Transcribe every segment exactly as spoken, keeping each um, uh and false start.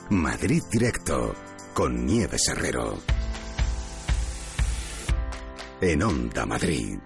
Madrid Directo, con Nieves Herrero. En Onda Madrid.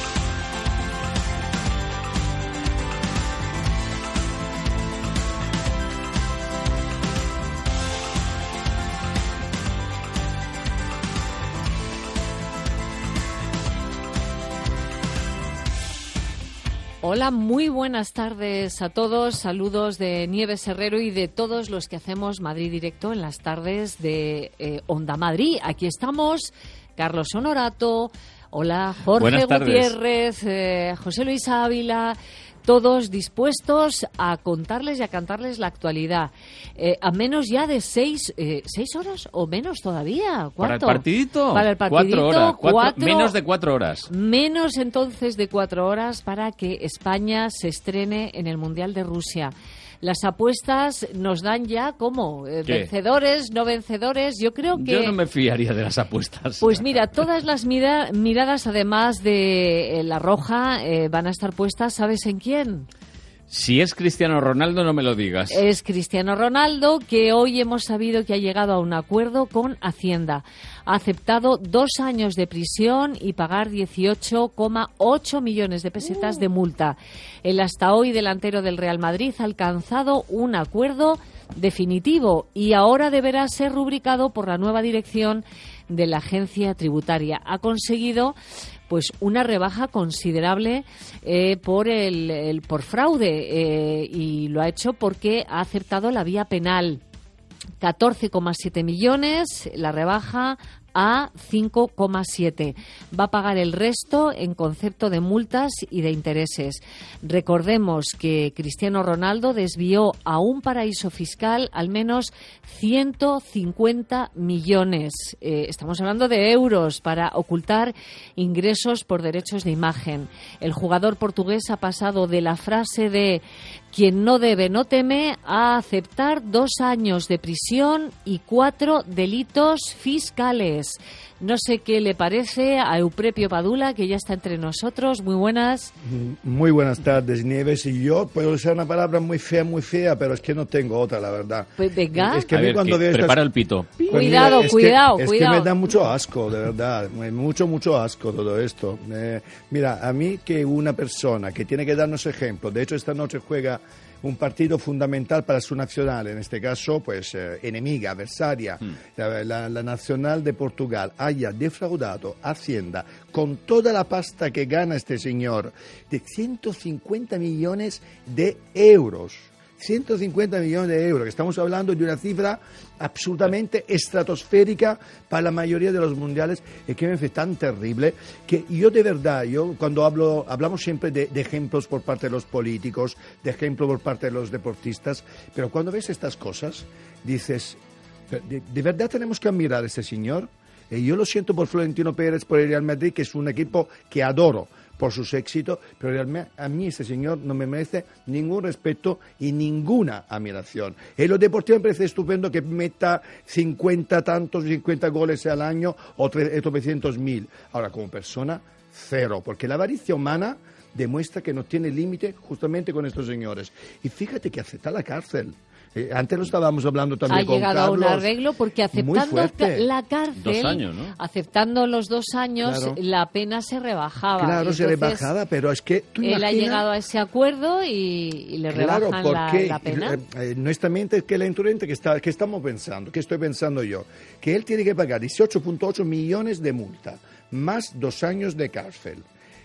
Hola, muy buenas tardes a todos. Saludos de Nieves Herrero y de todos los que hacemos Madrid Directo en las tardes de eh, Onda Madrid. Aquí estamos, Carlos Honorato, hola, Jorge Gutiérrez, eh, José Luis Ávila, todos dispuestos a contarles y a cantarles la actualidad. Eh, a menos ya de seis, eh, ¿seis horas o menos todavía? ¿Cuánto? ¿Para el partidito? Para el partidito, cuatro horas. Cuatro, cuatro, menos de cuatro horas. Menos entonces de cuatro horas para que España se estrene en el Mundial de Rusia. Las apuestas nos dan ya como eh, vencedores, no vencedores. Yo creo que... Yo no me fiaría de las apuestas. Pues mira, todas las mira- miradas, además de eh, La Roja, eh, van a estar puestas, ¿sabes en quién? Si es Cristiano Ronaldo, no me lo digas. Es Cristiano Ronaldo, que hoy hemos sabido que ha llegado a un acuerdo con Hacienda. Ha aceptado dos años de prisión y pagar dieciocho coma ocho millones de pesetas de multa. El hasta hoy delantero del Real Madrid ha alcanzado un acuerdo definitivo y ahora deberá ser rubricado por la nueva dirección de la agencia tributaria. Ha conseguido pues una rebaja considerable eh, por el, el por fraude eh, y lo ha hecho porque ha aceptado la vía penal. catorce coma siete millones, la rebaja a cinco coma siete. Va a pagar el resto en concepto de multas y de intereses. Recordemos que Cristiano Ronaldo desvió a un paraíso fiscal al menos ciento cincuenta millones. Eh, estamos hablando de euros para ocultar ingresos por derechos de imagen. El jugador portugués ha pasado de la frase de quien no debe no teme a aceptar dos años de prisión y cuatro delitos fiscales. No sé qué le parece a Euprepio Padula, que ya está entre nosotros. Muy buenas. Muy buenas tardes, Nieves. Y yo puedo usar una palabra muy fea, muy fea, pero es que no tengo otra, la verdad. Pues venga. Es que a a mí ver, cuando veo prepara estas... el pito. Pues cuidado, mira, es cuidado, que, cuidado. Es que me da mucho asco, de verdad. Mucho, mucho asco todo esto. Eh, mira, a mí que una persona que tiene que darnos ejemplo, de hecho esta noche juega un partido fundamental para su nacional, en este caso, pues, eh, enemiga, adversaria, mm. la, la, la Nacional de Portugal, haya defraudado Hacienda con toda la pasta que gana este señor, de ciento cincuenta millones de euros. ciento cincuenta millones de euros, que estamos hablando de una cifra absolutamente estratosférica para la mayoría de los mundiales, y que me hace tan terrible que yo de verdad, yo cuando hablo, hablamos siempre de, de ejemplos por parte de los políticos, de ejemplos por parte de los deportistas, pero cuando ves estas cosas, dices, ¿de, de verdad tenemos que admirar a este señor? Y yo lo siento por Florentino Pérez, por el Real Madrid, que es un equipo que adoro por sus éxitos, pero realmente a mí este señor no me merece ningún respeto y ninguna admiración. En lo deportivo me parece estupendo que meta cincuenta tantos, cincuenta goles al año o trescientos mil. Ahora, como persona, cero, porque la avaricia humana demuestra que no tiene límite justamente con estos señores. Y fíjate que acepta la cárcel. Eh, antes lo estábamos hablando también ha con llegado Carlos. a un arreglo porque aceptando la cárcel, dos años, ¿no? aceptando los dos años, claro. la pena se rebajaba. Claro, entonces, se rebajaba, pero es que tú él imaginas... ha llegado a ese acuerdo y, y le claro, rebajan porque, la, la pena. Eh, eh, honestamente, que la inturente que, está, que estamos pensando, que estoy pensando yo, que él tiene que pagar dieciocho punto ocho millones de multa, más dos años de cárcel.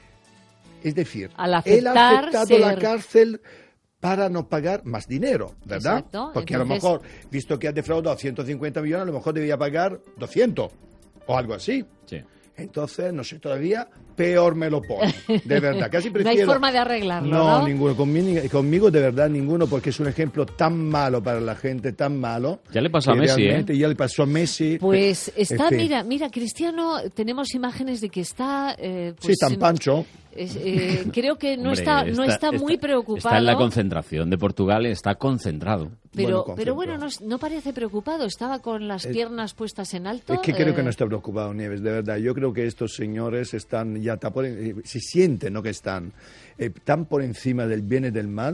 Es decir, Al aceptar él ha aceptado ser... la cárcel para no pagar más dinero, ¿verdad? Exacto. Porque Entonces... a lo mejor, visto que ha defraudado ciento cincuenta millones, a lo mejor debía pagar doscientos o algo así. Sí. Entonces, no sé, todavía peor me lo pone, de verdad. Casi prefiero... No hay forma de arreglarlo, ¿no? No, ninguno. Conmigo, conmigo de verdad ninguno, porque es un ejemplo tan malo para la gente, tan malo. Ya le pasó a Messi, ¿eh? Ya le pasó a Messi. Pues está, en fin. mira, mira, Cristiano, tenemos imágenes de que está... Eh, pues, sí, tan pancho. Es, eh, creo que no, Hombre, está, no está, está muy preocupado. Está en la concentración de Portugal, está concentrado. Pero bueno, pero bueno, no, no parece preocupado. Estaba con las es, piernas puestas en alto. Es que creo eh... que no está preocupado, Nieves, de verdad. Yo creo que estos señores están ya, por, se sienten, ¿no?, que están eh, tan por encima del bien y del mal,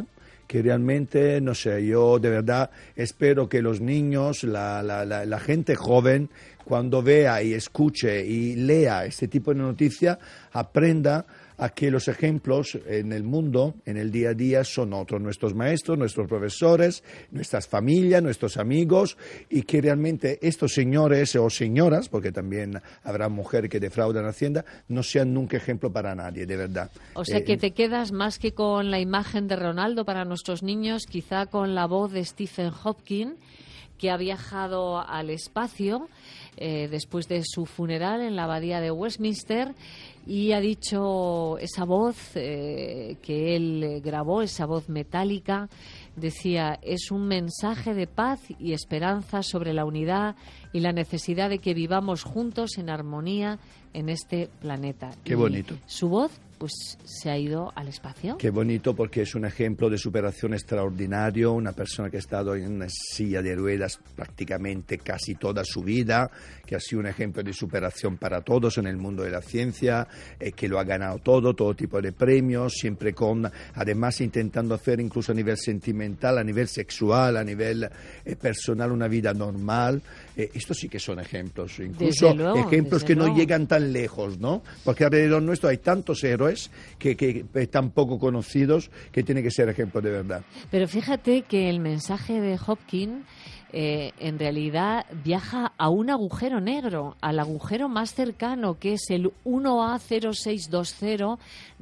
que realmente, no sé, yo de verdad espero que los niños, la, la, la, la gente joven, cuando vea y escuche y lea este tipo de noticias, aprenda a que los ejemplos en el mundo, en el día a día, son otros, nuestros maestros, nuestros profesores, nuestras familias, nuestros amigos, y que realmente estos señores o señoras, porque también habrá mujeres que defraudan Hacienda, no sean nunca ejemplo para nadie, de verdad. O sea Eh, que te quedas más que con la imagen de Ronaldo para nuestros niños, quizá con la voz de Stephen Hawking, que ha viajado al espacio eh, después de su funeral en la abadía de Westminster, y ha dicho esa voz eh, que él grabó, esa voz metálica, decía, es un mensaje de paz y esperanza sobre la unidad y la necesidad de que vivamos juntos en armonía en este planeta. Qué Y bonito. su voz, pues, se ha ido al espacio. Qué bonito, porque es un ejemplo de superación extraordinario, una persona que ha estado en una silla de ruedas prácticamente casi toda su vida, que ha sido un ejemplo de superación para todos en el mundo de la ciencia, eh, que lo ha ganado todo, todo tipo de premios, siempre con, además intentando hacer incluso a nivel sentimental, a nivel sexual, a nivel eh, personal, una vida normal. Eh, estos sí que son ejemplos, incluso Desde luego, ejemplos desde que no luego. llegan tan lejos, ¿no? Porque alrededor nuestro hay tantos héroes que, que están poco conocidos, que tiene que ser ejemplo de verdad. Pero fíjate que el mensaje de Hopkins eh, en realidad viaja a un agujero negro, al agujero más cercano, que es el uno A cero seis dos cero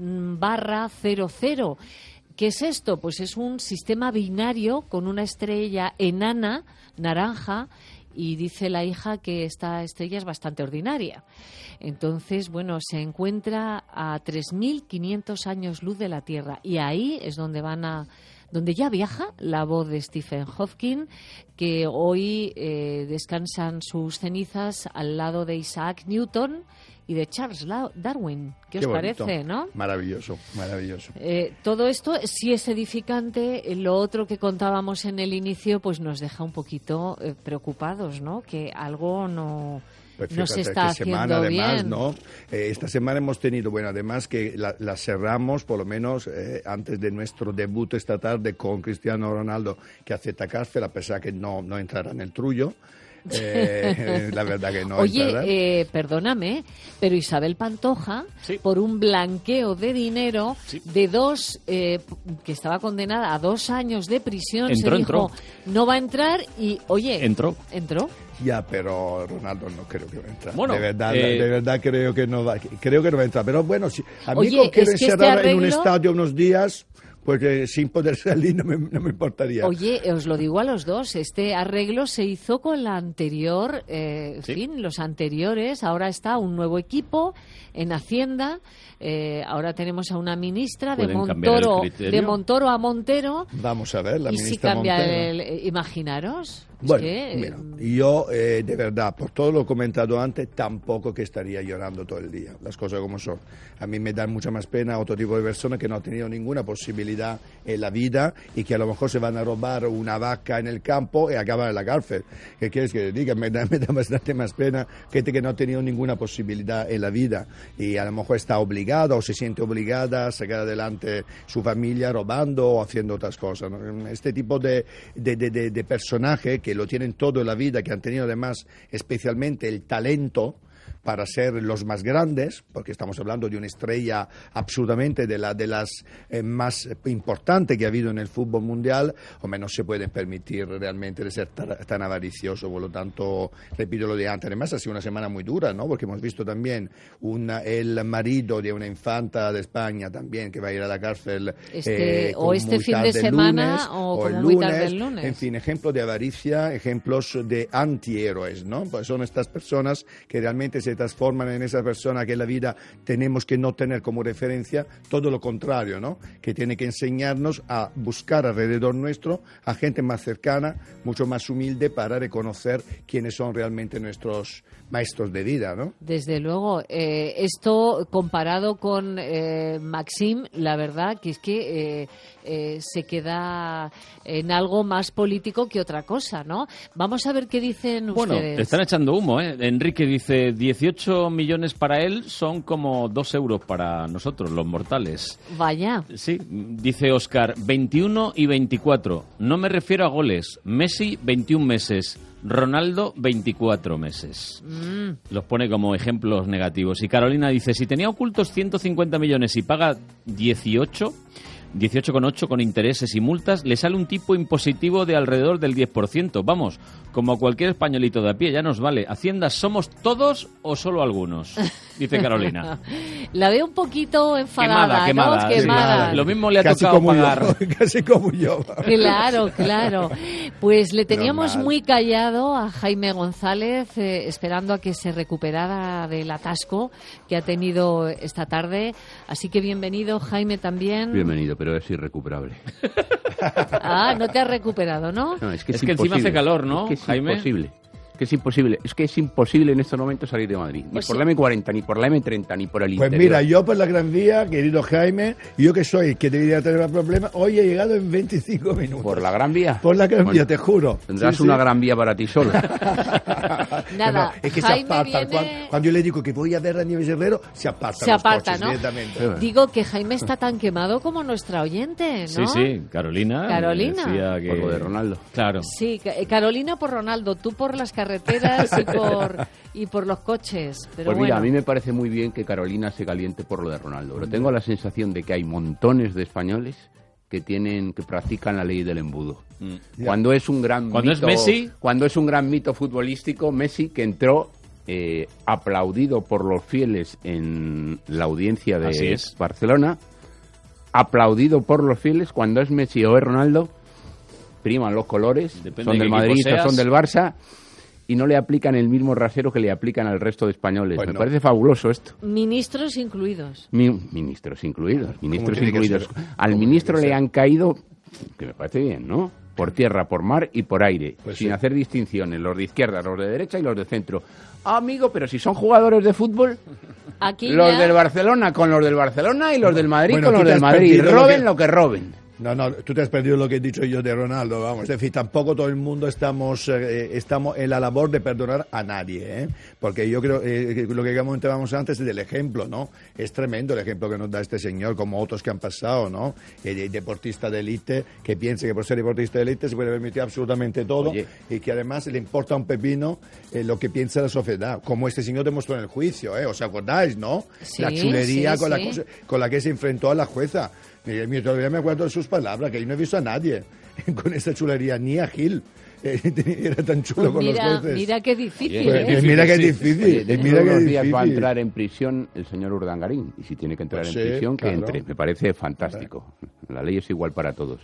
barra cero cero. ¿Qué es esto? Pues es un sistema binario con una estrella enana, naranja, y dice la hija que esta estrella es bastante ordinaria. Entonces, bueno, se encuentra a tres mil quinientos años luz de la Tierra, y ahí es donde van a donde ya viaja la voz de Stephen Hawking, que hoy eh, descansan sus cenizas al lado de Isaac Newton y de Charles Darwin. ¿Qué, Qué os bonito. parece, no? Maravilloso, maravilloso. Eh, todo esto sí es edificante. Lo otro que contábamos en el inicio, pues nos deja un poquito eh, preocupados, ¿no? Que algo no, Pues no se fíjate, está qué haciendo semana, además, bien. ¿no? Eh, esta semana hemos tenido, bueno, además que la, la cerramos, por lo menos eh, antes de nuestro debut esta tarde con Cristiano Ronaldo, que acepta cárcel, a pesar que no, no entrará en el trullo. Eh, la verdad que no Oye, entrará. eh, perdóname, pero Isabel Pantoja, Sí. por un blanqueo de dinero Sí. de dos, eh, que estaba condenada a dos años de prisión, Entró, se dijo, entró. no va a entrar y, oye, Entró. entró. Ya, pero Ronaldo no creo que va a entrar. Bueno, de verdad, eh, de verdad creo que no va, creo que no va a entrar. Pero bueno, si a mí Oye, con que es lo que este encerrara en un arreglo- estadio unos días, pues eh, sin poder salir no me, no me importaría. Oye, os lo digo a los dos, este arreglo se hizo con la anterior, eh, en Sí. fin, los anteriores, ahora está un nuevo equipo en Hacienda, eh, ahora tenemos a una ministra de Pueden cambiar el Montoro, criterio. de Montoro a Montero, Vamos a ver, la y si ministra cambia Montero. el, eh, imaginaros, es Bueno, que, eh, mira, yo eh, de verdad, por todo lo comentado antes, tampoco que estaría llorando todo el día, las cosas como son. A mí me da mucha más pena otro tipo de personas que no han tenido ninguna posibilidad en la vida y que a lo mejor se van a robar una vaca en el campo y acaban en la cárcel. ¿Qué quieres que le diga? Me da, me da bastante más pena gente que no ha tenido ninguna posibilidad en la vida y a lo mejor está obligada o se siente obligada a sacar adelante su familia robando o haciendo otras cosas, ¿no? Este tipo de, de, de, de, de personaje que lo tienen todo en la vida, que han tenido además especialmente el talento para ser los más grandes, porque estamos hablando de una estrella absolutamente de, la, de las eh, más importantes que ha habido en el fútbol mundial, o menos se pueden permitir realmente de ser tan, tan avaricioso. Por lo tanto, repito lo de antes. Además, ha sido una semana muy dura, ¿no? Porque hemos visto también una, el marido de una infanta de España también que va a ir a la cárcel. Este- eh, o con este muy fin de tarde semana lunes, o el como muy tarde lunes. el lunes. En fin, ejemplos de avaricia, ejemplos de antihéroes, ¿no? Pues son estas personas que realmente se transforman en esa persona que en la vida tenemos que no tener como referencia, todo lo contrario, ¿no? Que tiene que enseñarnos a buscar alrededor nuestro a gente más cercana, mucho más humilde para reconocer quiénes son realmente nuestros maestros de vida, ¿no? Desde luego, eh, esto comparado con eh, Maxim, la verdad que es que eh, eh, se queda en algo más político que otra cosa, ¿no? Vamos a ver qué dicen Bueno, ustedes. están echando humo, ¿eh? Enrique dice dieciocho dieciocho millones para él son como dos euros para nosotros, los mortales. Vaya. Sí, dice Óscar, veintiuno y veinticuatro. No me refiero a goles. Messi, veintiún meses. Ronaldo, veinticuatro meses. Mm. Los pone como ejemplos negativos. Y Carolina dice, si tenía ocultos ciento cincuenta millones y paga dieciocho... dieciocho coma ocho con intereses y multas, le sale un tipo impositivo de alrededor del diez por ciento. Vamos, como cualquier españolito de a pie, ya nos vale. ¿Hacienda somos todos o solo algunos? Dice Carolina. La veo un poquito enfadada, quemada, ¿no? quemada. Quemada. Sí, lo mismo le ha casi tocado como pagar. Yo, casi como yo. Claro, claro. Pues le teníamos Normal. muy callado a Jaime González, eh, esperando a que se recuperara del atasco que ha tenido esta tarde. Así que bienvenido, Jaime, también. Bienvenido, pero es irrecuperable. Ah, no te has recuperado, ¿no? No, es que, Es es que encima imposible. hace calor, ¿no, Es que es Jaime? imposible. Es que es imposible. Es que es imposible en estos momentos salir de Madrid. Ni Pues por sí. la eme cuarenta, ni por la eme treinta, ni por el Pues interior. mira, yo por la Gran Vía, querido Jaime, yo que soy el que debería tener más problemas, hoy he llegado en veinticinco minutos. ¿Por la Gran Vía? Por la Gran Bueno, Vía, te juro. Tendrás Sí, una sí. Gran Vía para ti solo. Nada, No, es que Jaime se apartan. viene- Cuando, cuando yo le digo que voy a ver a Nieves Herrero, se apartan Se los aparta, coches ¿no? directamente. Sí, Digo que Jaime está tan quemado como nuestra oyente, Sí, ¿no? sí, Carolina. Carolina. decía que- Por lo de Ronaldo. Claro. Sí, Ca- eh, Carolina por Ronaldo, tú por las carreteras y por, y por los coches. Pero Pues mira, bueno. a mí me parece muy bien que Carolina se caliente por lo de Ronaldo, pero tengo la sensación de que hay montones de españoles que tienen que practican la ley del embudo. Mm. Cuando es un gran Cuando es mito, Messi. cuando es un gran mito futbolístico, Messi que entró eh, aplaudido por los fieles en la audiencia Así de es. Barcelona, aplaudido por los fieles cuando es Messi o es Ronaldo, priman los colores, Depende son de del qué Madrid equipo o seas. son del Barça. Y no le aplican el mismo rasero que le aplican al resto de españoles. Pues Me no. parece fabuloso esto. Ministros incluidos. Mi- ministros incluidos, ministros tiene que incluidos. ser? Al ¿Cómo ministro tiene que le ser? han caído, que me parece bien, ¿no? Por tierra, por mar y por aire, Pues sin sí. hacer distinciones, los de izquierda, los de derecha y los de centro. Ah, amigo, pero si son jugadores de fútbol, Aquí los ya- del Barcelona con los del Barcelona y los del Madrid Bueno, con tú los te del has Madrid. perdido lo Roben que- lo que roben. No, no, tú te has perdido lo que he dicho yo de Ronaldo, vamos. Es decir, tampoco todo el mundo estamos eh, estamos en la labor de perdonar a nadie, ¿eh? Porque yo creo, eh, que lo que comentábamos antes del ejemplo, ¿no? Es tremendo el ejemplo que nos da este señor, como otros que han pasado, ¿no? El, el deportista de élite, que piensa que por ser deportista de élite se puede permitir absolutamente todo. Oye. Y que además le importa un pepino eh, lo que piensa la sociedad, como este señor demostró en el juicio, ¿eh? ¿Os acordáis, no? Sí, la chulería sí, con, sí. La cosa- con la que se enfrentó a la jueza. Miguel mío, todavía me acuerdo de sus palabras, que yo no he visto a nadie con esa chulería, ni a Gil. Eh, Era tan chulo Pues con mira, los jueces. mira qué difícil, Pues, ¿eh? mira qué Sí. difícil. Oye, dentro mira de qué unos días va a difícil. entrar en prisión el señor Urdangarín. Y si tiene que entrar Pues en sí, prisión, que claro. entre. Me parece fantástico. La ley es igual para todos.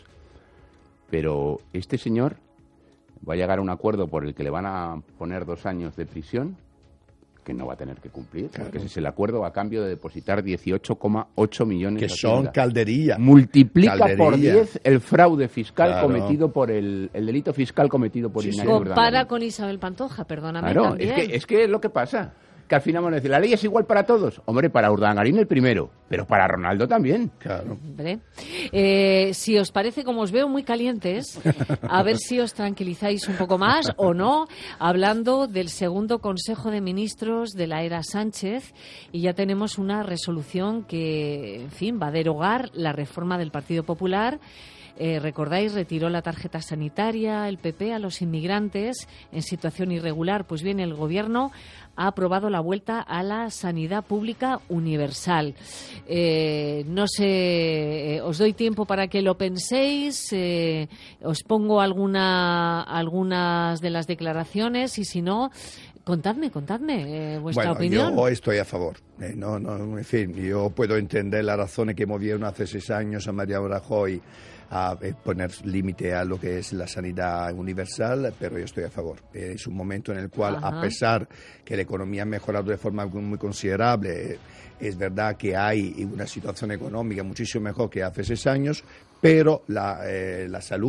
Pero este señor va a llegar a un acuerdo por el que le van a poner dos años de prisión, que no va a tener que cumplir, porque ese es el acuerdo a cambio de depositar dieciocho coma ocho millones Que a son Hacienda. calderilla. Multiplica Calderilla. por diez el fraude fiscal Claro. cometido por el, el delito fiscal cometido por Sí, sí. Ignacio Compara Urdangarín. con Isabel Pantoja, perdóname Claro, también. es que, es que es lo que pasa. Que al final van a decir, la ley es igual para todos. Hombre, para Urdangarín el primero, pero para Ronaldo también. Claro. Hombre. Eh, si os parece, como os veo muy calientes, a ver si os tranquilizáis un poco más o no, hablando del segundo Consejo de Ministros de la era Sánchez, y ya tenemos una resolución que, en fin, va a derogar la reforma del Partido Popular. Eh, recordáis, retiró la tarjeta sanitaria, el P P, a los inmigrantes en situación irregular. Pues bien, el Gobierno ha aprobado la vuelta a la sanidad pública universal. Eh, no sé, eh, os doy tiempo para que lo penséis, eh, os pongo alguna, algunas de las declaraciones y si no, contadme, contadme eh, vuestra Bueno, opinión. yo estoy a favor. Eh, no, no, en fin, yo puedo entender las razones que movieron hace seis años a Mariano Rajoy a eh, poner límite a lo que es la sanidad universal, pero yo estoy a favor. Eh, es un momento en el cual, Ajá. a pesar que la economía ha mejorado de forma muy, muy considerable, eh, es verdad que hay una situación económica muchísimo mejor que hace seis años, pero la, eh, la salud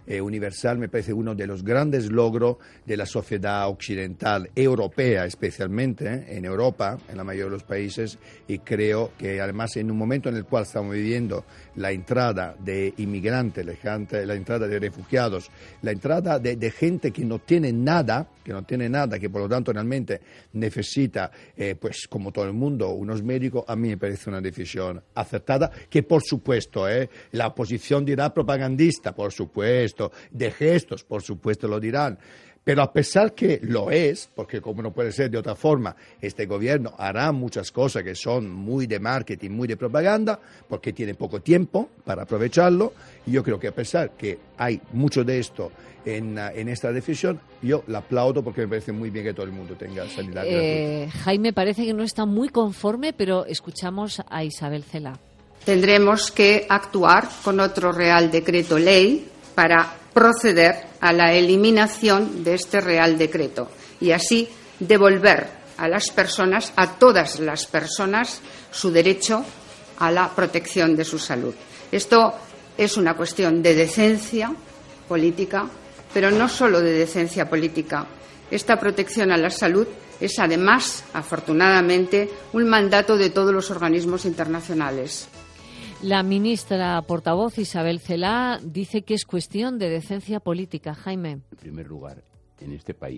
eh, universal me parece uno de los grandes logros de la sociedad occidental, europea especialmente, ¿eh? en Europa, en la mayoría de los países, y creo que además en un momento en el cual estamos viviendo la entrada de inmigrantes, la, gente, la entrada de refugiados, la entrada de, de gente que no tiene nada, que no tiene nada, que por lo tanto realmente necesita, eh, pues como todo el mundo, unos médicos, a mí me parece una decisión acertada, que por supuesto, eh, la oposición dirá propagandista, por supuesto, de gestos, por supuesto lo dirán. Pero a pesar que lo es, porque como no puede ser de otra forma, este gobierno hará muchas cosas que son muy de marketing, muy de propaganda, porque tiene poco tiempo para aprovecharlo. Y yo creo que a pesar que hay mucho de esto en, en esta decisión, yo la aplaudo porque me parece muy bien que todo el mundo tenga sanidad eh, gratuita. Jaime parece que no está muy conforme, pero escuchamos a Isabel Celaá. Tendremos que actuar con otro Real Decreto Ley para proceder a la eliminación de este Real Decreto y así devolver a las personas, a todas las personas, su derecho a la protección de su salud. Esto es una cuestión de decencia política, pero no solo de decencia política. Esta protección a la salud es, además, afortunadamente, un mandato de todos los organismos internacionales. La ministra portavoz Isabel Celaá dice que es cuestión de decencia política. Jaime. En primer lugar, en este país,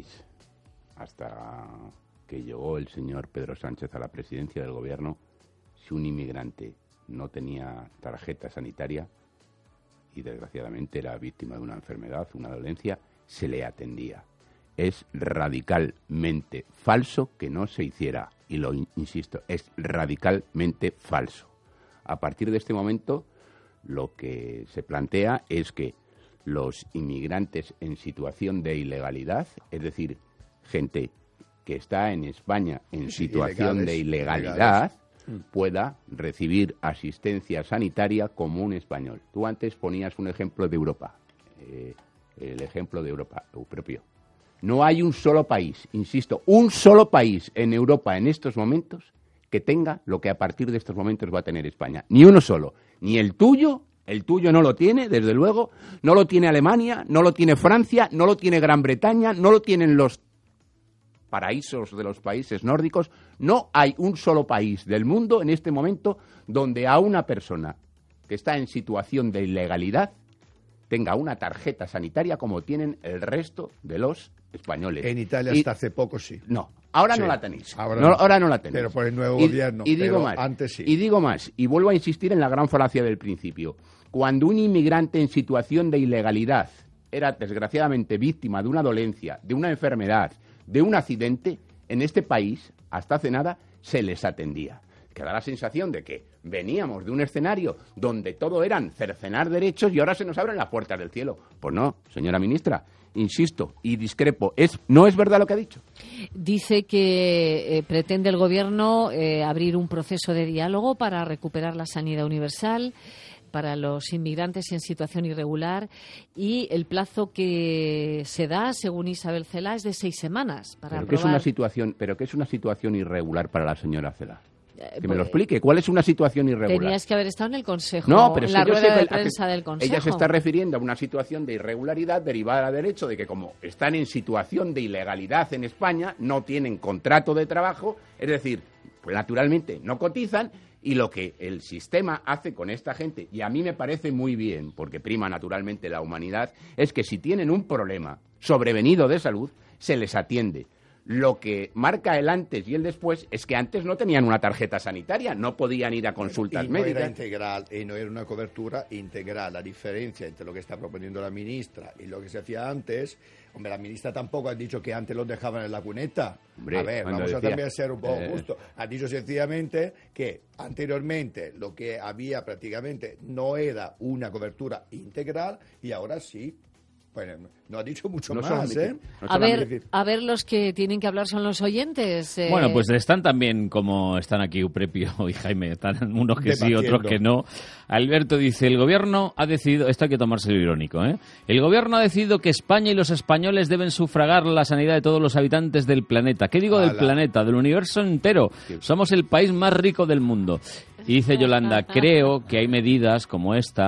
hasta que llegó el señor Pedro Sánchez a la presidencia del gobierno, si un inmigrante no tenía tarjeta sanitaria y desgraciadamente era víctima de una enfermedad, una dolencia, se le atendía. Es radicalmente falso que no se hiciera, y lo insisto, es radicalmente falso. A partir de este momento, lo que se plantea es que los inmigrantes en situación de ilegalidad, es decir, gente que está en España en sí, situación ilegales, de ilegalidad, ilegales. pueda recibir asistencia sanitaria como un español. Tú antes ponías un ejemplo de Europa, eh, el ejemplo de Europa propio. No hay un solo país, insisto, un solo país en Europa en estos momentos que tenga lo que a partir de estos momentos va a tener España. Ni uno solo. Ni el tuyo, el tuyo no lo tiene, desde luego, no lo tiene Alemania, no lo tiene Francia, no lo tiene Gran Bretaña, no lo tienen los paraísos de los países nórdicos. No hay un solo país del mundo en este momento donde a una persona que está en situación de ilegalidad tenga una tarjeta sanitaria como tienen el resto de los españoles. En Italia y, hasta hace poco sí. No, ahora sí, no la tenéis. Ahora no, no. ahora no la tenéis. Pero por el nuevo y, gobierno. Y digo pero más. Antes sí. Y digo más. Y vuelvo a insistir en la gran falacia del principio. Cuando un inmigrante en situación de ilegalidad era desgraciadamente víctima de una dolencia, de una enfermedad, de un accidente, en este país, hasta hace nada, se les atendía. Que da la sensación de que veníamos de un escenario donde todo eran cercenar derechos y ahora se nos abren las puertas del cielo. Pues no, señora ministra, insisto y discrepo, es no es verdad lo que ha dicho. Dice que eh, pretende el gobierno eh, abrir un proceso de diálogo para recuperar la sanidad universal para los inmigrantes en situación irregular y el plazo que se da, según Isabel Celaá, es de seis semanas para pero que es una situación, pero que es una situación irregular para la señora Celaá. Que me lo explique. ¿Cuál es una situación irregular? Tenías que haber estado en el Consejo, no, pero en si la yo rueda sé de que prensa hace, del Consejo. Ella se está refiriendo a una situación de irregularidad derivada del hecho de que como están en situación de ilegalidad en España, no tienen contrato de trabajo, es decir, pues naturalmente no cotizan, y lo que el sistema hace con esta gente, y a mí me parece muy bien, porque prima naturalmente la humanidad, es que si tienen un problema sobrevenido de salud, se les atiende. Lo que marca el antes y el después es que antes no tenían una tarjeta sanitaria, no podían ir a consultas y no médicas. Era integral, y no era una cobertura integral. La diferencia entre lo que está proponiendo la ministra y lo que se hacía antes, hombre, la ministra tampoco ha dicho que antes los dejaban en la cuneta. Hombre, a ver, vamos decía, a también ser un poco eh, justos. Ha dicho sencillamente que anteriormente lo que había prácticamente no era una cobertura integral y ahora sí. Bueno, no ha dicho mucho no más, ¿eh? No a ver, a ver, los que tienen que hablar son los oyentes. Eh... Bueno, pues están también como están aquí Euprepio y Jaime, están unos que sí, otros que no. Alberto dice, el gobierno ha decidido, esto hay que tomárselo irónico, ¿eh? El gobierno ha decidido que España y los españoles deben sufragar la sanidad de todos los habitantes del planeta. ¿Qué digo Ala. del planeta? Del universo entero. Somos el país más rico del mundo. Y dice Yolanda, creo que hay medidas como esta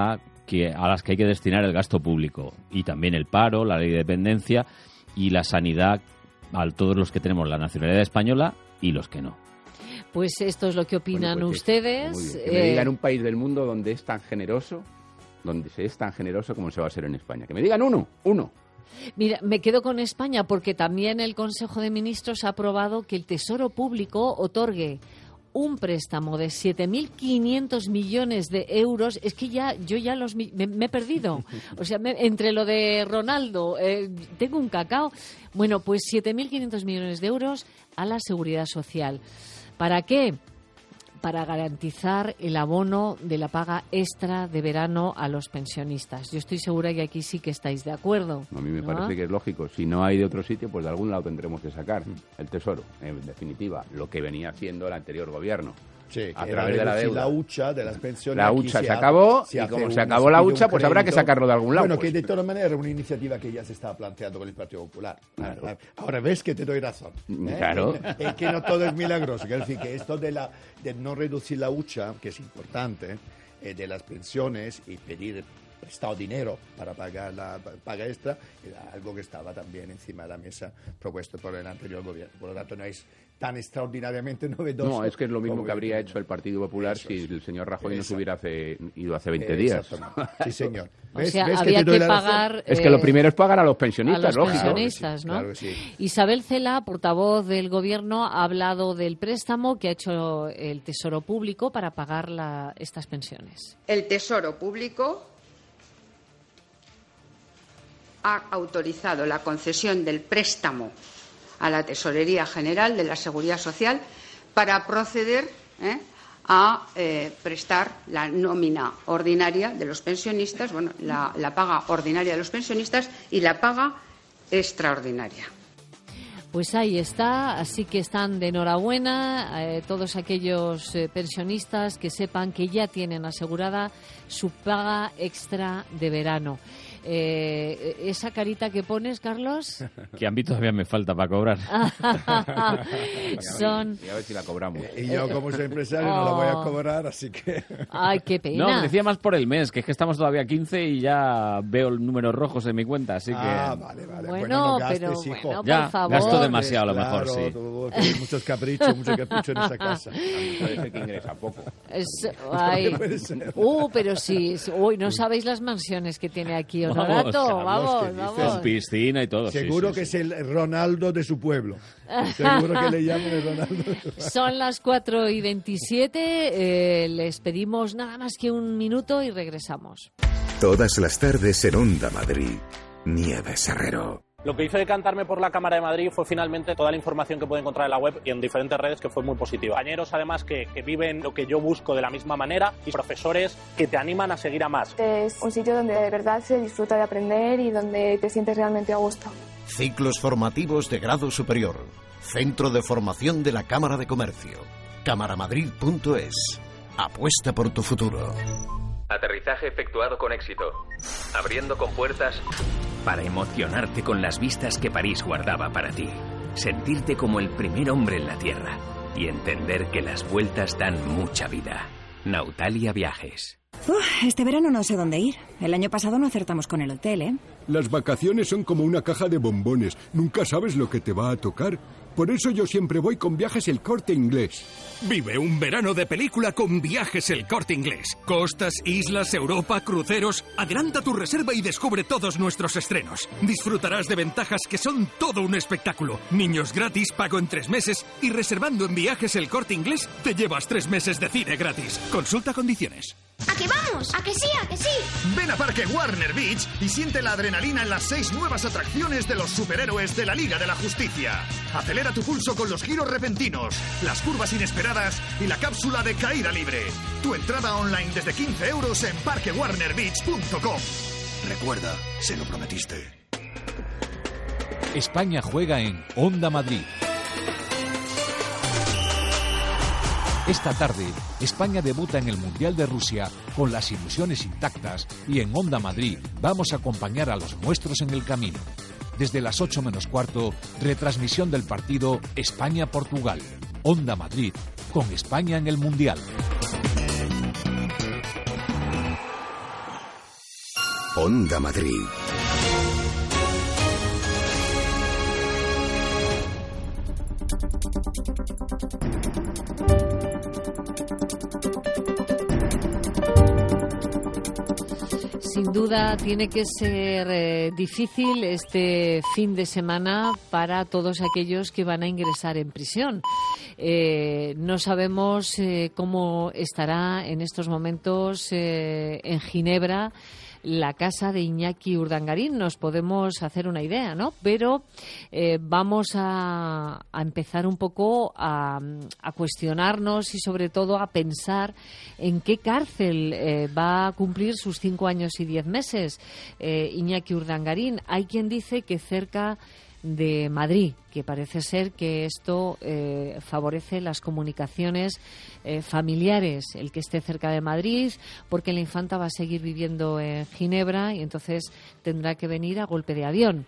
que, a las que hay que destinar el gasto público. Y también el paro, la ley de dependencia y la sanidad a todos los que tenemos la nacionalidad española y los que no. Pues esto es lo que opinan Bueno, pues ustedes. Que, que me digan un país del mundo donde es tan generoso, donde se es tan generoso como se va a ser en España. Que me digan uno, uno. Mira, me quedo con España porque también el Consejo de Ministros ha aprobado que el Tesoro Público otorgue un préstamo de siete mil quinientos millones de euros. Es que ya yo ya los me, me he perdido. O sea, me, entre lo de Ronaldo, eh, tengo un cacao. Bueno, pues siete mil quinientos millones de euros a la Seguridad Social. ¿Para qué? Para garantizar el abono de la paga extra de verano a los pensionistas. Yo estoy segura que aquí sí que estáis de acuerdo. A mí me ¿no? parece que es lógico. Si no hay de otro sitio, pues de algún lado tendremos que sacar el Tesoro. En definitiva, lo que venía haciendo el anterior gobierno. Sí, a que través de la deuda. La hucha de las pensiones. La aquí hucha se, se acabó hace, y se como se un- acabó la pide un hucha, pues habrá que crédito. sacarlo de algún lado. Bueno, pues. que de todas maneras era una iniciativa que ya se estaba planteando con el Partido Popular. Claro. Ahora ves que te doy razón. ¿eh? Claro. Es que no todo es milagroso. Es decir, que esto de, la, de no reducir la hucha, que es importante, eh, de las pensiones y pedir prestado dinero para pagar la paga extra, era algo que estaba también encima de la mesa propuesto por el anterior gobierno. Por lo tanto, no es tan extraordinariamente novedoso. No, es que es lo mismo como que habría el- hecho el Partido Popular Eso si es. el señor Rajoy no se Exacto. hubiera hace- ido hace veinte días. Exactamente. Sí, señor. O ¿Ves- sea, ves había te doy que la razón? pagar Es que lo eh, primero es pagar a los a pensionistas, los lógico. pensionistas, ¿no? Claro que sí. Isabel Cela, portavoz del Gobierno, ha hablado del préstamo que ha hecho el Tesoro Público para pagar la, estas pensiones. El Tesoro Público ha autorizado la concesión del préstamo a la Tesorería General de la Seguridad Social para proceder ¿eh? a eh, prestar la nómina ordinaria de los pensionistas, bueno, la, la paga ordinaria de los pensionistas y la paga extraordinaria. Pues ahí está, así que están de enhorabuena eh, todos aquellos eh, pensionistas que sepan que ya tienen asegurada su paga extra de verano. Eh, ¿Esa carita que pones, Carlos? Que a mí todavía me falta para cobrar. Son... Y a ver si la cobramos. Y yo, como soy empresario, no la voy a cobrar, así que... Ay, qué pena. No, decía más por el mes, que es que estamos todavía a quince y ya veo números rojos en mi cuenta, así que... Ah, vale, vale. Bueno, no gastes, pero hijo. bueno, Ya, por favor. gasto demasiado a lo mejor, Claro, sí. tú tienes muchos caprichos, mucho capricho en esa casa. Puede ser que ingresa poco. Es- ay. Puede ser. Uh, pero sí, sí. Uy, no sabéis las mansiones que tiene aquí Honorato. Carlos, Vamos, ¿qué dices? vamos. Con piscina y todo, sí, Seguro sí, que sí. es el Ronaldo de su pueblo. Seguro que le llaman el Ronaldo de su pueblo. Son las cuatro y veintisiete. Eh, les pedimos nada más que un minuto y regresamos. Todas las tardes en Onda Madrid, Nieves Herrero. Lo que hizo decantarme por la Cámara de Madrid fue finalmente toda la información que puede encontrar en la web y en diferentes redes, que fue muy positiva. Compañeros, además, que, que viven lo que yo busco de la misma manera, y profesores que te animan a seguir a más. Es un sitio donde de verdad se disfruta de aprender y donde te sientes realmente a gusto. Ciclos formativos de grado superior. Centro de formación de la Cámara de Comercio. cámaramadrid punto es. Apuesta por tu futuro. Aterrizaje efectuado con éxito. Abriendo compuertas para emocionarte con las vistas que París guardaba para ti. Sentirte como el primer hombre en la Tierra. Y entender que las vueltas dan mucha vida. Nautalia Viajes. Uf, este verano no sé dónde ir. El año pasado no acertamos con el hotel, ¿eh? Las vacaciones son como una caja de bombones. Nunca sabes lo que te va a tocar. Por eso yo siempre voy con Viajes El Corte Inglés. Vive un verano de película con Viajes El Corte Inglés. Costas, islas, Europa, cruceros. Adelanta tu reserva y descubre todos nuestros estrenos. Disfrutarás de ventajas que son todo un espectáculo. Niños gratis, pago en tres meses. Y reservando en Viajes El Corte Inglés, te llevas tres meses de cine gratis. Consulta condiciones. ¿A que vamos? ¿A que sí? ¿A que sí? Ven a Parque Warner Beach y siente la adrenalina en las seis nuevas atracciones de los superhéroes de la Liga de la Justicia. Acelera tu pulso con los giros repentinos, las curvas inesperadas y la cápsula de caída libre. Tu entrada online desde quince euros en parque warner beach punto com. Recuerda, se lo prometiste. España juega en Onda Madrid. Esta tarde, España debuta en el Mundial de Rusia con las ilusiones intactas y en Onda Madrid vamos a acompañar a los nuestros en el camino. Desde las ocho menos cuarto, retransmisión del partido España-Portugal. Onda Madrid, con España en el Mundial. Onda Madrid. Sin duda tiene que ser eh, difícil este fin de semana para todos aquellos que van a ingresar en prisión. Eh, no sabemos eh, cómo estará en estos momentos eh, en Ginebra la casa de Iñaki Urdangarín. Nos podemos hacer una idea, ¿no? Pero eh, vamos a, a empezar un poco a, a cuestionarnos y sobre todo a pensar en qué cárcel eh, va a cumplir sus cinco años y diez meses eh, Iñaki Urdangarín. Hay quien dice que cerca de Madrid, que parece ser que esto eh, favorece las comunicaciones eh, familiares, el que esté cerca de Madrid, porque la infanta va a seguir viviendo en Ginebra y entonces tendrá que venir a golpe de avión.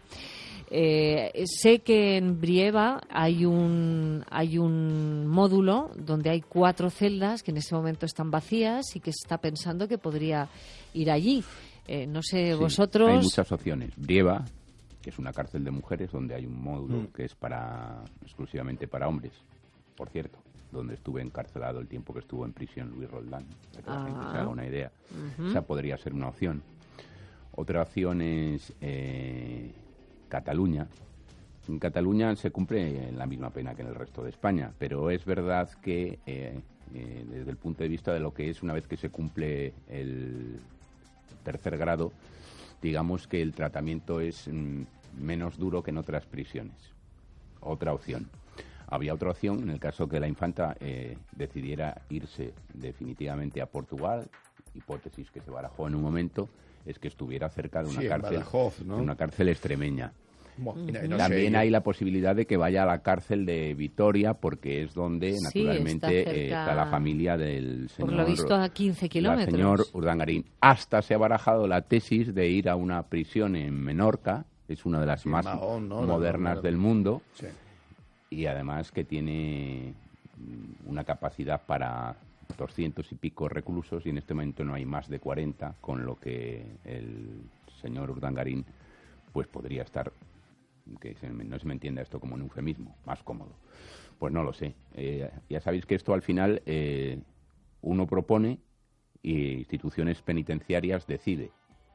Eh, sé que en Brieva hay un hay un módulo donde hay cuatro celdas que en ese momento están vacías y que se está pensando que podría ir allí. Eh, no sé, Sí, vosotros... Hay muchas opciones. Brieva, que es una cárcel de mujeres donde hay un módulo Mm. que es para exclusivamente para hombres, por cierto, donde estuve encarcelado el tiempo que estuvo en prisión Luis Roldán, para que la gente se haga una idea. Ujú. Esa podría ser una opción. Otra opción es eh, Cataluña. En Cataluña se cumple la misma pena que en el resto de España, pero es verdad que eh, eh, desde el punto de vista de lo que es una vez que se cumple el tercer grado, digamos que el tratamiento es mm, menos duro que en otras prisiones. Otra opción. Había otra opción en el caso que la infanta eh, decidiera irse definitivamente a Portugal, hipótesis que se barajó en un momento, es que estuviera cerca de una Sí, en cárcel, Badajoz, ¿no? de una cárcel extremeña. Bueno, y no- y no También sé, hay la posibilidad de que vaya a la cárcel de Vitoria, porque es donde, Sí, naturalmente, está eh, cerca, está la familia del señor... por lo visto, a quince kilómetros. La señor Urdangarín. Hasta se ha barajado la tesis de ir a una prisión en Menorca, es una de las Sí, más Mahón, ¿no? modernas La- la- del mundo, Sí. y además que tiene mm, una capacidad para doscientos y pico reclusos, y en este momento no hay más de cuarenta, con lo que el señor Urdangarín pues podría estar, que se me- no se me entienda esto como un eufemismo, más cómodo. Pues no lo sé. Eh, ya sabéis que esto al final eh, uno propone y instituciones penitenciarias decide.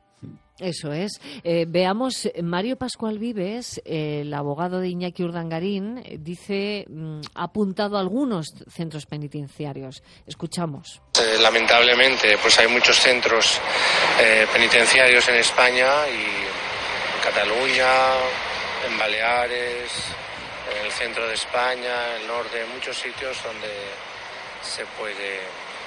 Eso es. Eh, veamos, eh, Mario Pascual Vives, eh, el abogado de Iñaki Urdangarín, eh, dice, mm, ha apuntado a algunos centros penitenciarios. Escuchamos. Eh, lamentablemente, pues hay muchos centros eh, penitenciarios en España y en Cataluña, en Baleares, en el centro de España, en el norte, en muchos sitios donde se puede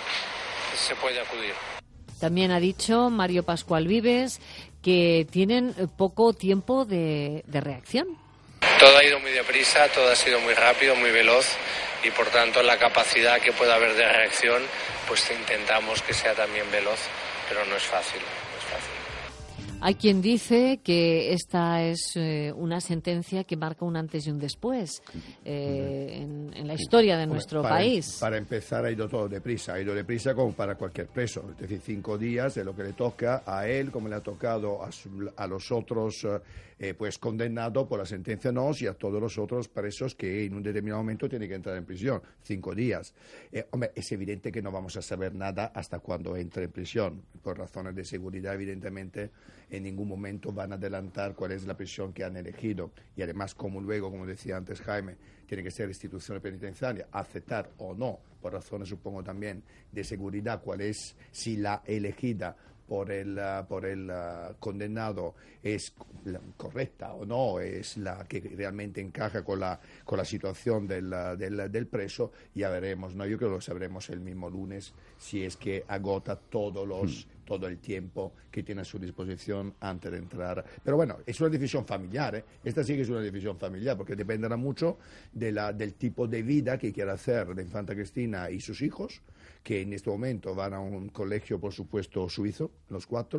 se puede acudir. También ha dicho Mario Pascual Vives que tienen eh, poco tiempo de, de reacción. Todo ha ido muy deprisa, todo ha sido muy rápido, muy veloz y por tanto la capacidad que pueda haber de reacción pues intentamos que sea también veloz, pero no es fácil, no es fácil. Hay quien dice que esta es eh, una sentencia que marca un antes y un después eh, en, en la historia de Hombre, nuestro para, país. Para empezar ha ido todo deprisa, ha ido deprisa como para cualquier preso, es decir, cinco días de lo que le toca a él, como le ha tocado a, su- a los otros eh, pues condenados por la sentencia N O S y a todos los otros presos que en un determinado momento tienen que entrar en prisión, cinco días. Eh, hombre, es evidente que no vamos a saber nada hasta cuando entre en prisión, por razones de seguridad, evidentemente. En ningún momento van a adelantar cuál es la prisión que han elegido y además como luego, como decía antes Jaime, tiene que ser institución penitenciaria, aceptar o no, por razones supongo también de seguridad, cuál es, si la elegida por el, uh, por el uh, condenado es la correcta o no, es la que realmente encaja con la, con la situación del, uh, del, del preso, ya veremos, ¿no? Yo creo que lo sabremos el mismo lunes si es que agota todos los... Hmm. todo el tiempo que tiene a su disposición antes de entrar. Pero bueno, es una decisión familiar, ¿eh? Esta sí que es una decisión familiar, porque dependerá mucho de la, del tipo de vida que quiera hacer la infanta Cristina y sus hijos, que en este momento van a un colegio, por supuesto, suizo, los cuatro,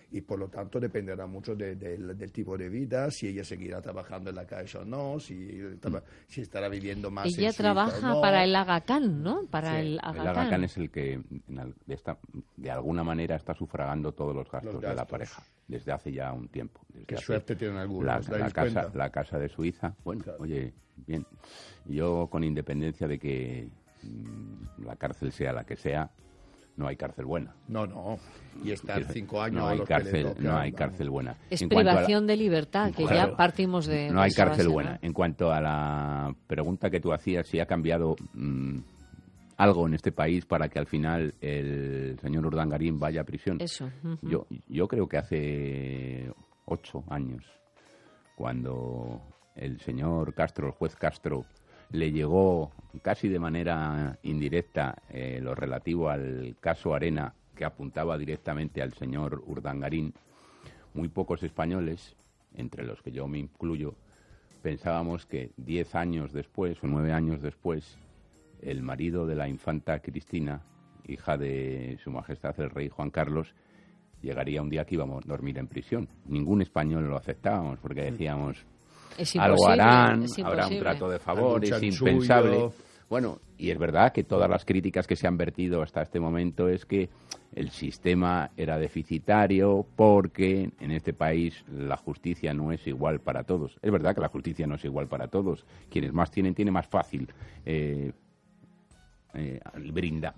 y por lo tanto dependerá mucho de, de, de, del tipo de vida, si ella seguirá trabajando en la Caixa o no, si, si estará viviendo más ella en Suiza trabaja o no. para el Aga Khan, ¿no? Para sí, el Aga el Aga Khan. Khan es el que de, esta, de alguna manera está sufragando todos los gastos, los gastos de la pareja desde hace ya un tiempo. Desde Qué hace suerte tienen algunos. La, la, casa, la casa de Suiza, bueno, claro. Oye, bien, yo con independencia de que mmm, la cárcel sea la que sea, no hay cárcel buena. No, no. Y estar cinco años... No hay los cárcel, tocan, no hay no. cárcel buena. Es en privación la, de libertad, que claro, ya partimos de... No de hay cárcel base, buena. ¿no? En cuanto a la pregunta que tú hacías, si ha cambiado mmm, algo en este país para que al final el señor Urdangarín vaya a prisión. Eso. Uh-huh. Yo, yo creo que hace ocho años, cuando el señor Castro, el juez Castro, le llegó casi de manera indirecta eh, lo relativo al caso Arena, que apuntaba directamente al señor Urdangarín, muy pocos españoles, entre los que yo me incluyo, pensábamos que diez años después o nueve años después, el marido de la infanta Cristina, hija de Su Majestad el Rey Juan Carlos, llegaría un día que íbamos a dormir en prisión. Ningún español lo aceptábamos porque decíamos... Es algo harán, es habrá un trato de favor, es impensable. Bueno, y es verdad que todas las críticas que se han vertido hasta este momento es que el sistema era deficitario porque en este país la justicia no es igual para todos. Es verdad que la justicia no es igual para todos. Quienes más tienen, tiene más fácil eh, eh, brinda,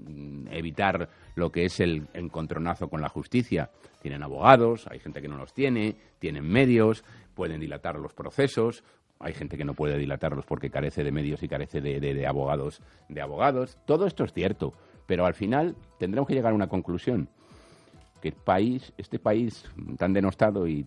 evitar lo que es el encontronazo con la justicia. Tienen abogados, hay gente que no los tiene, tienen medios, pueden dilatar los procesos, hay gente que no puede dilatarlos porque carece de medios y carece de, de, de abogados, de abogados. Todo esto es cierto, pero al final tendremos que llegar a una conclusión, que el país, este país tan denostado y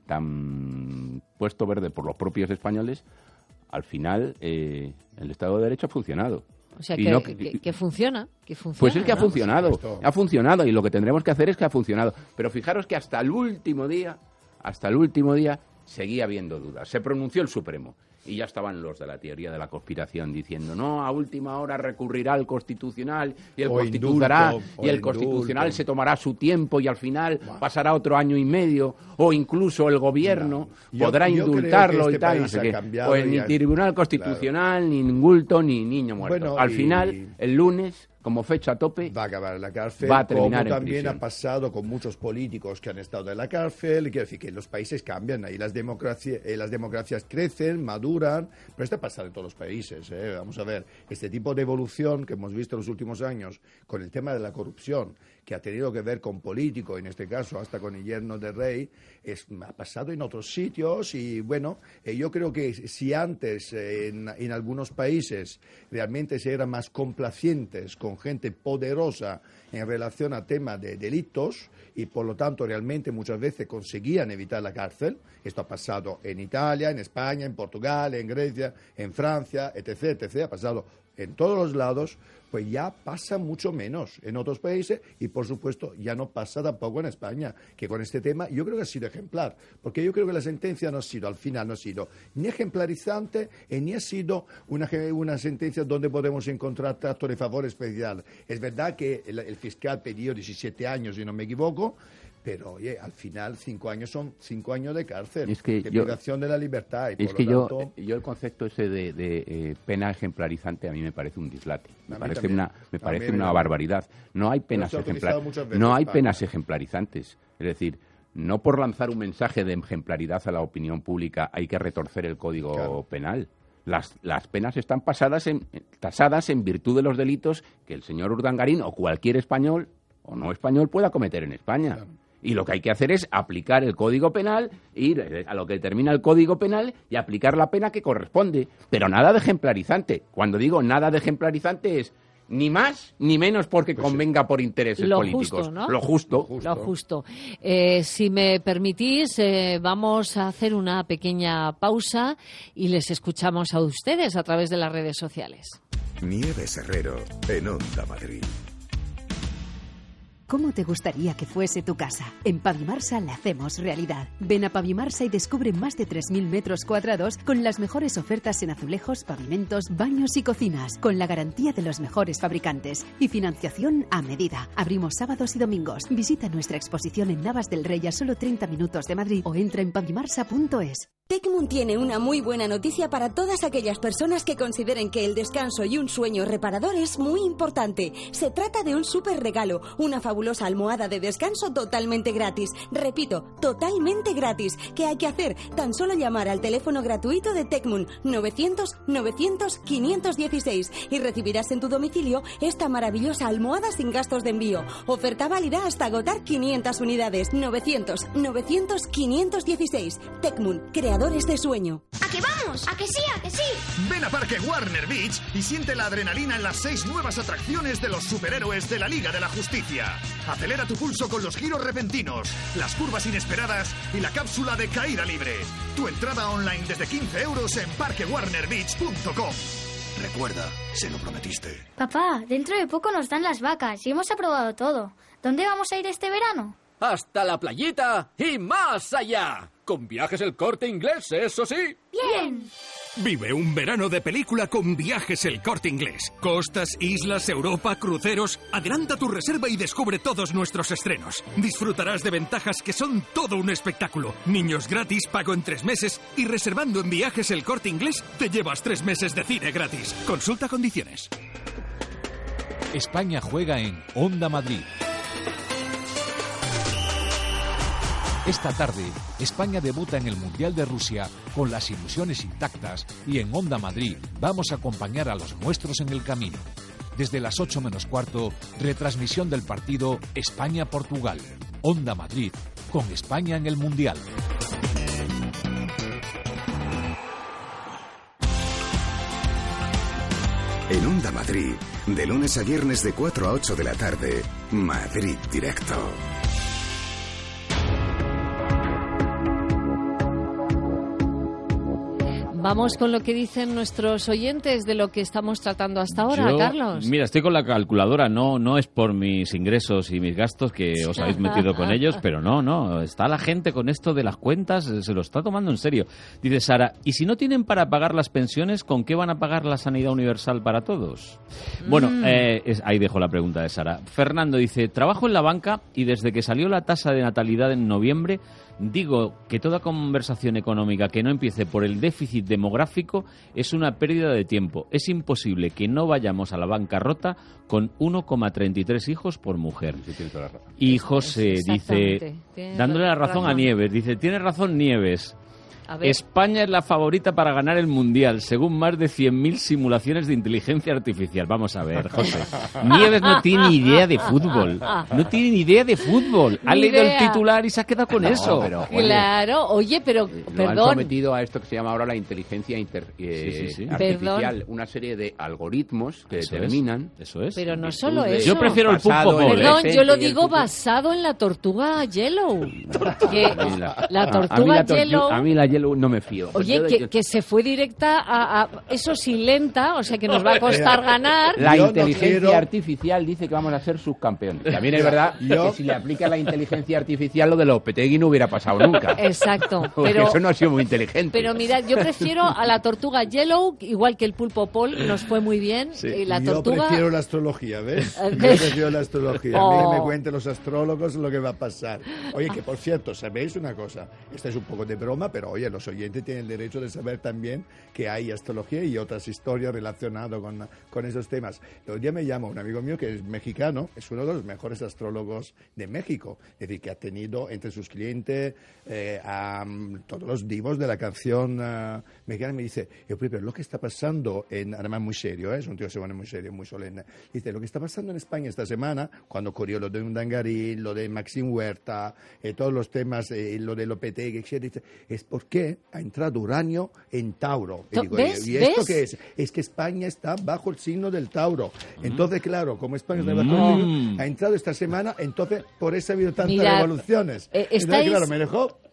tan puesto verde por los propios españoles, al final eh, el Estado de Derecho ha funcionado. O sea, y que, no, que, que funciona, que funciona. Pues es que ¿no? ha funcionado, ha funcionado y lo que tendremos que hacer es que ha funcionado. Pero fijaros que hasta el último día, hasta el último día, seguía habiendo dudas. Se pronunció el Supremo y ya estaban los de la teoría de la conspiración diciendo no, a última hora recurrirá al Constitucional y el O Constitucional indulto, y el o Constitucional indulto. se tomará su tiempo y al final Bueno. pasará otro año y medio o incluso el gobierno No. Yo- podrá yo creo indultarlo que este y tal. No país sé ha qué. cambiado Pues y ni ha- Tribunal Constitucional, ni indulto, ni niño muerto. Bueno, al y- final, el lunes, como fecha tope, va a acabar en la cárcel, va a terminar como en también prisión. ha pasado con muchos políticos que han estado en la cárcel. Quiero decir que los países cambian, ahí las democracias, eh, las democracias crecen, maduran, pero esto pasa en todos los países. ¿eh? Vamos a ver, este tipo de evolución que hemos visto en los últimos años con el tema de la corrupción, que ha tenido que ver con políticos, en este caso hasta con el yerno del rey, es, ha pasado en otros sitios y bueno, eh, yo creo que si antes eh, en, en algunos países realmente se eran más complacientes con gente poderosa en relación a temas de delitos y por lo tanto realmente muchas veces conseguían evitar la cárcel, esto ha pasado en Italia, en España, en Portugal, en Grecia, en Francia, etcétera, etcétera, ha pasado en todos los lados, pues ya pasa mucho menos en otros países y por supuesto ya no pasa tampoco en España, que con este tema yo creo que ha sido ejemplar, porque yo creo que la sentencia no ha sido, al final no ha sido ni ejemplarizante eh, ni ha sido una, una sentencia donde podemos encontrar trato de favor especial. Es verdad que el, el fiscal pidió diecisiete años, si no me equivoco, pero oye, al final cinco años son cinco años de cárcel, Es que de yo- privación de la libertad. Y Es por que lo yo, tanto, yo el concepto ese de, de, eh, pena ejemplarizante a mí me parece un dislate, me A mí parece también. una, me A parece mí una también. barbaridad. No hay penas se ha utilizado ejemplarizantes. muchas veces No hay para- penas ejemplarizantes. Es decir, no por lanzar un mensaje de ejemplaridad a la opinión pública hay que retorcer el código Claro. penal. Las, las penas están pasadas en, tasadas en virtud de los delitos que el señor Urdangarín o cualquier español o no español pueda cometer en España. Y lo que hay que hacer es aplicar el Código Penal, ir a lo que determina el Código Penal y aplicar la pena que corresponde. Pero nada de ejemplarizante. Cuando digo nada de ejemplarizante es ni más ni menos porque convenga por intereses Lo políticos. justo, ¿no? Lo justo. Lo justo. Eh, si me permitís, eh, vamos a hacer una pequeña pausa y les escuchamos a ustedes a través de las redes sociales. Nieves Herrero en Onda Madrid. cómo te gustaría que fuese tu casa. En Pavimarsa la hacemos realidad. Ven a Pavimarsa y descubre más de tres mil metros cuadrados con las mejores ofertas en azulejos, pavimentos, baños y cocinas, con la garantía de los mejores fabricantes y financiación a medida. Abrimos sábados y domingos. Visita nuestra exposición en Navas del Rey a solo treinta minutos de Madrid o entra en pavimarsa punto es. Tecmun tiene una muy buena noticia para todas aquellas personas que consideren que el descanso y un sueño reparador es muy importante. Se trata de un súper regalo, una fabulosa almohada de descanso totalmente gratis. Repito, totalmente gratis. ¿Qué hay que hacer? Tan solo llamar al teléfono gratuito de Tecmun novecientos novecientos quinientos dieciséis y recibirás en tu domicilio esta maravillosa almohada sin gastos de envío. Oferta válida hasta agotar quinientas unidades. novecientos novecientos quinientos dieciséis. Tecmun, creadores de sueño. ¿A qué vamos? ¿A que sí? ¿A que sí? Ven a Parque Warner Beach y siente la adrenalina en las seis nuevas atracciones de los superhéroes de la Liga de la Justicia. Acelera tu pulso con los giros repentinos, las curvas inesperadas y la cápsula de caída libre. Tu entrada online desde quince euros en parque warner beach punto com. Recuerda, se lo prometiste. Papá, dentro de poco nos dan las vacas y hemos aprobado todo. ¿Dónde vamos a ir este verano? Hasta la playita y más allá. Con Viajes El Corte Inglés, eso sí. ¡Bien! Vive un verano de película con Viajes El Corte Inglés. Costas, islas, Europa, cruceros. Agranda tu reserva y descubre todos nuestros estrenos. Disfrutarás de ventajas que son todo un espectáculo. Niños gratis, pago en tres meses. Y reservando en Viajes El Corte Inglés, te llevas tres meses de cine gratis. Consulta condiciones. España juega en Onda Madrid. Esta tarde, España debuta en el Mundial de Rusia con las ilusiones intactas y en Onda Madrid vamos a acompañar a los nuestros en el camino. Desde las ocho menos cuarto, retransmisión del partido España-Portugal. Onda Madrid, con España en el Mundial. En Onda Madrid, de lunes a viernes de cuatro a ocho de la tarde, Madrid Directo. Vamos con lo que dicen nuestros oyentes de lo que estamos tratando hasta ahora, Yo, Carlos. Mira, estoy con la calculadora, no no es por mis ingresos y mis gastos que os habéis metido con ellos, pero no, no, está la gente con esto de las cuentas, se lo está tomando en serio. Dice Sara, ¿y si no tienen para pagar las pensiones, con qué van a pagar la sanidad universal para todos? Mm. Bueno, eh, es, ahí dejo la pregunta de Sara. Fernando dice, trabajo en la banca y desde que salió la tasa de natalidad en noviembre, digo que toda conversación económica que no empiece por el déficit demográfico es una pérdida de tiempo. Es imposible que no vayamos a la bancarrota con uno coma treinta y tres hijos por mujer. Y José dice, dándole la razón a Nieves, dice, tiene razón Nieves. España es la favorita para ganar el Mundial, según más de cien mil simulaciones de inteligencia artificial. Vamos a ver, José. Nieves no tiene ni idea de fútbol. No tiene ni idea de fútbol. Ha Ni leído idea. el titular y se ha quedado con No, eso. pero, oye, Claro, oye, pero, Lo han perdón, sometido a esto que se llama ahora la inteligencia inter- eh, Sí, sí, sí. artificial, Perdón. una serie de algoritmos que Eso es, determinan. Eso es. pero no virtud solo de- eso. Yo prefiero el pasado, fútbol, el ¿eh? Perdón, presente yo lo y el digo futuro. basado en la tortuga Yellow. Que La, la a- a mí tortuga la tor- Yellow... A mí la Yellow no me fío. Oye, Yo de- que, que se fue directa a, a... Eso sí, lenta, o sea que nos va a costar ganar. La Yo no inteligencia quiero- artificial dice que vamos a ser subcampeones. También es verdad Yo- que si le aplica la inteligencia artificial lo de Lopetegui no hubiera pasado nunca. Exacto, Porque pero... eso no ha sido muy inteligente. Pero mirad, yo prefiero a la tortuga Yellow, igual que el pulpo Paul, nos fue muy bien. Y la Yo tortuga... prefiero la astrología, ¿ves? Yo ¿Ves? prefiero la astrología. A mí que Oh. me cuenten los astrólogos lo que va a pasar. Oye, que por cierto, ¿sabéis una cosa? Esta es un poco de broma, pero oye, los oyentes tienen el derecho de saber también que hay astrología y otras historias relacionadas con, con esos temas. El otro día me llama un amigo mío que es mexicano, es uno de los mejores astrólogos de México. Es decir, que ha tenido entre sus clientes eh, a mm, todos los divos de la canción uh, mexicana. Me dice, yo, pero lo que está pasando, en, además muy serio, ¿eh? Es un tío que se pone muy serio, muy solemne. Dice, lo que está pasando en España esta semana, cuando ocurrió lo de Undangarín, lo de Maxim Huerta, eh, todos los temas, eh, lo de Lopetegui, etcétera, dice, es porque ha entrado Uranio en Tauro. Y, digo, ¿Ves? ¿y esto ¿Ves? qué es? Es que España está bajo el signo del Tauro. Entonces, claro, como España está bajo Mm. el signo, ha entrado esta semana, entonces por eso ha habido tantas Mirad, revoluciones. eh, Entonces, estáis- claro, me dejó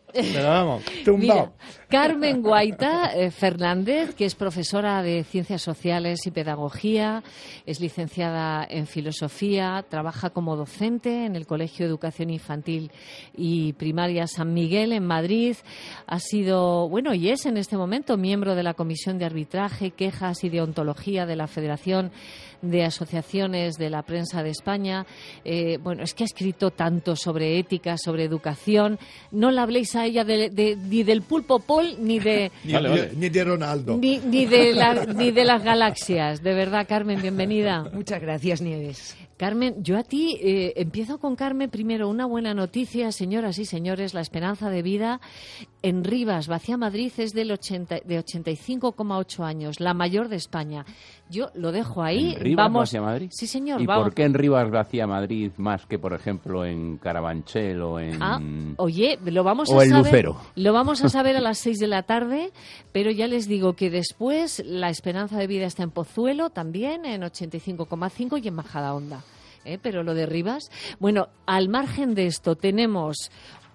Pero vamos, tumbado. Mira, Carmen Guaita eh, Fernández, que es profesora de Ciencias Sociales y Pedagogía, es licenciada en Filosofía, trabaja como docente en el Colegio de Educación Infantil y Primaria San Miguel en Madrid. Ha sido, bueno, y es en este momento miembro de la Comisión de Arbitraje, Quejas y Deontología de la Federación de Asociaciones de la Prensa de España. Eh, bueno, es que ha escrito tanto sobre ética, sobre educación. No la habléis a ella de, de, ni del pulpo Paul, ni de... ni, vale, vale. ni de Ronaldo. Ni, ni, de la, ni de las galaxias. De verdad, Carmen, bienvenida. Muchas gracias, Nieves. Carmen, yo a ti eh, empiezo con Carmen. Primero, una buena noticia, señoras y señores. La esperanza de vida en Rivas, Vacía Madrid, es del ochenta, de ochenta y cinco coma ocho años, la mayor de España. Yo lo dejo ahí. ¿En Rivas, vamos... Vacía Madrid? Sí, señor. ¿Y vamos. por qué en Rivas, Vacía Madrid, más que, por ejemplo, en Carabanchel o en... Ah, oye, lo vamos o a en saber. Lucero. Lo vamos a saber a las seis de la tarde, pero ya les digo que después la esperanza de vida está en Pozuelo también, en ochenta y cinco coma cinco y en Majadahonda. ¿Eh? Pero lo de Rivas, bueno, al margen de esto tenemos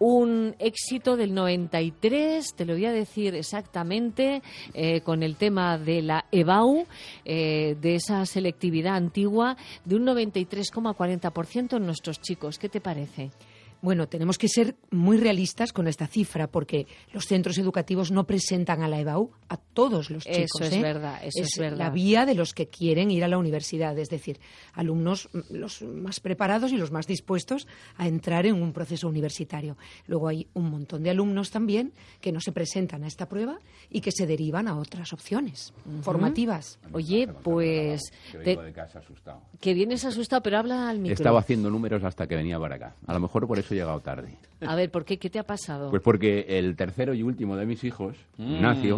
un éxito del noventa y tres, te lo voy a decir exactamente, eh, con el tema de la EBAU, eh, de esa selectividad antigua, de un noventa y tres coma cuarenta por ciento en nuestros chicos. ¿Qué te parece? Bueno, tenemos que ser muy realistas con esta cifra porque los centros educativos no presentan a la EBAU a todos los chicos. Eso es ¿eh? verdad, eso es, es verdad. La vía de los que quieren ir a la universidad, es decir, alumnos los más preparados y los más dispuestos a entrar en un proceso universitario. Luego hay un montón de alumnos también que no se presentan a esta prueba y que se derivan a otras opciones uh-huh. formativas. Oye, pues... Que vengo de casa asustado. Que vienes asustado, pero habla al micro. Estaba haciendo números hasta que venía para acá. A lo mejor por eso he llegado tarde. A ver, ¿por qué? ¿Qué te ha pasado? Pues porque el tercero y último de mis hijos, Mm. Ignacio,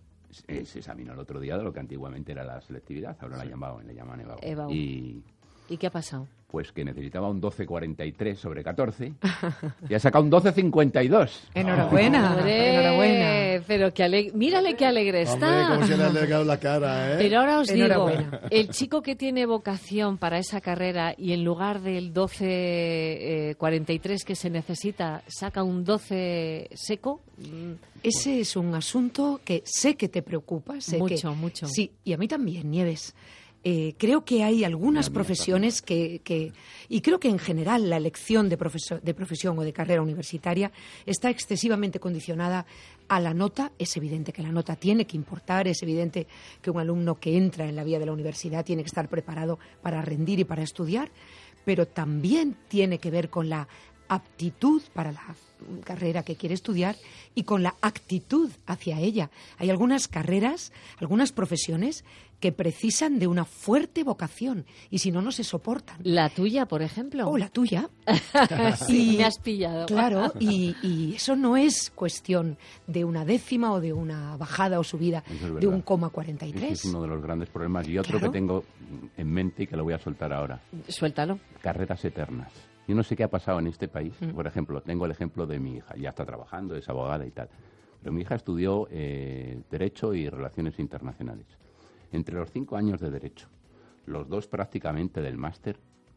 se, se examinó el otro día de lo que antiguamente era la selectividad. Ahora sí. la llaman, le llaman EBAU. EBAU. Y, ¿Y qué ha pasado? Pues que necesitaba un doce cuarenta y tres sobre catorce y ha sacado un doce cincuenta y dos. Enhorabuena, oh. enhorabuena. Pero que alegre, mírale qué alegre está. Hombre, cómo se le ha alegado la cara, ¿eh? Pero ahora os digo, el chico que tiene vocación para esa carrera y en lugar del doce cuarenta y tres que se necesita, saca un doce seco. Ese es un asunto que sé que te preocupa. Sé mucho, que, mucho. Sí, y a mí también, Nieves. Eh, creo que hay algunas profesiones que, que, y creo que en general la elección de, profesor, de profesión o de carrera universitaria está excesivamente condicionada a la nota. Es evidente que la nota tiene que importar, es evidente que un alumno que entra en la vía de la universidad tiene que estar preparado para rendir y para estudiar, pero también tiene que ver con la aptitud para la carrera que quiere estudiar y con la actitud hacia ella. Hay algunas carreras, algunas profesiones que precisan de una fuerte vocación y si no, no se soportan. ¿La tuya, por ejemplo? Oh, la tuya. Sí, y, me has pillado. Claro, y, y eso no es cuestión de una décima o de una bajada o subida es de un coma cuarenta y tres. Ese es uno de los grandes problemas. Y otro claro. que tengo en mente y que lo voy a soltar ahora. Suéltalo. Carreras eternas. Yo no sé qué ha pasado en este país. Mm. Por ejemplo, tengo el ejemplo de mi hija. Ya está trabajando, es abogada y tal. Pero mi hija estudió eh, Derecho y Relaciones Internacionales. Entre los cinco años de Derecho, los dos prácticamente del máster,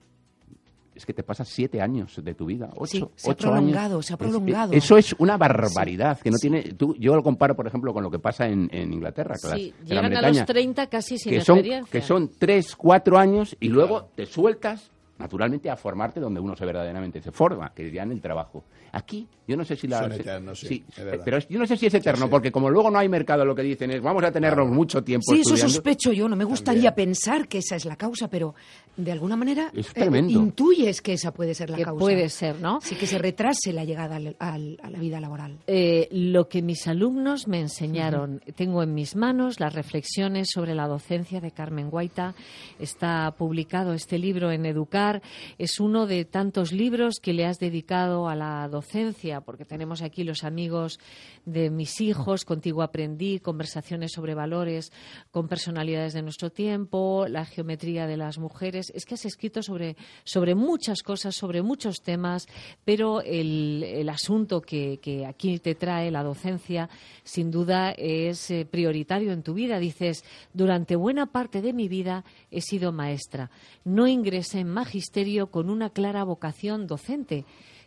es que te pasas siete años de tu vida, ocho, sí, se ocho ha prolongado, años. Se ha prolongado. Es, eso es una barbaridad. Sí, que no sí. tiene. Tú, yo lo comparo, por ejemplo, con lo que pasa en, en Inglaterra. Sí, las, llegan a los treinta casi sin que son, experiencia. Que son tres, cuatro años y luego claro. te sueltas, naturalmente, a formarte donde uno se verdaderamente se forma, que diría en el trabajo. Aquí, yo no sé si la... Son eternos, sí, sí es verdad. Pero yo no sé si es eterno, sí, sí. porque como luego no hay mercado, lo que dicen es, vamos a tenernos claro. mucho tiempo Sí, estudiando. eso sospecho yo, no me gustaría También. pensar que esa es la causa, pero de alguna manera es tremendo. Eh, intuyes que esa puede ser la que causa. Puede ser, ¿no? Sí, que se retrase la llegada al, al, a la vida laboral. Eh, lo que mis alumnos me enseñaron, uh-huh. tengo en mis manos las reflexiones sobre la docencia de Carmen Guaita. Está publicado este libro en Educar. Es uno de tantos libros que le has dedicado a la docencia, porque tenemos aquí los amigos de mis hijos, Contigo aprendí, conversaciones sobre valores con personalidades de nuestro tiempo, la geometría de las mujeres. Es que has escrito sobre, sobre muchas cosas, sobre muchos temas, pero el, el asunto que, que aquí te trae, la docencia, sin duda es eh, prioritario en tu vida. Dices, durante buena parte de mi vida he sido maestra. No ingresé en magisterio con una clara vocación docente.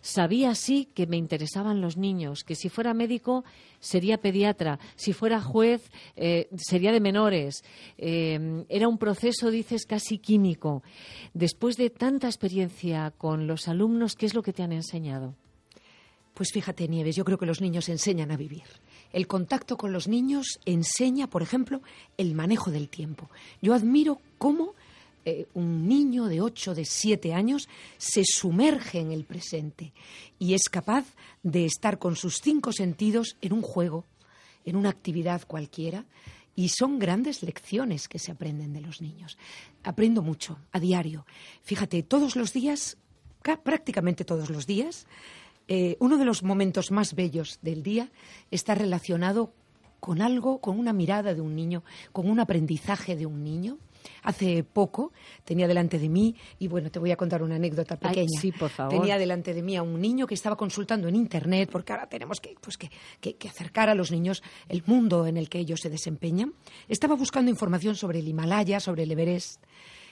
Sabía sí que me interesaban los niños, que si fuera médico sería pediatra, si fuera juez eh, sería de menores. Eh, era un proceso, dices, casi químico. Después de tanta experiencia con los alumnos, ¿qué es lo que te han enseñado? Pues fíjate, Nieves, yo creo que los niños enseñan a vivir. El contacto con los niños enseña, por ejemplo, el manejo del tiempo. Yo admiro cómo eh, un niño de ocho, de siete años se sumerge en el presente y es capaz de estar con sus cinco sentidos en un juego, en una actividad cualquiera, y son grandes lecciones que se aprenden de los niños. Aprendo mucho, a diario. Fíjate, todos los días, prácticamente todos los días, Eh, uno de los momentos más bellos del día está relacionado con algo, con una mirada de un niño, con un aprendizaje de un niño. Hace poco tenía delante de mí, y bueno, te voy a contar una anécdota pequeña. Ay, sí, por favor. Tenía delante de mí a un niño que estaba consultando en Internet, porque ahora tenemos que, pues que, que, que acercar a los niños el mundo en el que ellos se desempeñan. Estaba buscando información sobre el Himalaya, sobre el Everest.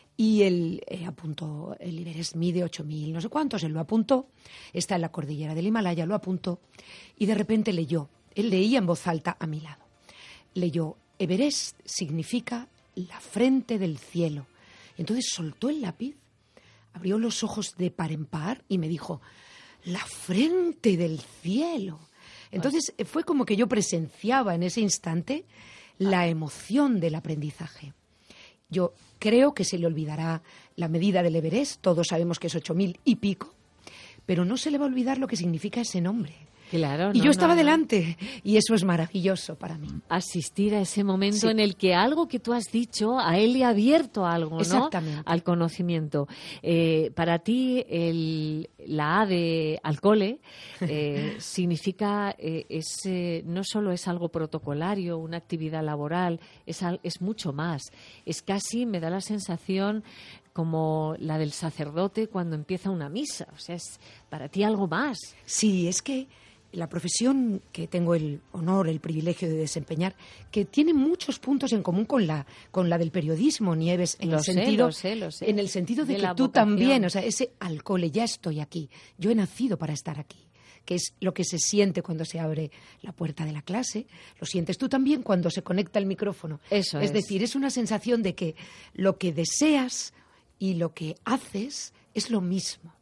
Y él eh, apuntó, el Everest mide ocho mil no sé cuántos, él lo apuntó, está en la cordillera del Himalaya, lo apuntó, y de repente leyó, él leía en voz alta a mi lado, leyó, Everest significa la frente del cielo. Entonces soltó el lápiz, abrió los ojos de par en par y me dijo, la frente del cielo. Entonces fue como que yo presenciaba en ese instante la emoción del aprendizaje. Yo creo que se le olvidará la medida del Everest, todos sabemos que es ocho mil y pico, pero no se le va a olvidar lo que significa ese nombre. Claro, y no, yo estaba no, no. delante, y eso es maravilloso para mí. Asistir a ese momento Sí. en el que algo que tú has dicho, a él le ha abierto algo, ¿no? Exactamente. Al conocimiento. Eh, para ti, el, la A de alcohole eh, significa, eh, es, eh, no solo es algo protocolario, una actividad laboral, es, al- es mucho más. Es casi, me da la sensación, como la del sacerdote cuando empieza una misa. O sea, es para ti algo más. Sí, es que la profesión que tengo el honor, el privilegio de desempeñar, que tiene muchos puntos en común con la con la del periodismo, Nieves, en Lo el sé, sentido, lo sé, lo sé. en el sentido de, De que la tú vocación. también, o sea, ese alcohol, ya estoy aquí, yo he nacido para estar aquí, que es lo que se siente cuando se abre la puerta de la clase, lo sientes tú también cuando se conecta el micrófono. Eso es es. decir, es una sensación de que lo que deseas y lo que haces es lo mismo.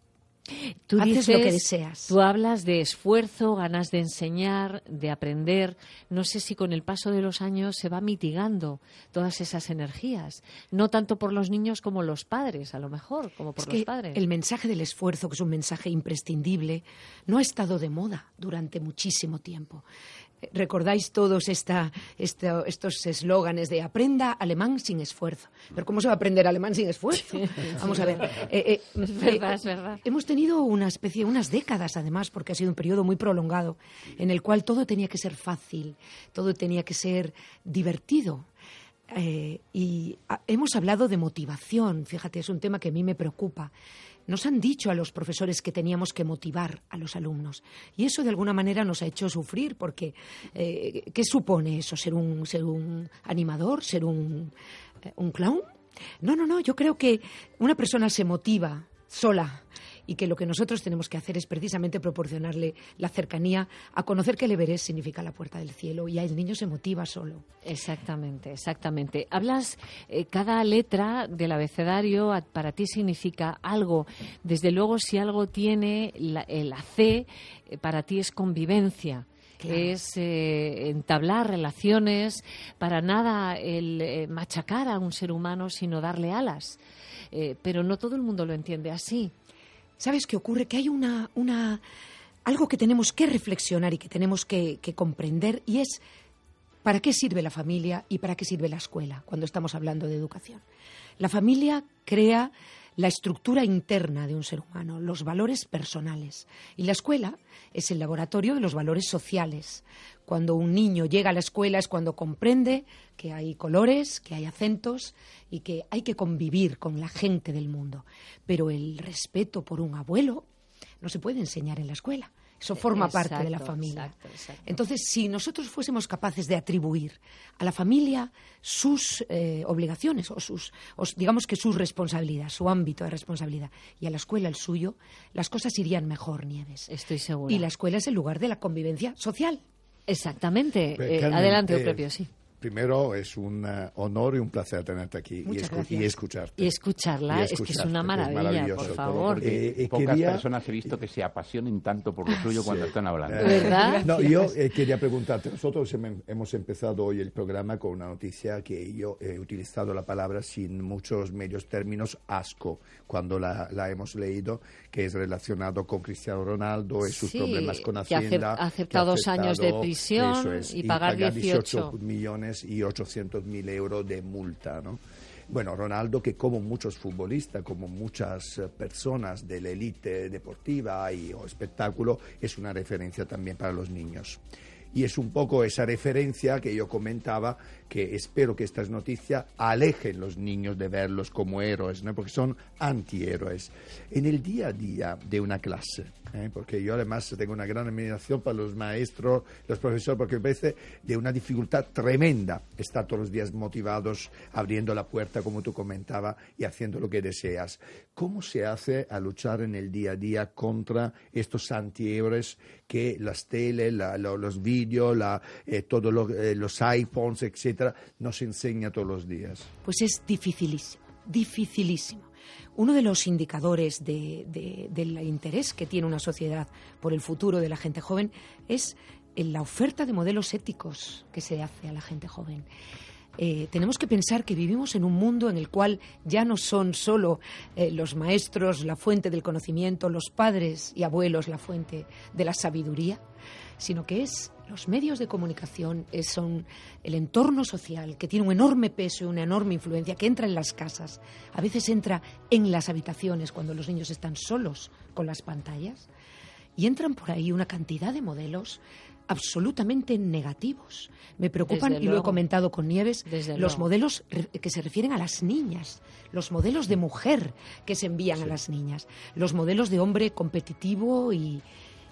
Tú Haces dices, lo que deseas. Tú hablas de esfuerzo, ganas de enseñar, de aprender. No sé si con el paso de los años se va mitigando todas esas energías. No tanto por los niños como los padres, a lo mejor, como por Es los que padres. el mensaje del esfuerzo, que es un mensaje imprescindible, no ha estado de moda durante muchísimo tiempo. Eh, ¿Recordáis todos esta, esta- estos eslóganes de aprenda alemán sin esfuerzo? ¿Pero cómo se va a aprender alemán sin esfuerzo? Vamos a ver. eh, eh, Es verdad, eh, es verdad. Hemos tenido una especie, unas décadas además, porque ha sido un periodo muy prolongado, en el cual todo tenía que ser fácil, todo tenía que ser divertido. Eh, y ah, hemos hablado de motivación, fíjate, es un tema que a mí me preocupa. Nos han dicho a los profesores que teníamos que motivar a los alumnos y eso de alguna manera nos ha hecho sufrir porque eh, ¿qué supone eso? ¿Ser un, ser un animador? ¿Ser un, eh, un clown? No, no, no, yo creo que una persona se motiva sola y que lo que nosotros tenemos que hacer es precisamente proporcionarle la cercanía a conocer que el Everest significa la puerta del cielo y el niño se motiva solo. Exactamente, exactamente. Hablas, eh, cada letra del abecedario a- para ti significa algo. Desde luego, si algo tiene la, eh, la C, eh, para ti es convivencia. Claro. Es eh, entablar relaciones, para nada el eh, machacar a un ser humano, sino darle alas. Eh, pero no todo el mundo lo entiende así. ¿Sabes qué ocurre? Que hay una, una algo que tenemos que reflexionar y que tenemos que, que comprender y es ¿para qué sirve la familia y para qué sirve la escuela cuando estamos hablando de educación? La familia crea la estructura interna de un ser humano, los valores personales. Y la escuela es el laboratorio de los valores sociales. Cuando un niño llega a la escuela es cuando comprende que hay colores, que hay acentos y que hay que convivir con la gente del mundo. Pero el respeto por un abuelo no se puede enseñar en la escuela. Eso forma Exacto, parte de la familia. exacto, exacto. Entonces, si nosotros fuésemos capaces de atribuir a la familia sus eh, obligaciones, o sus, o, digamos que su responsabilidad, su ámbito de responsabilidad, y a la escuela el suyo, las cosas irían mejor, Nieves. Estoy segura. Y la escuela es el lugar de la convivencia social. Exactamente. Pues, Eh, Carmen, adelante, eh, Eupropio, sí. Primero, es un uh, honor y un placer tenerte aquí y, Muchas escu- gracias. y escucharte. Y escucharla, Y es que es escucharte, una que es maravilla, maravilloso. por Todo favor. porque Eh, eh, pocas quería- personas he visto que se apasionen tanto por lo suyo cuando están hablando. Eh, ¿Verdad? No, yo eh, quería preguntarte, nosotros hem- hemos empezado hoy el programa con una noticia que yo he utilizado la palabra sin muchos medios términos, asco, cuando la, la hemos leído, que es relacionado con Cristiano Ronaldo y sus Sí, problemas con que Hacienda. acep- ha aceptado dos años de prisión eso es, y pagar dieciocho. millones y ochocientos mil euros de multa, ¿no? Bueno, Ronaldo, que como muchos futbolistas, como muchas eh, personas de la élite deportiva y, o espectáculo, es una referencia también para los niños. Y es un poco esa referencia que yo comentaba, que espero que estas noticias alejen los niños de verlos como héroes, ¿no? Porque son antihéroes. En el día a día de una clase, ¿eh? Porque yo además tengo una gran admiración para los maestros, los profesores, porque me parece de una dificultad tremenda estar todos los días motivados, abriendo la puerta, como tú comentabas, y haciendo lo que deseas. ¿Cómo se hace a luchar en el día a día contra estos antihéroes que las tele, la, lo, los vídeos, la, eh, todos lo, eh, los iPhones, etcétera, nos enseña todos los días? Pues es dificilísimo, dificilísimo. Uno de los indicadores de, de, del interés que tiene una sociedad por el futuro de la gente joven es en la oferta de modelos éticos que se hace a la gente joven. Eh, tenemos que pensar que vivimos en un mundo en el cual ya no son solo eh, los maestros la fuente del conocimiento, los padres y abuelos la fuente de la sabiduría, sino que es los medios de comunicación, es, son el entorno social que tiene un enorme peso y una enorme influencia, que entra en las casas, a veces entra en las habitaciones cuando los niños están solos con las pantallas, y entran por ahí una cantidad de modelos absolutamente negativos. Me preocupan, Desde y lo he luego. comentado con Nieves, Desde los luego. modelos re- que se refieren a las niñas, los modelos de mujer que se envían a las niñas, los modelos de hombre competitivo y,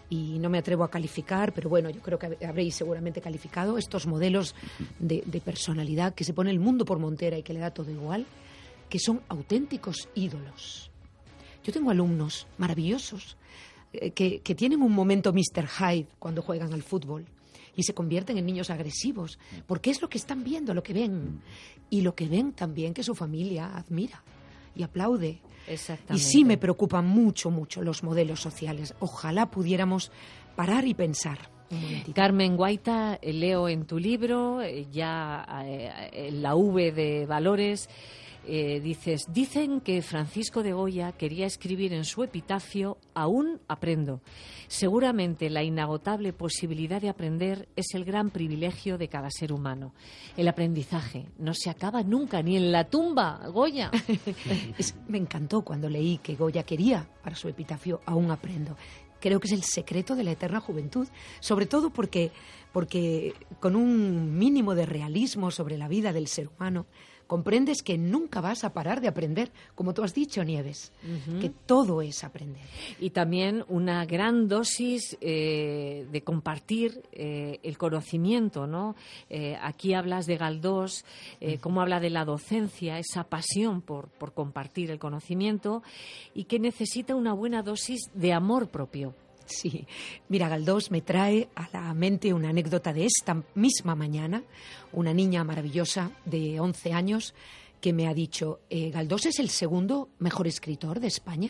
y no me atrevo a calificar, pero bueno, yo creo que hab- habréis seguramente calificado estos modelos de, de personalidad que se pone el mundo por montera y que le da todo igual, que son auténticos ídolos. Yo tengo alumnos maravillosos eh, que, que tienen un momento mister Hyde cuando juegan al fútbol y se convierten en niños agresivos, porque es lo que están viendo, lo que ven, y lo que ven también que su familia admira y aplaude. Y Exactamente. sí me preocupan mucho, mucho los modelos sociales. Ojalá pudiéramos parar y pensar. Un momentito. Carmen Guaita, eh, leo en tu libro, eh, ya eh, en la V de Valores, eh, dices, dicen que Francisco de Goya quería escribir en su epitafio, aún aprendo. Seguramente la inagotable posibilidad de aprender es el gran privilegio de cada ser humano. El aprendizaje no se acaba nunca, ni en la tumba, Goya. Es- me encantó cuando leí que Goya quería para su epitafio, aún aprendo. Creo que es el secreto de la eterna juventud, sobre todo porque, porque con un mínimo de realismo sobre la vida del ser humano, comprendes que nunca vas a parar de aprender, como tú has dicho, Nieves, Ujú. que todo es aprender. Y también una gran dosis eh, de compartir eh, el conocimiento, ¿no? Eh, aquí hablas de Galdós, eh, cómo habla de la docencia, esa pasión por, por compartir el conocimiento y que necesita una buena dosis de amor propio. Sí, mira, Galdós me trae a la mente una anécdota de esta misma mañana, una niña maravillosa de once años que me ha dicho, eh, Galdós es el segundo mejor escritor de España.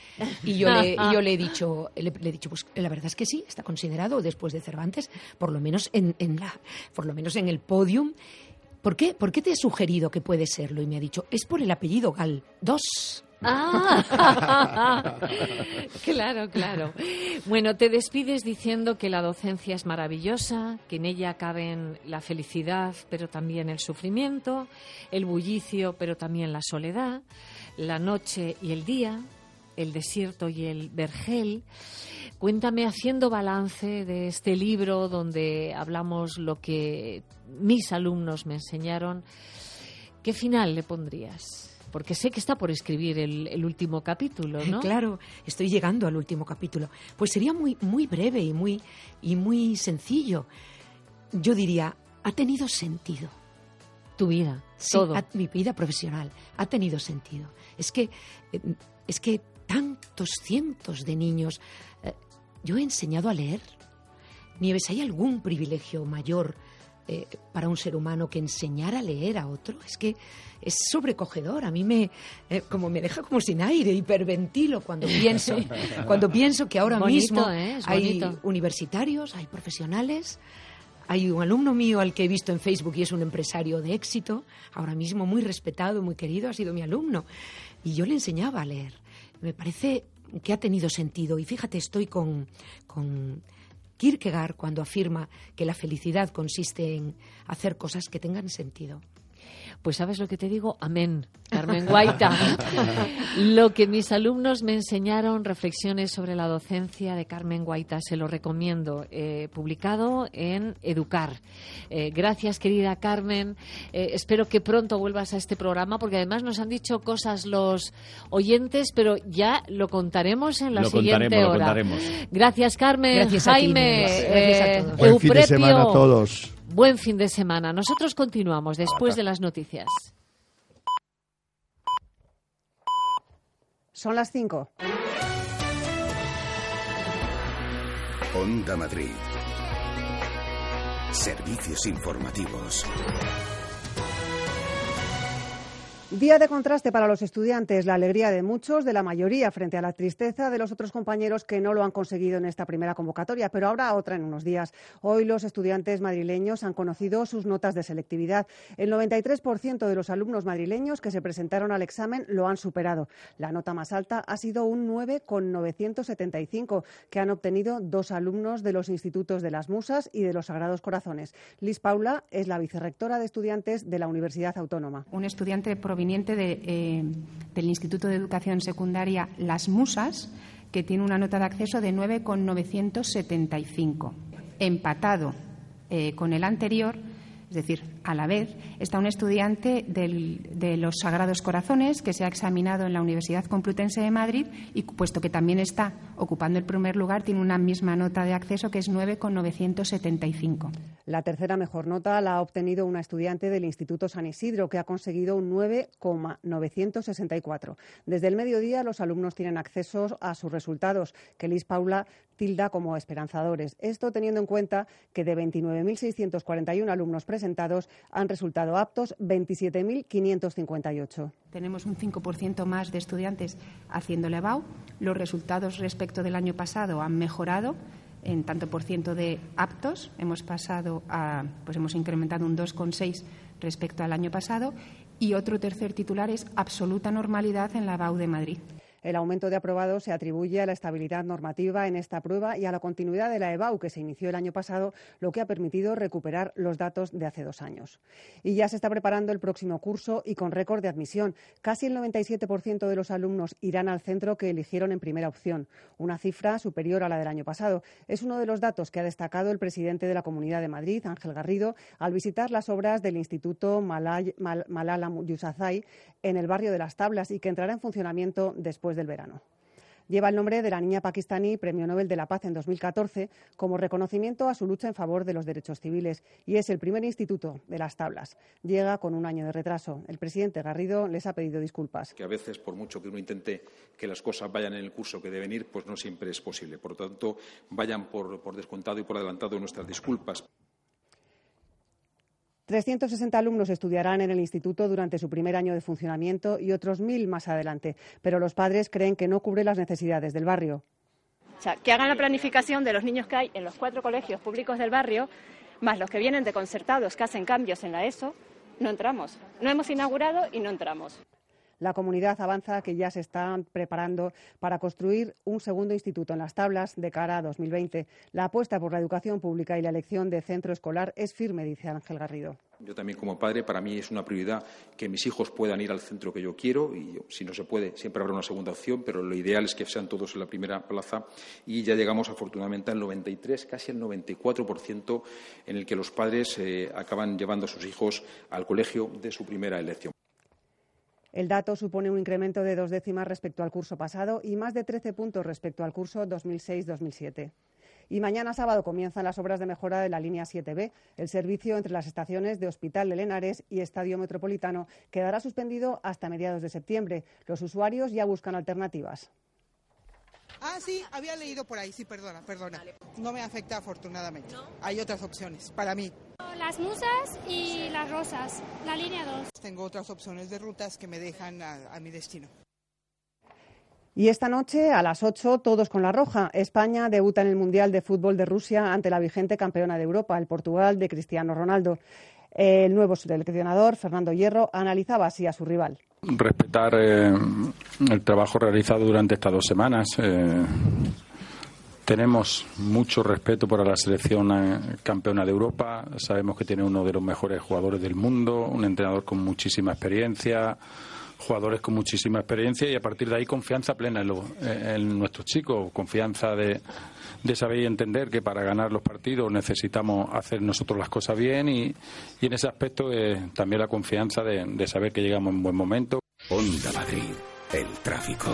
Y yo le, y yo le he dicho, le, le he dicho, pues la verdad es que sí, está considerado después de Cervantes, por lo menos en, en la, por lo menos en el podium. ¿Por qué? ¿Por qué te he sugerido que puede serlo? Y me ha dicho, es por el apellido Galdós. Ah, claro, claro. Bueno, te despides diciendo que la docencia es maravillosa, que en ella caben la felicidad, pero también el sufrimiento, el bullicio, pero también la soledad, la noche y el día, el desierto y el vergel. Cuéntame, haciendo balance de este libro donde hablamos lo que mis alumnos me enseñaron, ¿qué final le pondrías? Porque sé que está por escribir el, el último capítulo, ¿no? Claro, estoy llegando al último capítulo. Pues sería muy, muy breve y muy, y muy sencillo. Yo diría, ha tenido sentido. Tu vida, sí, todo. Ha, mi vida profesional ha tenido sentido. Es que, es que tantos cientos de niños... Eh, yo he enseñado a leer. Nieves, ¿hay algún privilegio mayor eh, para un ser humano que enseñar a leer a otro? Es que es sobrecogedor. A mí me, eh, como me deja como sin aire, hiperventilo cuando pienso, cuando pienso que ahora bonito, mismo ¿eh? Es hay bonito. Universitarios, hay profesionales. Hay un alumno mío al que he visto en Facebook y es un empresario de éxito, ahora mismo muy respetado, muy querido, ha sido mi alumno. Y yo le enseñaba a leer. Me parece que ha tenido sentido. Y fíjate, estoy con, con Kierkegaard cuando afirma que la felicidad consiste en hacer cosas que tengan sentido. Pues ¿sabes lo que te digo? Amén, Carmen Guaita. Lo que mis alumnos me enseñaron, reflexiones sobre la docencia de Carmen Guaita, se lo recomiendo, eh, publicado en Educar. Eh, gracias, querida Carmen. Eh, espero que pronto vuelvas a este programa, porque además nos han dicho cosas los oyentes, pero ya lo contaremos en la lo siguiente contaremos, hora. Lo contaremos. Gracias, Carmen. Gracias Jaime. a ti, gracias a todos. Buen fin de semana a todos. Buen fin de semana. Nosotros continuamos después de las noticias. Son las cinco. Onda Madrid. Servicios informativos. Día de contraste para los estudiantes, la alegría de muchos, de la mayoría, frente a la tristeza de los otros compañeros que no lo han conseguido en esta primera convocatoria, pero habrá otra en unos días. Hoy los estudiantes madrileños han conocido sus notas de selectividad. El noventa y tres por ciento de los alumnos madrileños que se presentaron al examen lo han superado. La nota más alta ha sido un nueve coma novecientos setenta y cinco, que han obtenido dos alumnos de los institutos de Las Musas y de los Sagrados Corazones. Liz Paula es la vicerrectora de estudiantes de la Universidad Autónoma. Un estudiante proveniente De, eh, del Instituto de Educación Secundaria Las Musas, que tiene una nota de acceso de nueve coma novecientos setenta y cinco. Empatado eh, con el anterior, es decir, a la vez, está un estudiante del, de los Sagrados Corazones que se ha examinado en la Universidad Complutense de Madrid y, puesto que también está ocupando el primer lugar, tiene una misma nota de acceso que es nueve coma novecientos setenta y cinco. La tercera mejor nota la ha obtenido una estudiante del Instituto San Isidro, que ha conseguido un nueve coma novecientos sesenta y cuatro. Desde el mediodía, los alumnos tienen acceso a sus resultados, que Liz Paula tilda como esperanzadores. Esto teniendo en cuenta que de veintinueve mil seiscientos cuarenta y uno alumnos presentados han resultado aptos veintisiete mil quinientos cincuenta y ocho. Tenemos un cinco por ciento más de estudiantes haciendo el E B A U. Los resultados respecto del año pasado han mejorado en tanto por ciento de aptos. Hemos pasado a, pues hemos incrementado un dos coma seis respecto al año pasado. Y otro tercer titular es absoluta normalidad en la E B A U de Madrid. El aumento de aprobados se atribuye a la estabilidad normativa en esta prueba y a la continuidad de la E B A U, que se inició el año pasado, lo que ha permitido recuperar los datos de hace dos años. Y ya se está preparando el próximo curso y con récord de admisión. Casi el noventa y siete por ciento de los alumnos irán al centro que eligieron en primera opción, una cifra superior a la del año pasado. Es uno de los datos que ha destacado el presidente de la Comunidad de Madrid, Ángel Garrido, al visitar las obras del Instituto Malay, Mal, Malala Yousafzai en el barrio de Las Tablas y que entrará en funcionamiento después del verano. Lleva el nombre de la niña pakistaní Premio Nobel de la Paz en dos mil catorce como reconocimiento a su lucha en favor de los derechos civiles y es el primer instituto de Las Tablas. Llega con un año de retraso. El presidente Garrido les ha pedido disculpas. Que a veces, por mucho que uno intente que las cosas vayan en el curso que deben ir, pues no siempre es posible. Por lo tanto, vayan por, por descontado y por adelantado nuestras disculpas. trescientos sesenta alumnos estudiarán en el instituto durante su primer año de funcionamiento y otros mil más adelante, pero los padres creen que no cubre las necesidades del barrio. O sea, que hagan la planificación de los niños que hay en los cuatro colegios públicos del barrio, más los que vienen de concertados que hacen cambios en la ESO, no entramos. No hemos inaugurado y no entramos. La comunidad avanza que ya se están preparando para construir un segundo instituto en Las Tablas de cara a dos mil veinte. La apuesta por la educación pública y la elección de centro escolar es firme, dice Ángel Garrido. Yo también, como padre, para mí es una prioridad que mis hijos puedan ir al centro que yo quiero y si no se puede, siempre habrá una segunda opción, pero lo ideal es que sean todos en la primera plaza y ya llegamos afortunadamente al noventa y tres, casi al noventa y cuatro por ciento en el que los padres eh, acaban llevando a sus hijos al colegio de su primera elección. El dato supone un incremento de dos décimas respecto al curso pasado y más de trece puntos respecto al curso dos mil seis dos mil siete. Y mañana sábado comienzan las obras de mejora de la línea siete B. El servicio entre las estaciones de Hospital de Lenares y Estadio Metropolitano quedará suspendido hasta mediados de septiembre. Los usuarios ya buscan alternativas. Ah, sí, había leído por ahí, sí, perdona, perdona. No me afecta afortunadamente. ¿No? Hay otras opciones para mí. Las Musas y las Rosas, la línea dos. Tengo otras opciones de rutas que me dejan a, a mi destino. Y esta noche, a las ocho, todos con la roja. España debuta en el Mundial de Fútbol de Rusia ante la vigente campeona de Europa, el Portugal de Cristiano Ronaldo. El nuevo seleccionador, Fernando Hierro, analizaba así a su rival. Respetar eh, el trabajo realizado durante estas dos semanas. Eh, tenemos mucho respeto por la selección eh, campeona de Europa. Sabemos que tiene uno de los mejores jugadores del mundo, un entrenador con muchísima experiencia, jugadores con muchísima experiencia y a partir de ahí confianza plena en, lo, en nuestros chicos, confianza de, de saber y entender que para ganar los partidos necesitamos hacer nosotros las cosas bien y, y en ese aspecto eh, también la confianza de, de saber que llegamos en buen momento. Onda Madrid, el tráfico.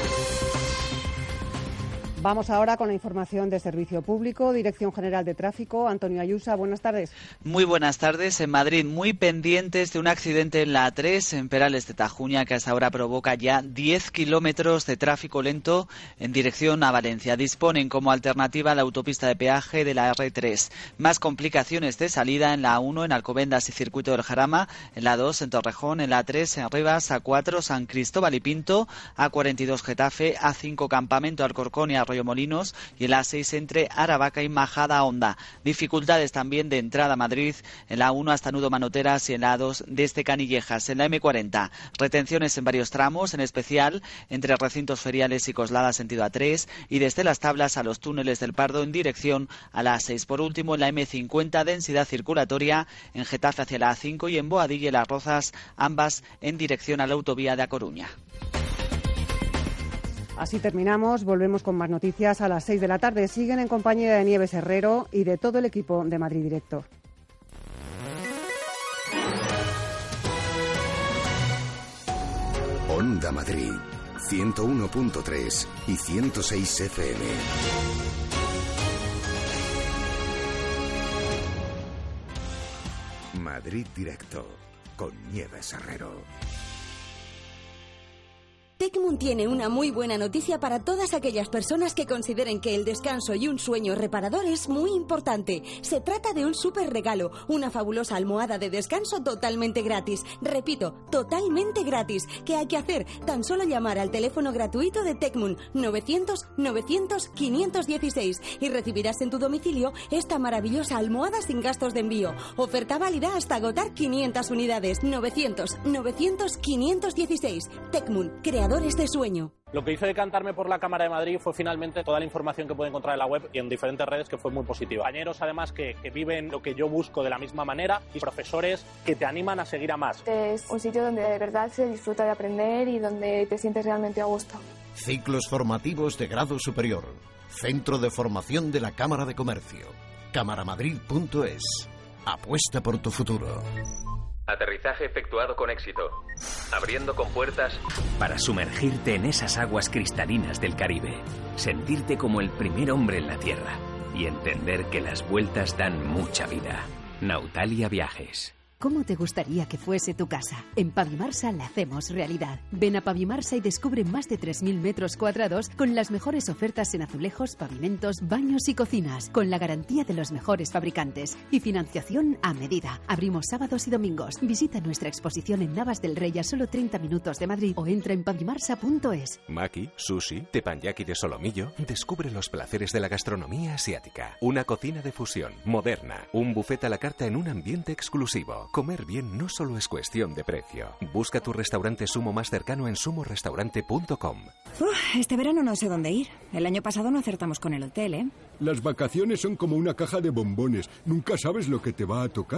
Vamos ahora con la información de Servicio Público. Dirección General de Tráfico, Antonio Ayusa, buenas tardes. Muy buenas tardes. En Madrid, muy pendientes de un accidente en la A tres, en Perales de Tajuña, que hasta ahora provoca ya diez kilómetros de tráfico lento en dirección a Valencia. Disponen como alternativa la autopista de peaje de la R tres. Más complicaciones de salida en la A uno, en Alcobendas y Circuito del Jarama, en la A dos, en Torrejón, en la A tres, en Rivas, A cuatro, San Cristóbal y Pinto, A cuarenta y dos, Getafe, A cinco, Campamento, Alcorcón y Arroyo Molinos y el A seis entre Aravaca y Majada Honda. Dificultades también de entrada a Madrid en la A uno hasta Nudo Manoteras y en la A dos desde Canillejas. En la M cuarenta, retenciones en varios tramos, en especial entre recintos feriales y Coslada sentido A tres y desde las Tablas a los túneles del Pardo en dirección a la A seis. Por último, en la M cincuenta, densidad circulatoria en Getafe hacia la A cinco y en Boadilla y Las Rozas, ambas en dirección a la autovía de A Coruña. Así terminamos, volvemos con más noticias a las seis de la tarde. Siguen en compañía de Nieves Herrero y de todo el equipo de Madrid Directo. Onda Madrid, ciento uno punto tres y ciento seis F M. Madrid Directo, con Nieves Herrero. Tecmun tiene una muy buena noticia para todas aquellas personas que consideren que el descanso y un sueño reparador es muy importante. Se trata de un súper regalo, una fabulosa almohada de descanso totalmente gratis. Repito, totalmente gratis. ¿Qué hay que hacer? Tan solo llamar al teléfono gratuito de Tecmun novecientos novecientos quinientos dieciséis y recibirás en tu domicilio esta maravillosa almohada sin gastos de envío. Oferta válida hasta agotar quinientas unidades. novecientos novecientos quinientos dieciséis. Tecmun, creador de sueño. Lo que hizo decantarme por la Cámara de Madrid fue finalmente toda la información que puede encontrar en la web y en diferentes redes, que fue muy positiva. Compañeros además que, que viven lo que yo busco de la misma manera y profesores que te animan a seguir a más. Es un sitio donde de verdad se disfruta de aprender y donde te sientes realmente a gusto. Ciclos formativos de grado superior. Centro de Formación de la Cámara de Comercio. cámaramadrid punto es. Apuesta por tu futuro. Aterrizaje efectuado con éxito. Abriendo compuertas para sumergirte en esas aguas cristalinas del Caribe, sentirte como el primer hombre en la Tierra y entender que las vueltas dan mucha vida. Nautalia Viajes. ¿Cómo te gustaría que fuese tu casa? En Pavimarsa la hacemos realidad. Ven a Pavimarsa y descubre más de tres mil metros cuadrados con las mejores ofertas en azulejos, pavimentos, baños y cocinas, con la garantía de los mejores fabricantes y financiación a medida. Abrimos sábados y domingos. Visita nuestra exposición en Navas del Rey a solo treinta minutos de Madrid o entra en pavimarsa punto es. Maki, sushi, teppanyaki de solomillo. Descubre los placeres de la gastronomía asiática. Una cocina de fusión, moderna. Un buffet a la carta en un ambiente exclusivo. Comer bien no solo es cuestión de precio. Busca tu restaurante Sumo más cercano en sumo restaurante punto com. Uf, este verano no sé dónde ir. El año pasado no acertamos con el hotel, ¿eh? Las vacaciones son como una caja de bombones. Nunca sabes lo que te va a tocar.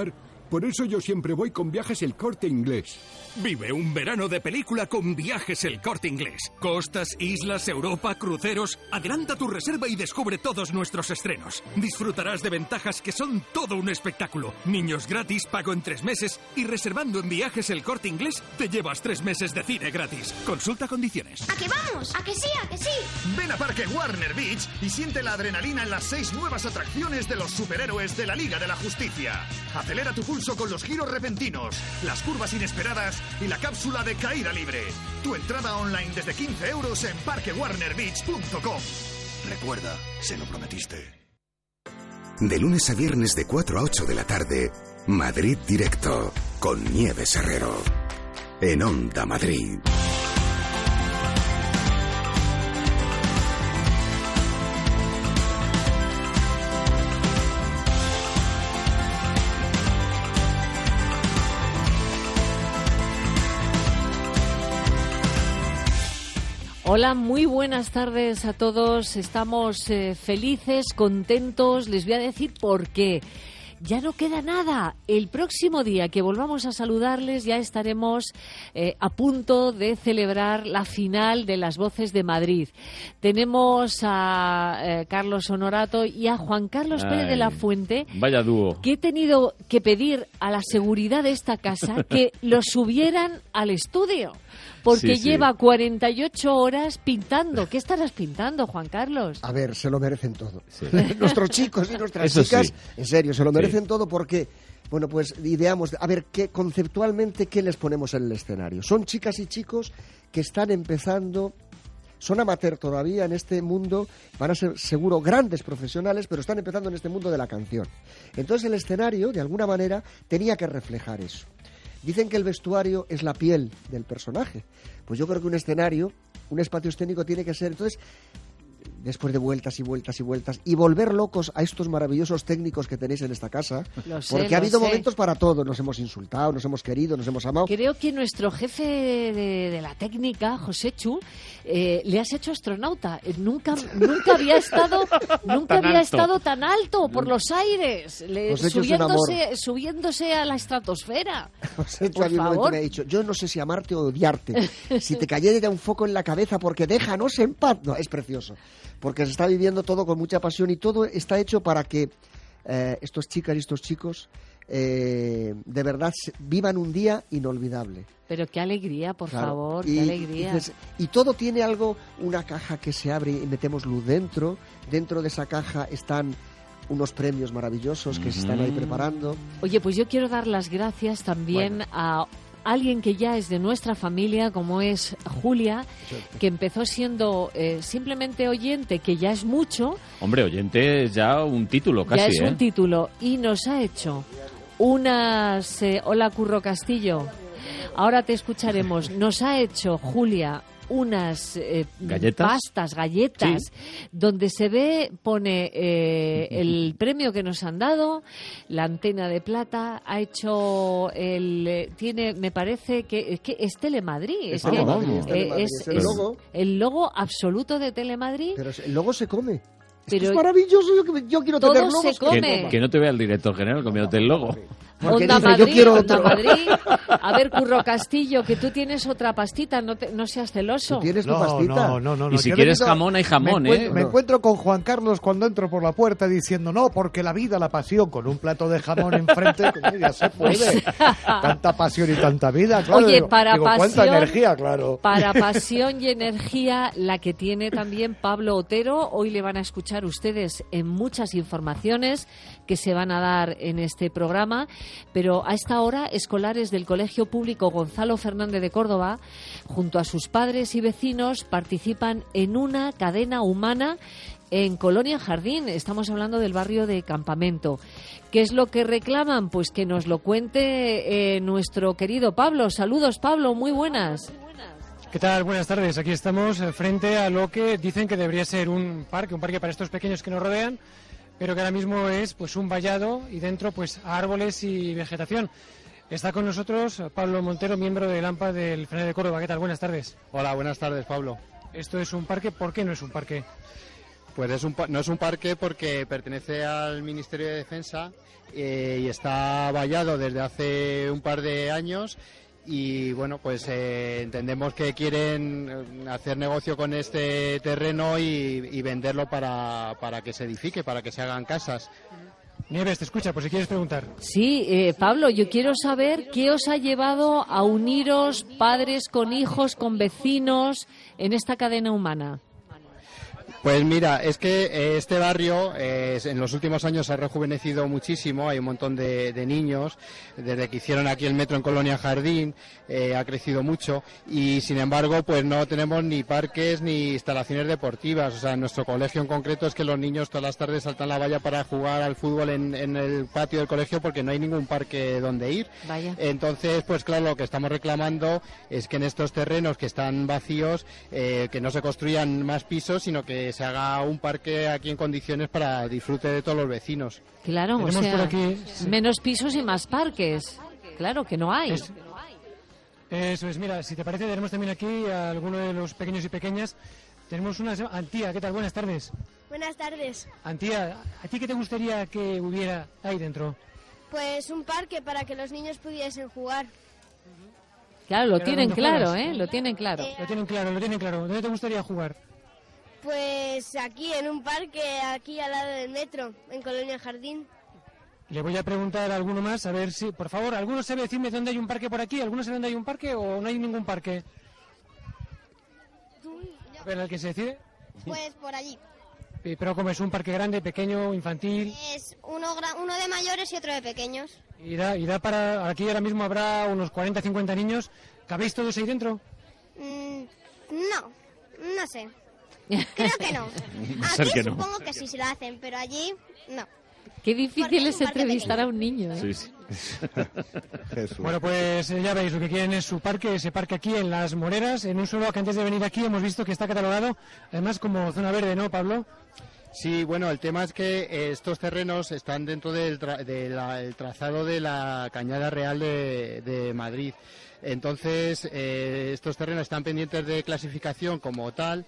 Por eso yo siempre voy con Viajes El Corte Inglés. Vive un verano de película con Viajes El Corte Inglés. Costas, islas, Europa, cruceros. Adelanta tu reserva y descubre todos nuestros estrenos. Disfrutarás de ventajas que son todo un espectáculo. Niños gratis, pago en tres meses y reservando en Viajes El Corte Inglés te llevas tres meses de cine gratis. Consulta condiciones. ¿A que vamos? ¿A que sí? ¿A que sí? Ven a Parque Warner Beach y siente la adrenalina en las seis nuevas atracciones de los superhéroes de la Liga de la Justicia. Acelera tu pulso con los giros repentinos, las curvas inesperadas y la cápsula de caída libre. Tu entrada online desde quince euros en parque warner beach punto com. Recuerda, se lo prometiste. De lunes a viernes de cuatro a ocho de la tarde, Madrid Directo, con Nieves Herrero. En Onda Madrid. Hola, muy buenas tardes a todos. Estamos eh, felices, contentos. Les voy a decir por qué. Ya no queda nada. El próximo día que volvamos a saludarles ya estaremos eh, a punto de celebrar la final de Las Voces de Madrid. Tenemos a eh, Carlos Honorato y a Juan Carlos Ay, Pérez de la Fuente. Vaya dúo. Que he tenido que pedir a la seguridad de esta casa que lo subieran al estudio. Porque sí, sí. lleva cuarenta y ocho horas pintando. ¿Qué estarás pintando, Juan Carlos? A ver, se lo merecen todo. Sí. Nuestros chicos y nuestras Eso chicas, sí. en serio, se lo merecen sí. todo porque, bueno, pues ideamos, a ver, ¿qué, conceptualmente, ¿qué les ponemos en el escenario? Son chicas y chicos que están empezando, son amateur todavía en este mundo, van a ser seguro grandes profesionales, pero están empezando en este mundo de la canción. Entonces el escenario, de alguna manera, tenía que reflejar eso. Dicen que el vestuario es la piel del personaje. Pues yo creo que un escenario, un espacio escénico tiene que ser, entonces, después de vueltas y vueltas y vueltas, y volver locos a estos maravillosos técnicos que tenéis en esta casa, lo sé, porque ha habido sé. momentos para todo. Nos hemos insultado, nos hemos querido, nos hemos amado. Creo que nuestro jefe de, de la técnica, José Chu, eh, le has hecho astronauta. Eh, nunca, nunca había estado, nunca había alto. estado tan alto por los aires, le, subiéndose, subiéndose a la estratosfera. José Chu, por favor. Me ha dicho, yo no sé si amarte o odiarte, si te cayera un foco en la cabeza, porque déjanos en paz. No, es precioso. Porque se está viviendo todo con mucha pasión y todo está hecho para que eh, estos chicas y estos chicos eh, de verdad vivan un día inolvidable. Pero qué alegría, por claro. favor, y, qué alegría. Y, dices, y todo tiene algo, una caja que se abre y metemos luz dentro. Dentro de esa caja están unos premios maravillosos que mm. se están ahí preparando. Oye, pues yo quiero dar las gracias también bueno. a alguien que ya es de nuestra familia, como es Julia, que empezó siendo eh, simplemente oyente, que ya es mucho. Hombre, oyente es ya un título casi, Ya es ¿eh? un título. Y nos ha hecho unas... Eh, hola, Curro Castillo. Ahora te escucharemos. Nos ha hecho, Julia, unas eh, ¿Galletas? pastas, galletas, sí. donde se ve, pone eh, el premio que nos han dado, la antena de plata, ha hecho el, eh, tiene, me parece que es que es Telemadrid, es, es, que, Telemadrid, es, Telemadrid, es, es el logo, el logo absoluto de Telemadrid. Pero el logo se come. Pero es maravilloso, yo, yo quiero todo tener logos. Se come. Que, que no te vea el director general comiéndote el logo. Onda dice, Madrid, yo quiero Onda otro. Madrid. A ver, Curro Castillo, que tú tienes otra pastita, no, te, no seas celoso. ¿Tú tienes tu no, pastita? No, no, no, no. Y si Yo quieres venido, jamón, hay jamón, me ¿eh? Encuentro, me no. encuentro con Juan Carlos cuando entro por la puerta diciendo, no, porque la vida, la pasión, con un plato de jamón enfrente, coño, ya se puede. Tanta pasión y tanta vida, claro. Oye, digo, para digo, pasión, cuánta energía, claro. Para pasión y energía, la que tiene también Pablo Otero. Hoy le van a escuchar ustedes en muchas informaciones que se van a dar en este programa, pero a esta hora, escolares del Colegio Público Gonzalo Fernández de Córdoba, junto a sus padres y vecinos, participan en una cadena humana en Colonia Jardín. Estamos hablando del barrio de Campamento. ¿Qué es lo que reclaman? Pues que nos lo cuente eh, nuestro querido Pablo. Saludos, Pablo, muy buenas. ¿Qué tal? Buenas tardes. Aquí estamos frente a lo que dicen que debería ser un parque, un parque para estos pequeños que nos rodean, pero que ahora mismo es pues un vallado y dentro pues árboles y vegetación. Está con nosotros Pablo Montero, miembro del AMPA del Fernández de Córdoba. ¿Qué tal? Buenas tardes. Hola, buenas tardes, Pablo. Esto es un parque. ¿Por qué no es un parque? Pues es un, no es un parque porque pertenece al Ministerio de Defensa eh, y está vallado desde hace un par de años. Y bueno, pues eh, entendemos que quieren hacer negocio con este terreno y, y venderlo para, para que se edifique, para que se hagan casas. Nieves, te escucha, por si quieres preguntar. Sí, eh, Pablo, yo quiero saber qué os ha llevado a uniros padres con hijos, con vecinos, en esta cadena humana. Pues mira, es que este barrio eh, en los últimos años se ha rejuvenecido muchísimo, hay un montón de, de niños, desde que hicieron aquí el metro en Colonia Jardín, eh, ha crecido mucho y sin embargo pues no tenemos ni parques ni instalaciones deportivas, o sea, en nuestro colegio en concreto es que los niños todas las tardes saltan la valla para jugar al fútbol en, en el patio del colegio porque no hay ningún parque donde ir. Vaya. Entonces, pues claro, lo que estamos reclamando es que en estos terrenos que están vacíos, eh, que no se construyan más pisos, sino que se haga un parque aquí en condiciones para disfrute de todos los vecinos. Claro, o sea, por aquí, sí. menos pisos y más parques. Claro que no hay. Es, eso es, mira, si te parece, tenemos también aquí a alguno de los pequeños y pequeñas. Tenemos una... Antía, ¿qué tal? Buenas tardes. Buenas tardes. Antía, ¿a ti qué te gustaría que hubiera ahí dentro? Pues un parque para que los niños pudiesen jugar. Claro, lo tienen claro, ¿eh? Lo tienen claro. Eh, lo tienen claro, lo tienen claro. ¿Dónde te gustaría jugar? Pues aquí, en un parque, aquí al lado del metro, en Colonia Jardín. Le voy a preguntar a alguno más, a ver si, por favor, ¿alguno sabe decirme dónde hay un parque por aquí? ¿Alguno sabe dónde hay un parque o no hay ningún parque? ¿Tú? Yo. ¿Pero el que se decide? Pues por allí. ¿Pero como es un parque grande, pequeño, infantil? Es uno, uno de mayores y otro de pequeños. ¿Y da, y da para... Aquí ahora mismo habrá unos cuarenta, cincuenta niños. ¿Cabéis todos ahí dentro? Mm, no, no sé. Creo que no. Ser Aquí que no. supongo que sí se lo hacen, pero allí no. Qué difícil es entrevistar a un niño, ¿eh? Sí, sí. Bueno, pues eh, ya veis, lo que quieren es su parque, ese parque aquí en Las Moreras, en un suelo que antes de venir aquí hemos visto que está catalogado, además como zona verde, ¿no, Pablo? Sí, bueno, el tema es que eh, estos terrenos están dentro del tra de la, el trazado de la Cañada Real de, de Madrid. Entonces, eh, estos terrenos están pendientes de clasificación como tal.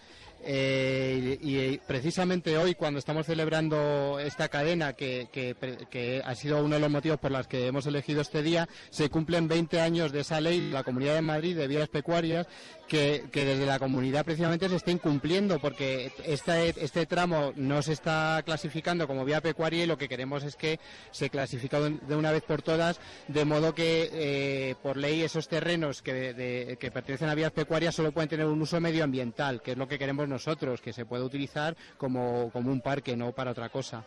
Eh, y, y precisamente hoy, cuando estamos celebrando esta cadena, que, que, que ha sido uno de los motivos por los que hemos elegido este día, se cumplen veinte años de esa ley de la Comunidad de Madrid de vías pecuarias, que, que desde la comunidad precisamente se está incumpliendo, porque este, este tramo no se está clasificando como vía pecuaria y lo que queremos es que se clasifique de una vez por todas, de modo que eh, por ley esos terrenos que, de, que pertenecen a vías pecuarias solo pueden tener un uso medioambiental, que es lo que queremos nosotros, que se pueda utilizar como, como un parque, no para otra cosa.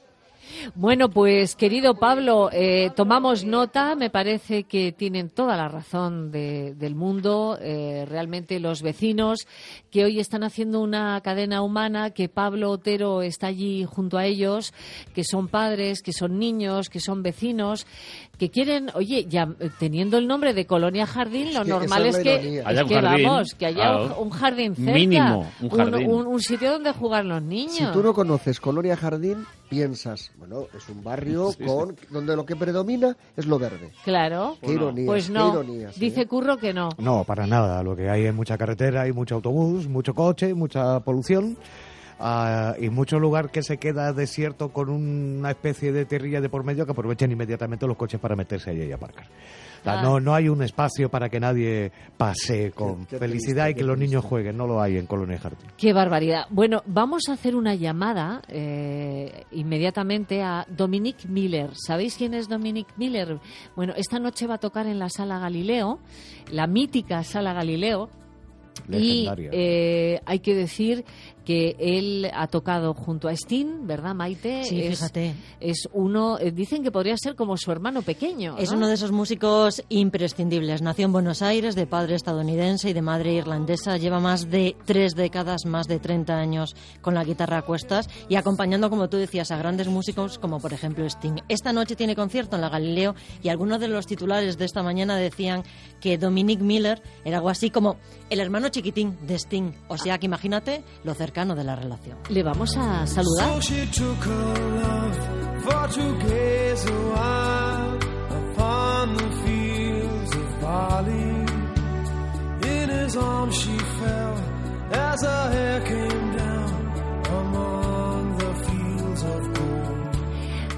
Bueno, pues querido Pablo, eh, tomamos nota, me parece que tienen toda la razón de, del mundo, eh, realmente los vecinos que hoy están haciendo una cadena humana, que Pablo Otero está allí junto a ellos, que son padres, que son niños, que son vecinos, que quieren, oye, ya teniendo el nombre de Colonia Jardín, lo es que normal es que, haya es que jardín, vamos, que haya claro. un, un jardín cerca, mínimo, un, jardín. un, un, un sitio donde jugar los niños. Si tú no conoces Colonia Jardín, piensas, bueno, es un barrio sí, con sí. donde lo que predomina es lo verde. Claro. Qué ironías, pues qué no, ironías, ¿eh? dice Curro que no. No, para nada. Lo que hay es mucha carretera, hay mucho autobús, mucho coche, mucha polución. Uh, y mucho lugar que se queda desierto con una especie de terrilla de por medio que aprovechan inmediatamente los coches para meterse allí y aparcar. O sea, ah. no, no hay un espacio para que nadie pase con qué, qué felicidad triste, y que los niños jueguen. No lo hay en Colonia Jardín. Qué barbaridad. Bueno, vamos a hacer una llamada eh, inmediatamente a Dominique Miller. ¿Sabéis quién es Dominique Miller? Bueno, esta noche va a tocar en la Sala Galileo, la mítica Sala Galileo. Legendaria. Y eh, hay que decir que él ha tocado junto a Sting, ¿verdad, Maite? Sí, es, fíjate. Es uno, eh, dicen que podría ser como su hermano pequeño, ¿no? Es uno de esos músicos imprescindibles. Nació en Buenos Aires, de padre estadounidense y de madre irlandesa. Lleva más de tres décadas, más de treinta años con la guitarra a cuestas y acompañando, como tú decías, a grandes músicos como, por ejemplo, Sting. Esta noche tiene concierto en la Galileo y algunos de los titulares de esta mañana decían que Dominique Miller era algo así como el hermano chiquitín de Sting. O sea que imagínate lo cercano de la relación. Le vamos a saludar.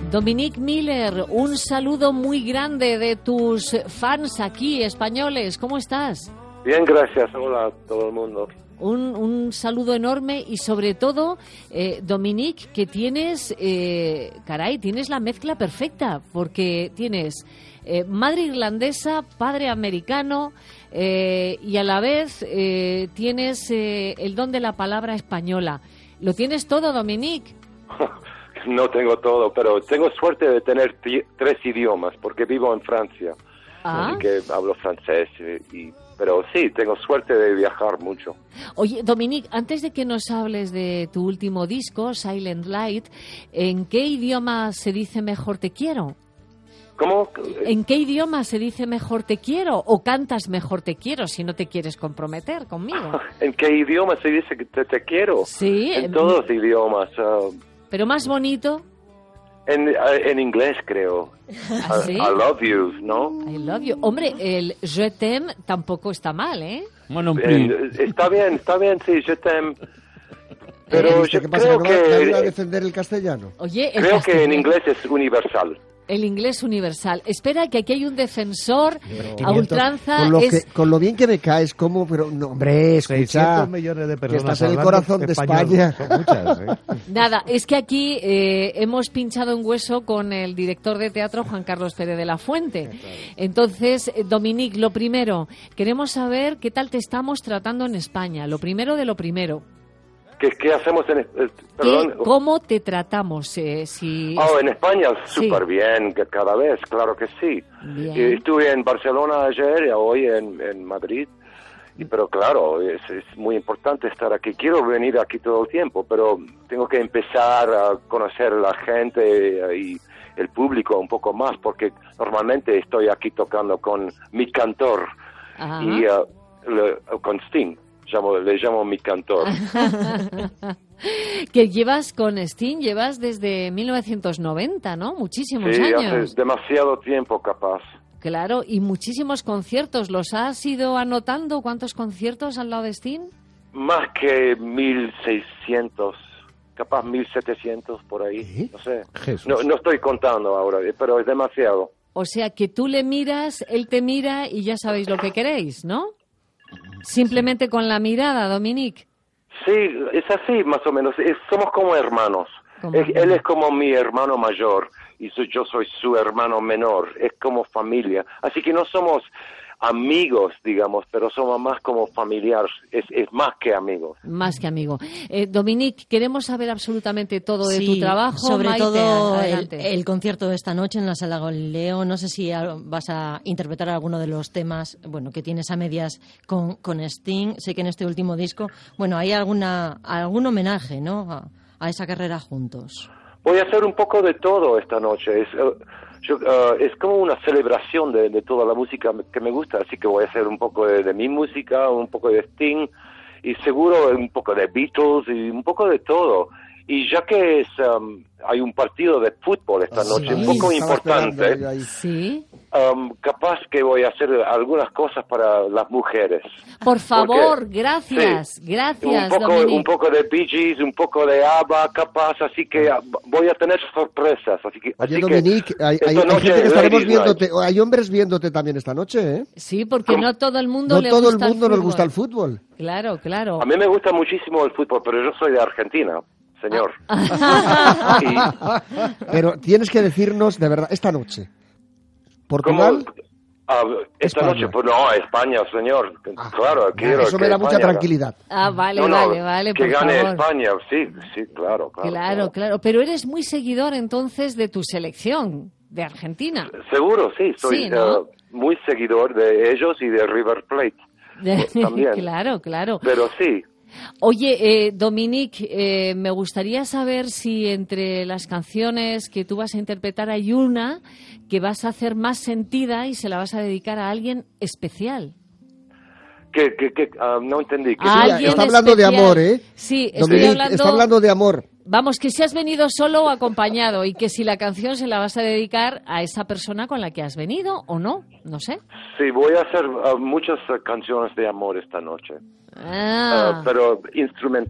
Dominic Miller, un saludo muy grande de tus fans aquí, españoles. ¿Cómo estás? Bien, gracias. Hola a todo el mundo. Un, un saludo enorme y sobre todo, eh, Dominic, que tienes, eh, caray, tienes la mezcla perfecta, porque tienes eh, madre irlandesa, padre americano eh, y a la vez eh, tienes eh, el don de la palabra española. ¿Lo tienes todo, Dominic? No tengo todo, pero tengo suerte de tener t- tres idiomas, porque vivo en Francia, Ah. así que hablo francés y... y Pero sí, tengo suerte de viajar mucho. Oye, Dominic, antes de que nos hables de tu último disco, Silent Light, ¿en qué idioma se dice mejor te quiero? ¿Cómo? ¿En qué idioma se dice mejor te quiero? ¿O cantas mejor te quiero si no te quieres comprometer conmigo? ¿En qué idioma se dice que te, te quiero? Sí. En todos los idiomas. Uh, Pero más bonito. en, uh, en inglés, creo. ¿Ah, sí? I, I love you, ¿no? I love you. Hombre, el je t'aime tampoco está mal, ¿eh? Bueno, está bien, está bien, sí, je t'aime. Pero ¿Viste yo qué pasa? creo ¿Que no va- va a ir a que... defender el castellano? Oye, el Creo que en castellano- inglés es universal. El inglés universal. Espera, que aquí hay un defensor a quinientos ultranza. Con lo, es... que, con lo bien que me caes, ¿cómo? Pero, no, hombre, escucha. seiscientos millones de que personas estás en el hablando corazón de español. España. Son muchas, ¿eh? Nada, es que aquí eh, hemos pinchado en hueso con el director de teatro, Juan Carlos Pérez de la Fuente. Entonces, eh, Dominic, lo primero, queremos saber qué tal te estamos tratando en España. Lo primero de lo primero. ¿Qué, qué hacemos en... eh, ¿Qué- perdón? ¿Cómo te tratamos? Eh, si... Oh, en España Sí. súper bien, que cada vez, claro que sí. Bien. Eh, Estuve en Barcelona ayer y hoy en, en Madrid, y, pero claro, es, es muy importante estar aquí. Quiero venir aquí todo el tiempo, pero tengo que empezar a conocer a la gente eh, y el público un poco más, porque normalmente estoy aquí tocando con mi cantor Ajá. y eh, le- con Sting. Llamo, le llamo mi cantor. Que llevas con Sting, llevas desde mil novecientos noventa, ¿no? Muchísimos Sí, años. hace demasiado tiempo capaz. Claro, y muchísimos conciertos. ¿Los has ido anotando? ¿Cuántos conciertos al lado de Sting? Más que mil seiscientos, capaz mil setecientos por ahí, no sé. Jesús. No, no estoy contando ahora, pero es demasiado. O sea, que tú le miras, él te mira y ya sabéis lo que queréis, ¿no? Simplemente con la mirada, Dominic. Sí, es así más o menos, es- somos como hermanos. Como Él, hermanos. él es como mi hermano mayor y so- yo soy su hermano menor, es como familia. Así que no somos amigos, digamos, pero somos más como familiares, es, es más que amigos. Más que amigo. Eh, Dominic, queremos saber absolutamente todo de Sí, tu trabajo. sobre Maite, todo el, adelante. el concierto de esta noche en la Sala Galileo. No sé si a- vas a interpretar alguno de los temas, bueno, que tienes a medias con, con Sting. Sé que en este último disco, bueno, hay alguna algún homenaje, ¿no? A, a esa carrera juntos. Voy a hacer un poco de todo esta noche. Es, eh, yo, eh, es como una celebración de, de toda la música que me gusta, así que voy a hacer un poco de, de mi música, un poco de Sting y seguro un poco de Beatles y un poco de todo. Y ya que es, um, hay un partido de fútbol esta noche, un poco importante, Sí. um, capaz que voy a hacer algunas cosas para las mujeres. Por favor, Porque- gracias, sí, gracias, un poco, Dominic. un poco de Bee Gees, un poco de ABBA, capaz, así que ah, voy a tener sorpresas. Así que, así Oye, que Dominic, hay, esta hay- hay noche gente que estaremos Ladies viéndote, o hay hombres viéndote también esta noche, ¿eh? Sí, porque no todo el mundo No le todo el gusta mundo nos fútbol. gusta el fútbol. Claro, claro. A mí me gusta muchísimo el fútbol, pero yo soy de Argentina, señor. Pero tienes que decirnos, de verdad, esta noche. ¿Portugal? Ah, esta España. noche, pues no, España, señor. claro, quiero Eso que me da mucha España- tranquilidad. Ah, vale, No, no, vale, vale, que por gane favor. España, sí, sí, claro, claro. Claro, claro. Pero eres muy seguidor entonces de tu selección, de Argentina. Seguro, sí, soy Sí, ¿no? eh, muy seguidor de ellos y de River Plate. También. Claro, claro. Pero sí, Oye, eh, Dominic, eh, me gustaría saber si entre las canciones que tú vas a interpretar hay una que vas a hacer más sentida y se la vas a dedicar a alguien especial. que, que, que ah, no entendí. ¿Qué A dice? alguien Está hablando de especial. amor, ¿eh? Sí, estoy Dominic, hablando... está hablando de amor. Vamos, que si has venido solo o acompañado y que si la canción se la vas a dedicar a esa persona con la que has venido o no, no sé. Sí, voy a hacer ah, muchas ah, canciones de amor esta noche, Ah, Ah, pero instrumental.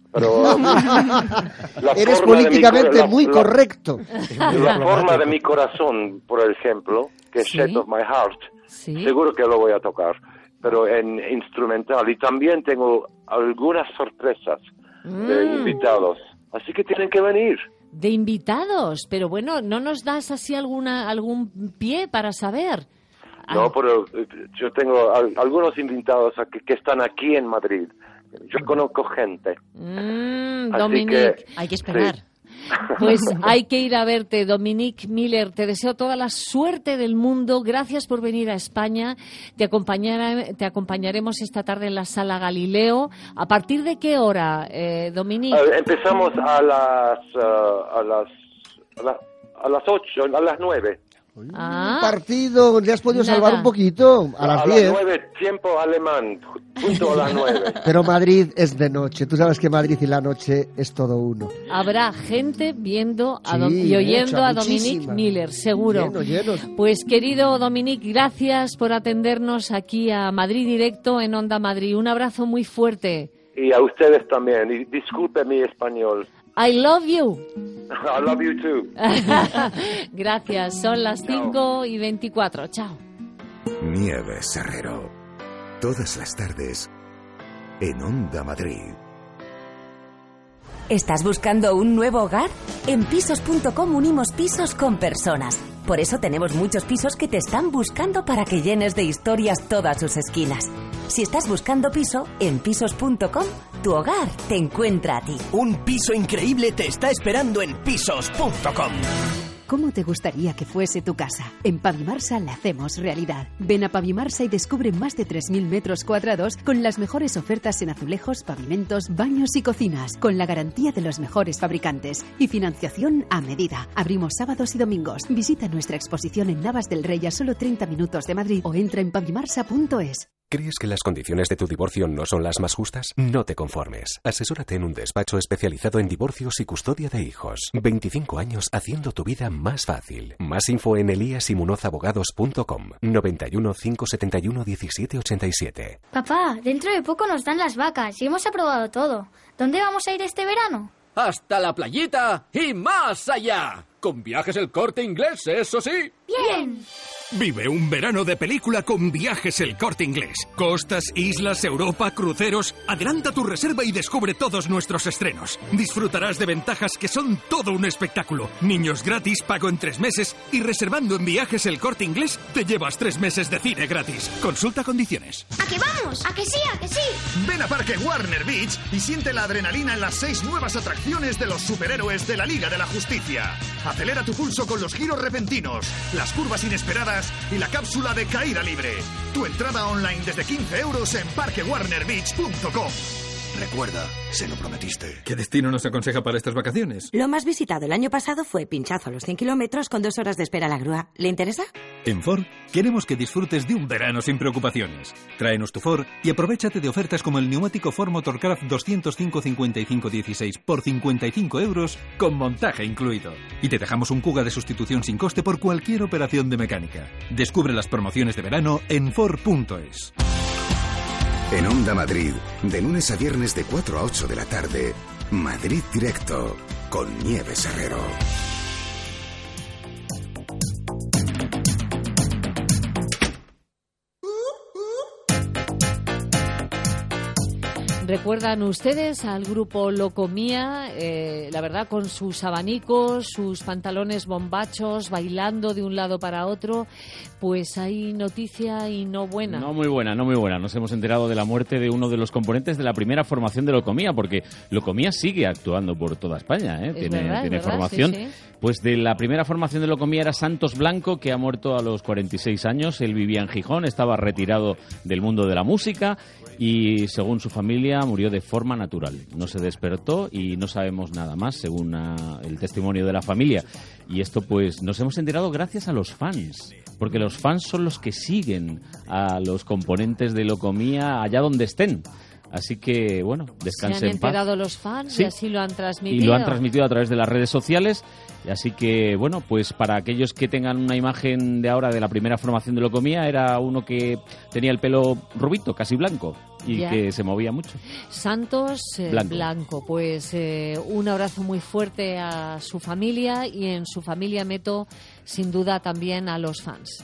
Pero la eres forma de políticamente mi, la, muy la, correcto. La forma de mi corazón, por ejemplo, que es ¿Sí? Shape of My Heart, ¿Sí? seguro que lo voy a tocar, pero en instrumental. Y también tengo algunas sorpresas Mm. de invitados, así que tienen que venir. De invitados, pero bueno, ¿no nos das así alguna algún pie para saber? No, pero eh, yo tengo al- algunos invitados aquí, que están aquí en Madrid. Yo conozco gente. Mm, Así Dominique. que- Hay que esperar. sí. Pues hay que ir a verte, Dominique Miller. Te deseo toda la suerte del mundo. Gracias por venir a España. Te, acompañará- te acompañaremos esta tarde en la Sala Galileo. ¿A partir de qué hora, eh, Dominique? Eh, empezamos a las uh, a las a, la- a las ocho, a las nueve. Ah, Un partido, le has podido Nada. salvar un poquito, a las diez. nueve, tiempo alemán, junto a las nueve. Pero Madrid es de noche. Tú sabes que Madrid y la noche es todo uno. habrá gente viendo a Sí, Dom- y oyendo mucha, a Dominique muchísima. Miller, seguro. Llenos, llenos. Pues querido Dominique, gracias por atendernos aquí a Madrid Directo en Onda Madrid. Un abrazo muy fuerte. Y a ustedes también. Y disculpe mi español. I love you. I love you too. Gracias, son las cinco y veinticuatro. Chao. Nieves Herrero. Todas las tardes en Onda Madrid. ¿Estás buscando un nuevo hogar? En pisos punto com unimos pisos con personas. Por eso tenemos muchos pisos que te están buscando para que llenes de historias todas sus esquinas. Si estás buscando piso, en pisos punto com, tu hogar te encuentra a ti. Un piso increíble te está esperando en pisos punto com. ¿Cómo te gustaría que fuese tu casa? En Pavimarsa la hacemos realidad. Ven a Pavimarsa y descubre más de tres mil metros cuadrados con las mejores ofertas en azulejos, pavimentos, baños y cocinas, con la garantía de los mejores fabricantes y financiación a medida. Abrimos sábados y domingos. Visita nuestra exposición en Navas del Rey a solo treinta minutos de Madrid o entra en pavimarsa punto es. ¿Crees que las condiciones de tu divorcio no son las más justas? No te conformes. Asesórate en un despacho especializado en divorcios y custodia de hijos. veinticinco años haciendo tu vida más fácil. Más info en elías y munoz abogados punto com. noventa y uno, cinco setenta y uno, diecisiete ochenta y siete. Papá, dentro de poco nos dan las vacas y hemos aprobado todo. ¿Dónde vamos a ir este verano? Hasta la playita y más allá. Con Viajes El Corte Inglés, eso sí. ¡Bien! Vive un verano de película con Viajes El Corte Inglés. Costas, islas, Europa, cruceros. Adelanta tu reserva y descubre todos nuestros estrenos. Disfrutarás de ventajas que son todo un espectáculo. Niños gratis, pago en tres meses. Y reservando en Viajes El Corte Inglés, te llevas tres meses de cine gratis. Consulta condiciones. ¿A qué vamos? ¿A que sí? ¿A que sí? Ven a Parque Warner Beach y siente la adrenalina en las seis nuevas atracciones de los superhéroes de la Liga de la Justicia. Acelera tu pulso con los giros repentinos, las curvas inesperadas y la cápsula de caída libre. Tu entrada online desde quince euros en parque warner beach punto com. Recuerda, se lo prometiste. ¿Qué destino nos aconseja para estas vacaciones? Lo más visitado el año pasado fue Pinchazo a los cien kilómetros con dos horas de espera a la grúa. ¿Le interesa? En Ford, queremos que disfrutes de un verano sin preocupaciones. Tráenos tu Ford y aprovéchate de ofertas como el neumático Ford Motorcraft doscientos cinco cincuenta y cinco dieciséis por cincuenta y cinco euros con montaje incluido. Y te dejamos un Kuga de sustitución sin coste por cualquier operación de mecánica. Descubre las promociones de verano en Ford punto es. En Onda Madrid, de lunes a viernes de cuatro a ocho de la tarde, Madrid Directo, con Nieves Herrero. ¿Recuerdan ustedes al grupo Locomía? Eh, la verdad, con sus abanicos, sus pantalones bombachos, bailando de un lado para otro. Pues hay noticia y no buena. No muy buena, no muy buena. Nos hemos enterado de la muerte de uno de los componentes de la primera formación de Locomía, porque Locomía sigue actuando por toda España, ¿eh? Es Tiene, verdad, tiene es verdad, formación. sí, sí. Pues de la primera formación de Locomía era Santos Blanco, que ha muerto a los cuarenta y seis años. Él vivía en Gijón, estaba retirado del mundo de la música y, según su familia, murió de forma natural. No se despertó y no sabemos nada más, según uh, el testimonio de la familia. Y esto, pues, nos hemos enterado gracias a los fans, porque los fans son los que siguen a los componentes de Locomía allá donde estén. Así que, bueno, descansen Se han en paz. enterado los fans Sí. y así lo han transmitido. Y lo han transmitido a través de las redes sociales. Y así que, bueno, pues para aquellos que tengan una imagen de ahora de la primera formación de Locomía, era uno que tenía el pelo rubito, casi blanco, y Ya. que se movía mucho. Santos eh, Blanco. Blanco. Pues eh, un abrazo muy fuerte a su familia y en su familia meto sin duda también a los fans.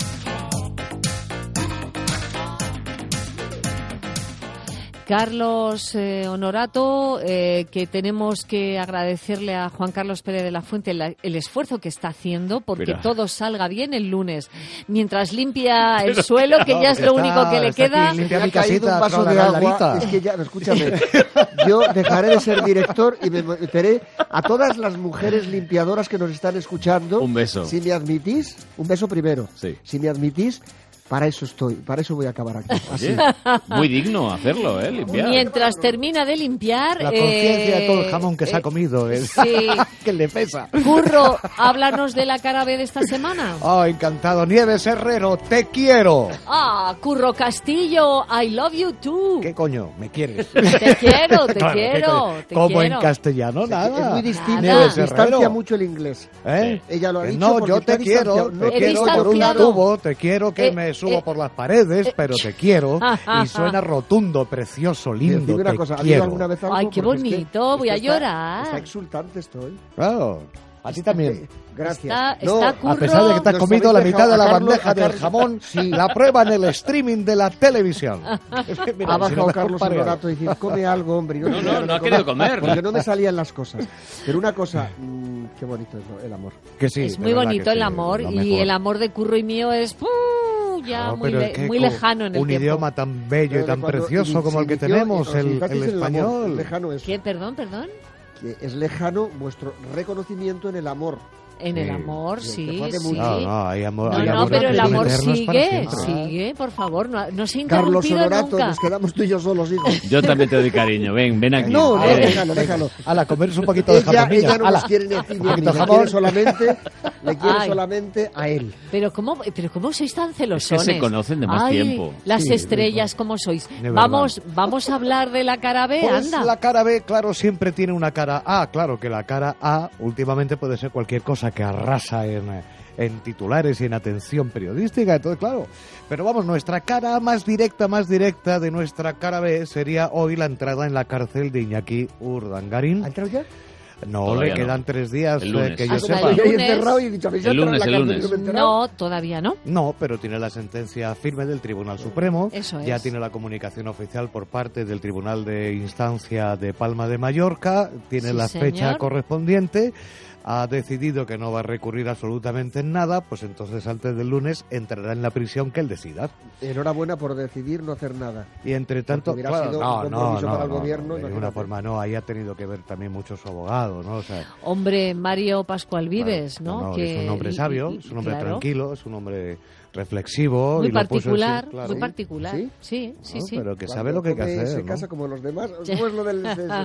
Carlos eh, Honorato, eh, que tenemos que agradecerle a Juan Carlos Pérez de la Fuente la, el esfuerzo que está haciendo porque Pero- todo salga bien el lunes. Mientras limpia el Pero- suelo, que no, ya es que lo está- único que le está aquí, queda. limpia Me ha caído un vaso de agua. Es que ya, escúchame, yo dejaré de ser director y me meteré a todas las mujeres limpiadoras que nos están escuchando. Un beso. Si me admitís, un beso primero. Sí. Si me admitís, para eso estoy, para eso voy a acabar aquí. Así. Oye, muy digno hacerlo, ¿eh? Limpiar. Mientras termina de limpiar... La conciencia eh, de todo el jamón que se ha eh, comido. ¿eh? sí. Que le pesa. Curro, háblanos de la cara B de esta semana. Oh, encantado. Nieves Herrero, te quiero. Ah, Curro Castillo, I love you too. ¿Qué coño? ¿Me quieres? Te quiero, te Claro, ¿qué quiero, coño? te Como quiero. en castellano, nada. Es muy distinto, Nieves distancia Herrero. mucho el inglés. ¿Eh? Ella lo ha Que dicho no, porque yo está te quiero, distanciado. te No, quiero por un distanciado. tubo, te quiero que Eh, me subo eh, por las paredes, pero te quiero. Y suena rotundo, precioso, lindo, Decime una te cosa, ¿ha habido quiero. alguna vez algo? Ay, qué Porque es que bonito, voy a esto está- llorar. Está exultante estoy. Claro, a ti también. Gracias. Está, No, está A Curro. pesar de que te has Nos comido habéis la mitad dejado de la a Carlos- bandeja a del Carlos- jamón, Sí. la prueba en el streaming de la televisión. Es que, mira, ha si no bajado me Carlos compare- Honorato y dice, come algo, hombre. Y No, tenía no, ganas no de ha querido comer. Porque no me salían las cosas. Pero una cosa, mmm, qué bonito es lo- el amor. Que sí, Es de muy verdad bonito que el sí, amor lo y mejor. el amor de Curro y mío es ¡uh! ya Claro, muy, pero le- es que muy con lejano en el un tiempo. idioma tan bello y Pero tan cuando precioso ini- como el que se inició, tenemos, os el, iniciasteis el en amor, español. lejano es. ¿Qué? Perdón, perdón. Que es lejano vuestro reconocimiento en el amor. En el Sí. amor, Sí, sí, que fue hace sí. mucho. No, no, hay amor. No, hay no, amor pero el para amor meternos para sigue, siempre. sigue, por favor, no, no se ha Carlos interrumpido Honorato, nunca. nos quedamos tú y yo solos, hijo. Yo también te doy cariño. Ven, ven aquí. No, no, Ven. déjalo, déjalo. Ala, comeros un poquito de Ella, jamón, niña. ella no Ala. nos quiere ni a ti ni a mí, Un poquito de le jamón. quiere solamente, le quiere Ay. solamente a él. Pero cómo, pero cómo sois tan celosones. Es que se conocen de más Ay, tiempo. Las Sí, estrellas, ¿cómo sois? verdad. Vamos, vamos a hablar de la cara B, Pues anda. la cara B, claro, siempre tiene una cara A. Claro que la cara A últimamente puede ser cualquier cosa que arrasa en, eh, en titulares y en atención periodística, entonces claro. Pero vamos, nuestra cara A más directa, más directa de nuestra cara B sería hoy la entrada en la cárcel de Iñaki Urdangarín. ¿Ha entrado ya? No, Todavía le no. quedan tres días El eh, lunes. que yo Hasta sepa. el Yo he lunes. encerrado y he dicho, ¿habéis El entrado en lunes, la el cárcel? lunes. Yo me he enterado. No, todavía no. No, pero tiene la sentencia firme del Tribunal Supremo. Eso Ya es. tiene la comunicación oficial por parte del Tribunal de Instancia de Palma de Mallorca. Tiene Sí, la señor. fecha correspondiente. Ha decidido que no va a recurrir absolutamente en nada. Pues entonces antes del lunes entrará en la prisión que él decida. Enhorabuena por decidir no hacer nada. Y entre tanto, Porque hubiera claro, sido no, un no, compromiso no, para el no, gobierno, no, de ninguna imagínate. forma no. Ahí ha tenido que ver también mucho su abogado, ¿no? O sea, Hombre, Mario Pascual Vives, Claro, ¿no? no, Que- es un hombre y- sabio, y- es un hombre claro. tranquilo, es un hombre reflexivo. Muy y lo puso en su- particular, claro. muy particular. ¿Sí? Sí, sí, ¿no? sí. Pero que Cuando sabe lo que hay que come, hacer. Se ¿no? casa como los demás. ¿Cómo es lo del...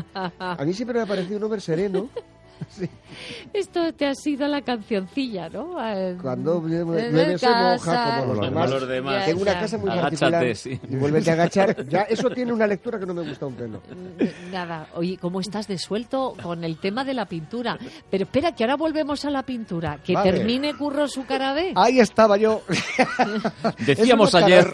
A mí siempre me ha parecido un hombre sereno. Sí. Esto te ha sido la cancioncilla, ¿no? Eh, Cuando llueve, en llueve se moja casa. como los Como demás. los demás. Tengo una Ya, casa muy Agáchate, particular. sí. Y vuélvete a agachar. Ya, eso tiene una lectura que no me gusta un pelo. Nada, oye, ¿cómo estás de suelto con el tema de la pintura? Pero espera, que ahora volvemos a la pintura. Que Vale. termine Curro su cara B. Ahí estaba yo. Decíamos Es una ayer.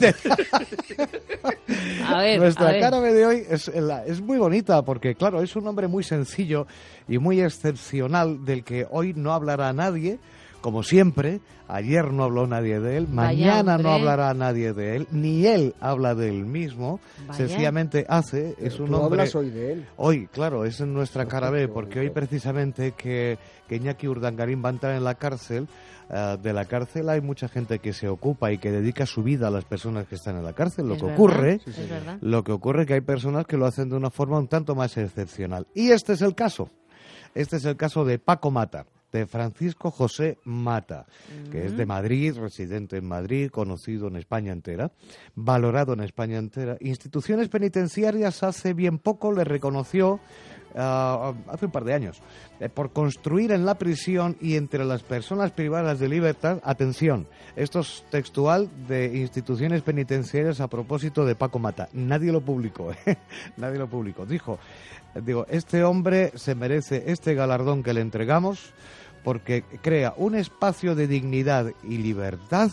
A ver, Nuestra a ver. cara B de hoy es, la- es muy bonita porque, claro, es un hombre muy sencillo y muy excepcional del que hoy no hablará nadie, como siempre. Ayer no habló nadie de él, Vaya, mañana no hombre. hablará nadie de él, ni él habla de él mismo. Vaya. Sencillamente hace, es un Tú hombre... hablas hoy de él. Hoy, claro, es en nuestra cara B, porque hoy precisamente que, que Iñaki Urdangarín va a entrar en la cárcel, eh, de la cárcel hay mucha gente que se ocupa y que dedica su vida a las personas que están en la cárcel. Lo Es que verdad, ocurre, es verdad. lo que ocurre es que hay personas que lo hacen de una forma un tanto más excepcional. Y este es el caso. Este es el caso de Paco Mata, de Francisco José Mata, que es de Madrid, residente en Madrid, conocido en España entera, valorado en España entera. Instituciones penitenciarias hace bien poco le reconoció uh, hace un par de años, eh, por construir en la prisión y entre las personas privadas de libertad, atención, esto es textual de instituciones penitenciarias a propósito de Paco Mata. Nadie lo publicó, ¿eh? Nadie lo publicó. Dijo, digo, este hombre se merece este galardón que le entregamos porque crea un espacio de dignidad y libertad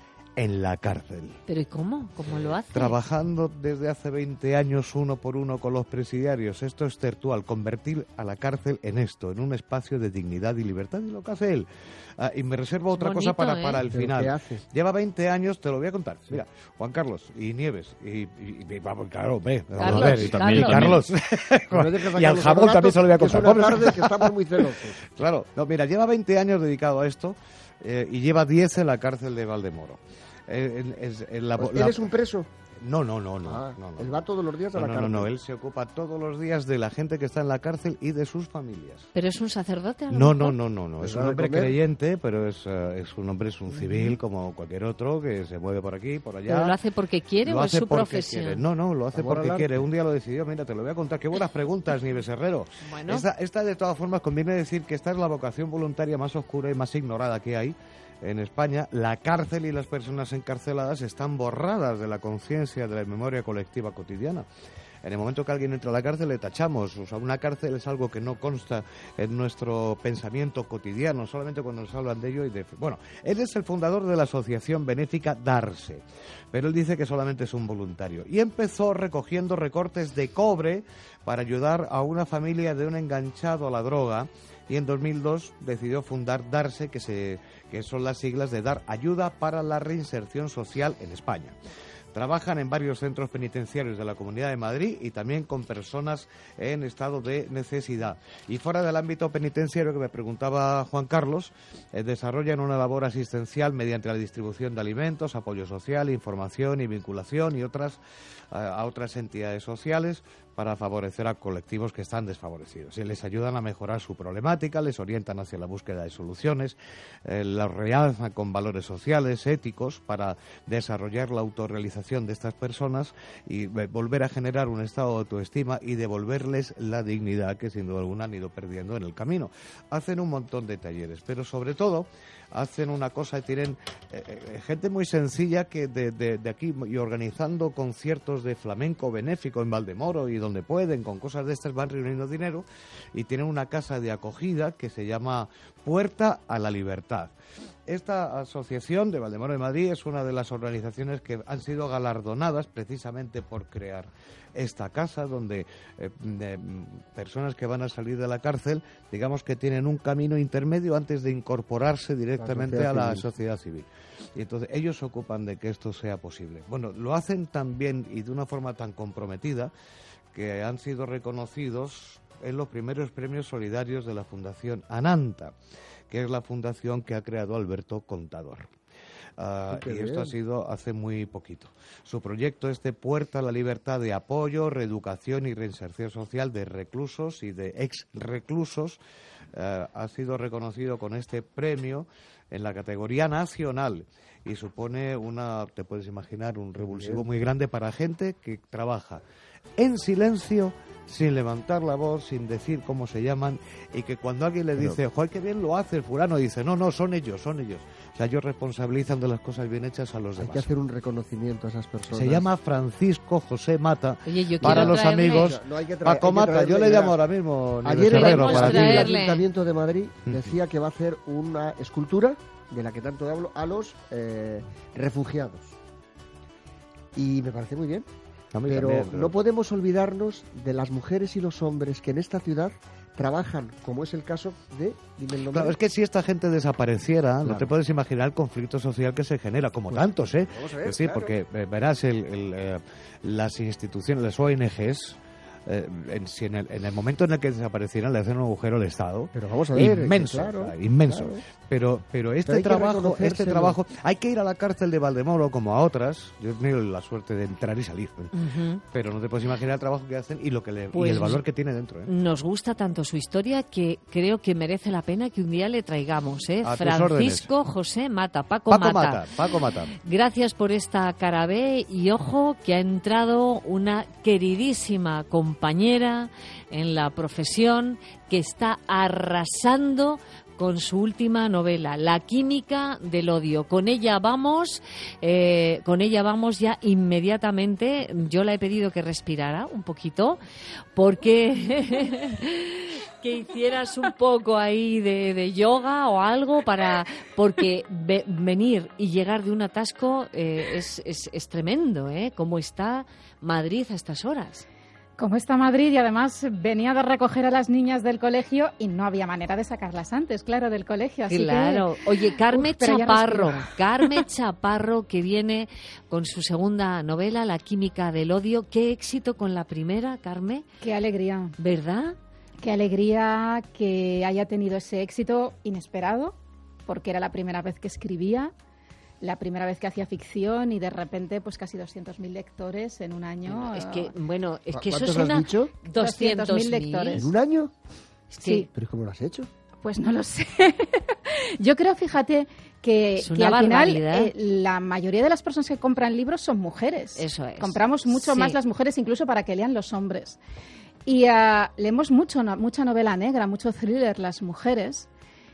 en la cárcel. ¿Pero y cómo? ¿Cómo lo hace? Trabajando desde hace veinte años uno por uno con los presidiarios. Esto es tertual, convertir a la cárcel en esto, en un espacio de dignidad y libertad, y lo que hace él. Ah, y me reservo otra Bonito, cosa para, ¿eh? para el ¿Pero final. qué hace? Lleva veinte años, te lo voy a contar. Sí. Mira, Juan Carlos y Nieves, y, y, y vamos, claro, ve, Carlos, a ver, y también Carlos. Carlos. Y al jabón también se lo voy a contar. Es una tarde que estamos muy celosos. Claro, no, mira, lleva veinte años dedicado a esto eh, y lleva diez en la cárcel de Valdemoro. En, en, en la, Pues la... ¿Él es un preso? No, no, no, no, Ah, no, no. él va todos los días a No, la no, cárcel. no, no, él se ocupa todos los días de la gente que está en la cárcel y de sus familias. ¿Pero es un sacerdote? A lo No, mejor? no, no, no, no. Es ¿Les un da de hombre comer? creyente, pero es, uh, es un hombre, es un civil como cualquier otro que se mueve por aquí, por allá. ¿Pero lo hace porque quiere Lo o es hace su porque profesión? quiere. No, no, lo hace Amor porque al quiere. arte. Un día lo decidió, mira, te lo voy a contar. Qué buenas preguntas, Nieves Herrero. Bueno. Esta, esta, de todas formas, conviene decir que esta es la vocación voluntaria más oscura y más ignorada que hay en España. La cárcel y las personas encarceladas están borradas de la conciencia, de la memoria colectiva cotidiana. En el momento que alguien entra a la cárcel le tachamos. O sea, una cárcel es algo que no consta en nuestro pensamiento cotidiano, solamente cuando nos hablan de ello. Y de... Bueno, él es el fundador de la asociación benéfica Darse, pero él dice que solamente es un voluntario. Y empezó recogiendo recortes de cobre para ayudar a una familia de un enganchado a la droga. Y en dos mil dos decidió fundar Darse, que, se, que son las siglas de Dar Ayuda para la Reinserción Social en España. Trabajan en varios centros penitenciarios de la Comunidad de Madrid y también con personas en estado de necesidad. Y fuera del ámbito penitenciario, que me preguntaba Juan Carlos, eh, desarrollan una labor asistencial mediante la distribución de alimentos, apoyo social, información y vinculación y otras a, a otras entidades sociales para favorecer a colectivos que están desfavorecidos. Y les ayudan a mejorar su problemática, les orientan hacia la búsqueda de soluciones, eh, los realzan con valores sociales, éticos, para desarrollar la autorrealización de estas personas y eh, volver a generar un estado de autoestima y devolverles la dignidad que sin duda alguna han ido perdiendo en el camino. Hacen un montón de talleres, pero sobre todo hacen una cosa y tienen eh, eh, gente muy sencilla que de, de, de aquí y organizando conciertos de flamenco benéfico en Valdemoro y donde pueden, con cosas de estas van reuniendo dinero y tienen una casa de acogida que se llama Puerta a la Libertad. Esta asociación de Valdemoro de Madrid es una de las organizaciones que han sido galardonadas precisamente por crear esta casa donde eh, de, personas que van a salir de la cárcel, digamos que tienen un camino intermedio antes de incorporarse directamente La a la civil. sociedad civil. Y entonces ellos se ocupan de que esto sea posible. Bueno, lo hacen tan bien y de una forma tan comprometida que han sido reconocidos en los primeros premios solidarios de la Fundación Ananta, que es la fundación que ha creado Alberto Contador. Uh, y esto ha sido hace muy poquito. Su proyecto es de Puerta a la Libertad, de apoyo, reeducación y reinserción social de reclusos y de ex-reclusos. Uh, ha sido reconocido con este premio en la categoría nacional y supone una, te puedes imaginar, un revulsivo muy grande para gente que trabaja en silencio, sin levantar la voz, sin decir cómo se llaman, y que cuando alguien le dice, joder, qué bien lo hace el fulano, dice, no, no, son ellos, son ellos. O sea, ellos responsabilizan de las cosas bien hechas a los Hay demás. que hacer un reconocimiento a esas personas. Se llama Francisco José Mata. Oye, yo para quiero los traerle- amigos. No, hay que traer- Paco hay que Mata, yo traerle, le verás. llamo ahora mismo. Nieves Ayer el, Herrero, para ti. el traerle. Ayuntamiento de Madrid decía que va a hacer una escultura, de la que tanto hablo, a los eh, refugiados. Y me parece muy bien. A mí Pero también, pero- no podemos olvidarnos de las mujeres y los hombres que en esta ciudad trabajan, como es el caso de... Dime el nombre. Claro, es que si esta gente desapareciera, no Claro. te puedes imaginar el conflicto social que se genera, como tantos, ¿eh? Vamos a ver, Es decir, claro. porque eh, verás, el, el, eh, las instituciones, las O N Gs, eh, en, si en, el, en el momento en el que desaparecieran le hacen un agujero al Estado, Pero vamos a ver, inmenso, que claro, o sea, inmenso. claro. Pero, pero este Pero hay que trabajo, este reconocérselo. trabajo, hay que ir a la cárcel de Valdemoro como a otras. Yo he tenido la suerte de entrar y salir, Ujú. pero no te puedes imaginar el trabajo que hacen y lo que le, y Pues el valor que tiene dentro, ¿eh? Nos gusta tanto su historia que creo que merece la pena que un día le traigamos, ¿eh? A tus Francisco José Mata, Paco, Paco Mata. Mata, Paco Mata. Gracias por esta cara B y ojo que ha entrado una queridísima compañera compañera en la profesión, que está arrasando con su última novela, La química del odio. Con ella vamos, eh, con ella vamos ya inmediatamente. Yo la he pedido que respirara un poquito, porque que hicieras un poco ahí de, de yoga o algo, para porque ve, venir y llegar de un atasco eh, es, es, es tremendo, ¿eh? ¿Cómo está Madrid a estas horas? Como está Madrid, y además venía de recoger a las niñas del colegio y no había manera de sacarlas antes, claro, del colegio. Así claro. Que... Oye, Carmen Uf, Chaparro, Carmen Chaparro, que viene con su segunda novela, La química del odio. Qué éxito con la primera, Carmen. Qué alegría. ¿Verdad? Qué alegría que haya tenido ese éxito inesperado, porque era la primera vez que escribía, la primera vez que hacía ficción, y de repente pues casi doscientos mil lectores en un año. Es que, bueno, es que eso es ¿Cuántos una... has dicho? doscientos mil lectores. ¿En un año? Sí. ¿Pero cómo lo has hecho? Pues no lo sé. Yo creo, fíjate, que, Es una que al final barbaridad. eh, la mayoría de las personas que compran libros son mujeres. Eso es. Compramos mucho Sí. más las mujeres, incluso para que lean los hombres. Y uh, leemos mucho, no, mucha novela negra, mucho thriller las mujeres.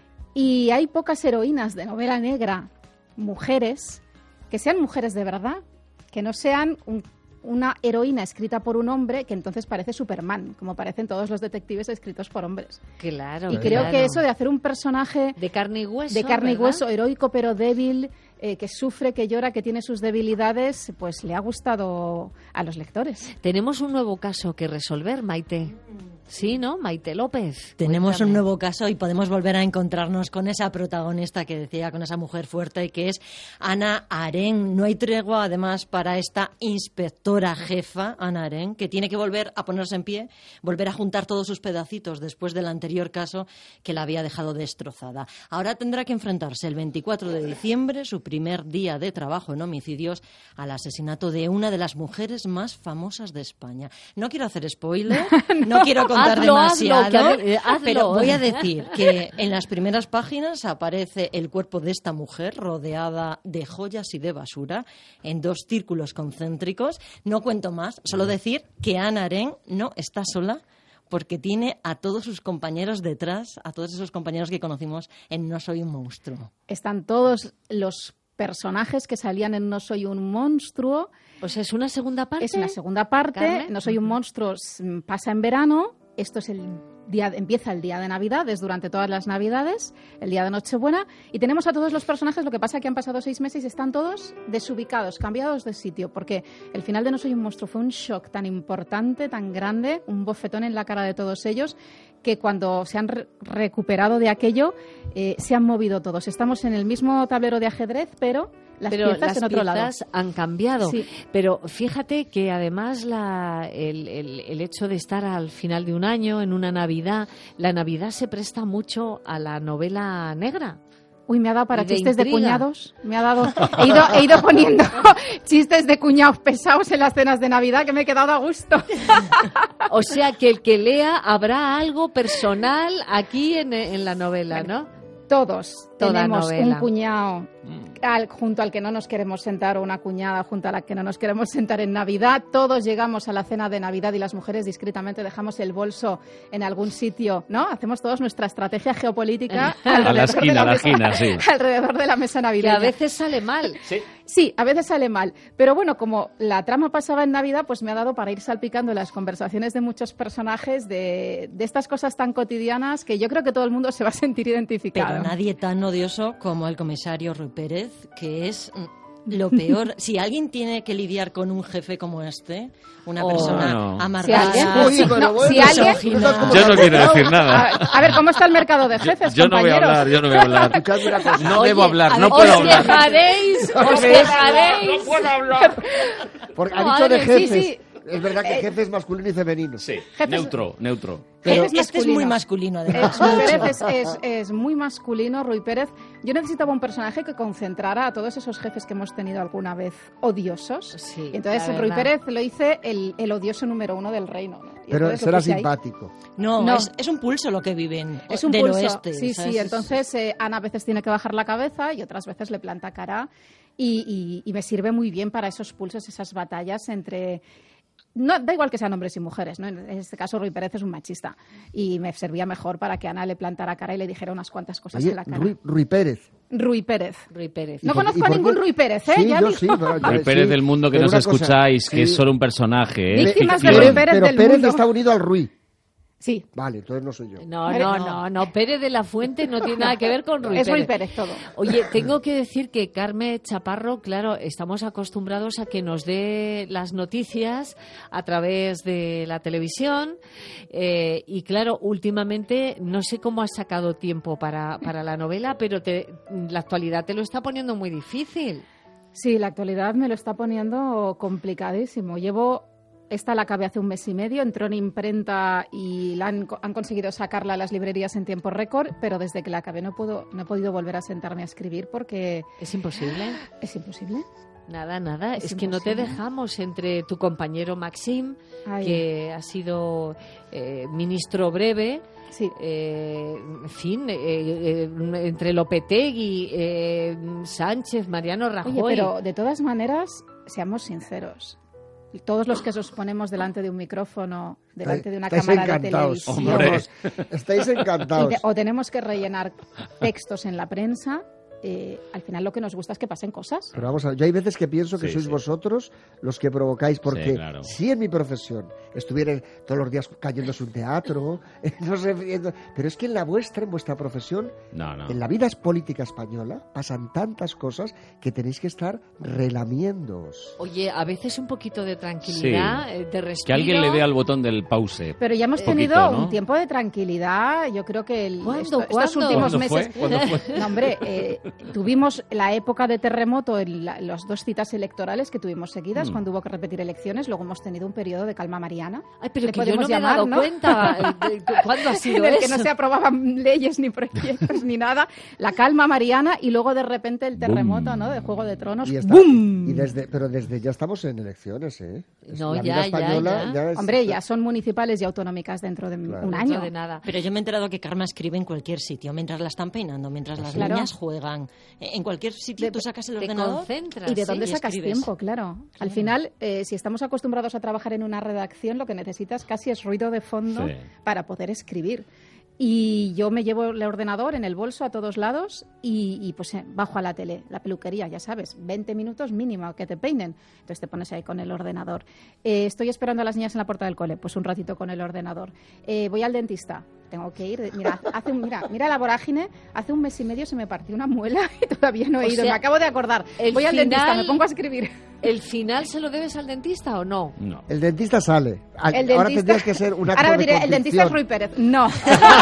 Y hay pocas heroínas de novela negra, mujeres, que sean mujeres de verdad, que no sean un, una heroína escrita por un hombre que entonces parece Superman, como parecen todos los detectives escritos por hombres. Claro. Y creo claro. que eso de hacer un personaje de carne y hueso, de carne y ¿verdad? hueso, heroico pero débil, eh, que sufre, que llora, que tiene sus debilidades, pues le ha gustado a los lectores. Tenemos un nuevo caso que resolver, Maite. Sí, ¿no? Maite López. Tenemos Cuéntame. un nuevo caso y podemos volver a encontrarnos con esa protagonista que decía, con esa mujer fuerte, que es Ana Aren. No hay tregua, además, para esta inspectora jefa, Ana Aren, que tiene que volver a ponerse en pie, volver a juntar todos sus pedacitos después del anterior caso que la había dejado destrozada. Ahora tendrá que enfrentarse el veinticuatro de diciembre, su primer día de trabajo en homicidios, al asesinato de una de las mujeres más famosas de España. No quiero hacer spoiler, no, no quiero contar Hazlo, demasiado, hazlo, que, eh, hazlo. pero voy a decir que en las primeras páginas aparece el cuerpo de esta mujer rodeada de joyas y de basura en dos círculos concéntricos. No cuento más, solo decir que Ana Aren no está sola, porque tiene a todos sus compañeros detrás, a todos esos compañeros que conocimos en No soy un monstruo. Están todos los personajes que salían en No soy un monstruo. O sea, ¿es una segunda parte? Es una segunda parte. ¿Carmen? No soy un monstruo pasa en verano. Esto es el día, empieza el día de Navidad, es durante todas las Navidades, el día de Nochebuena, y tenemos a todos los personajes. Lo que pasa es que han pasado seis meses y están todos desubicados, cambiados de sitio, porque el final de No soy un monstruo fue un shock tan importante, tan grande, un bofetón en la cara de todos ellos, que cuando se han re- recuperado de aquello, eh, se han movido todos. Estamos en el mismo tablero de ajedrez, pero las pero piezas las en otro lado. piezas han cambiado. Sí. Pero fíjate que además la, el, el, el hecho de estar al final de un año, en una Navidad, la Navidad se presta mucho a la novela negra. Uy, me ha dado para Y de chistes de intriga. cuñados. Me ha dado. He ido, he ido poniendo chistes de cuñados pesados en las cenas de Navidad, que me he quedado a gusto. O sea que el que lea habrá algo personal aquí en, en la novela, ¿no? Todos Toda tenemos novela. un cuñado al, junto al que no nos queremos sentar, o una cuñada junto a la que no nos queremos sentar en Navidad. Todos llegamos a la cena de Navidad y las mujeres discretamente dejamos el bolso en algún sitio, ¿no? Hacemos todos nuestra estrategia geopolítica A la esquina, a la esquina, sí. alrededor de la mesa Que navideña. a veces sale mal. Sí. Sí, a veces sale mal. Pero bueno, como la trama pasaba en Navidad, pues me ha dado para ir salpicando las conversaciones de muchos personajes de, de estas cosas tan cotidianas que yo creo que todo el mundo se va a sentir identificado. Pero nadie tan odioso como el comisario Rui Pérez, que es mm, lo peor. Si alguien tiene que lidiar con un jefe como este, una Oh, persona no. amargada, Si alguien- Uy, Sí, pero no, bueno, si alguien- misógina. Yo no quiero decir nada. A, a ver, ¿cómo está el mercado de Yo, jefes, yo no voy a compañeros? hablar, yo no voy a hablar. Escuchadme una cosa. No Oye, debo hablar, a no ver, puedo os hablar. dejaréis, os dejaréis. puedo hablar. Porque ha Madre, dicho de sí, jefes. sí. Es verdad que jefe es masculino y femenino. Sí, Jefes- neutro, neutro. Pero Jefes este es muy masculinos. masculino, además. Eh, Rui mucho. Pérez es, es- es muy masculino, Rui Pérez. Yo necesitaba un personaje que concentrara a todos esos jefes que hemos tenido alguna vez odiosos. Sí, Y entonces la Rui verdad. Pérez lo hice el, el odioso número uno del reino, ¿no? Y Pero entonces lo será puse ahí. simpático. No, No. Es, es un pulso lo que viven Es un del pulso. oeste. Sí, ¿sabes? sí. Es- Entonces eh, Ana a veces tiene que bajar la cabeza y otras veces le planta cara. Y, y- y me sirve muy bien para esos pulsos, esas batallas entre no, da igual que sean hombres y mujeres, ¿no? En este caso Rui Pérez es un machista y me servía mejor para que Ana le plantara cara y le dijera unas cuantas cosas Oye, en la cara. Rui, Rui Pérez. Rui Pérez. Rui Pérez. No por- conozco y a por ningún qué? Rui Pérez, ¿eh? Sí, Ya yo digo. sí, pero- Rui Pérez sí, del mundo que pero nos una cosa, escucháis, que sí. es solo un personaje, ¿eh? Víctimas de Ficción. Rui Pérez Pero del Pérez mundo. está unido al Rui. Sí. Vale, entonces no soy yo. No, no, no, no. Pérez de la Fuente no tiene nada que ver con Rui Es Pérez. Rui Pérez todo. Oye, tengo que decir que Carmen Chaparro, claro, estamos acostumbrados a que nos dé las noticias a través de la televisión eh, y claro, últimamente no sé cómo has sacado tiempo para, para la novela, pero te, la actualidad te lo está poniendo muy difícil. Sí, la actualidad me lo está poniendo complicadísimo. Llevo... Esta la acabé hace un mes y medio, entró en imprenta y la han, han conseguido sacarla a las librerías en tiempo récord, pero desde que la acabé no, puedo, no he podido volver a sentarme a escribir porque... ¿Es imposible? Es imposible. Nada, nada. Es Es, que no te imposible. dejamos entre tu compañero Maxim, Ay. que ha sido eh, ministro breve, Sí. eh, en fin, eh, eh, entre Lopetegui, eh, Sánchez, Mariano Rajoy. Oye, pero de todas maneras, seamos sinceros. Todos los que nos ponemos delante de un micrófono, delante de una Estáis cámara de encantados. televisión, Hombre. Estáis encantados. y de- o tenemos que rellenar textos en la prensa, eh, al final lo que nos gusta es que pasen cosas. Pero vamos a ver, yo hay veces que pienso que Sí, sois sí. vosotros los que provocáis, porque Sí, claro. si en mi profesión estuviera todos los días cayéndose un teatro, no sé, viendo- pero es que en la vuestra, en vuestra profesión, No, no. en la vida política española, pasan tantas cosas que tenéis que estar relamiéndoos. Oye, a veces un poquito de tranquilidad, Sí. eh, de respiro. Que alguien le dé al botón del pause. Pero ya hemos Un tenido poquito, ¿no? un tiempo de tranquilidad. Yo creo que el, ¿Cuándo? esto- estos ¿Cuándo? últimos ¿Cuándo meses. fue? ¿Cuándo fue? No, hombre, eh, tuvimos la época de terremoto en la- las dos citas electorales que tuvimos seguidas, Mm. cuando hubo que repetir elecciones. Luego hemos tenido un periodo de calma mariana. Ay, pero Le que yo no podemos me he llamar, dado ¿no? cuenta. eh, de- ¿Cuándo ha sido en el que eso? no se aprobaban leyes ni proyectos ni nada. La calma mariana y luego de repente el terremoto, ¿no? De Juego de Tronos. Y está- ¡Bum! y desde, pero desde ya estamos en elecciones, ¿eh? Es- No, la ya, vida ya, española ya. es- Hombre, ya son municipales y autonómicas dentro de Claro. un Dentro año. de nada. Pero yo me he enterado que Karma escribe en cualquier sitio, mientras la están peinando, mientras las Claro. niñas juegan. Eh, En cualquier sitio De- tú sacas el te ordenador concentras. ¿Y de Sí, dónde y sacas escribes. tiempo? Claro. Al final, eh, si estamos acostumbrados a trabajar en una redacción, lo que necesitas casi es ruido de fondo Sí. para poder escribir. Y yo me llevo el ordenador en el bolso a todos lados y, y, pues eh, bajo a la tele, la peluquería, ya sabes, veinte minutos mínimo que te peinen. Entonces te pones ahí con el ordenador. Eh, estoy esperando a las niñas en la puerta del cole, pues un ratito con el ordenador. Eh, voy al dentista, tengo que ir. Mira, hace un- mira, mira la vorágine, hace un mes y medio se me partió una muela y todavía no he O ido. sea, me acabo de acordar. el Voy al dentista, final- me pongo a escribir. ¿El final se lo debes al dentista o no? No. El dentista sale. Al- El Ahora dentista- tendrías que ser una Ahora diré, el dentista es Rui Pérez. No.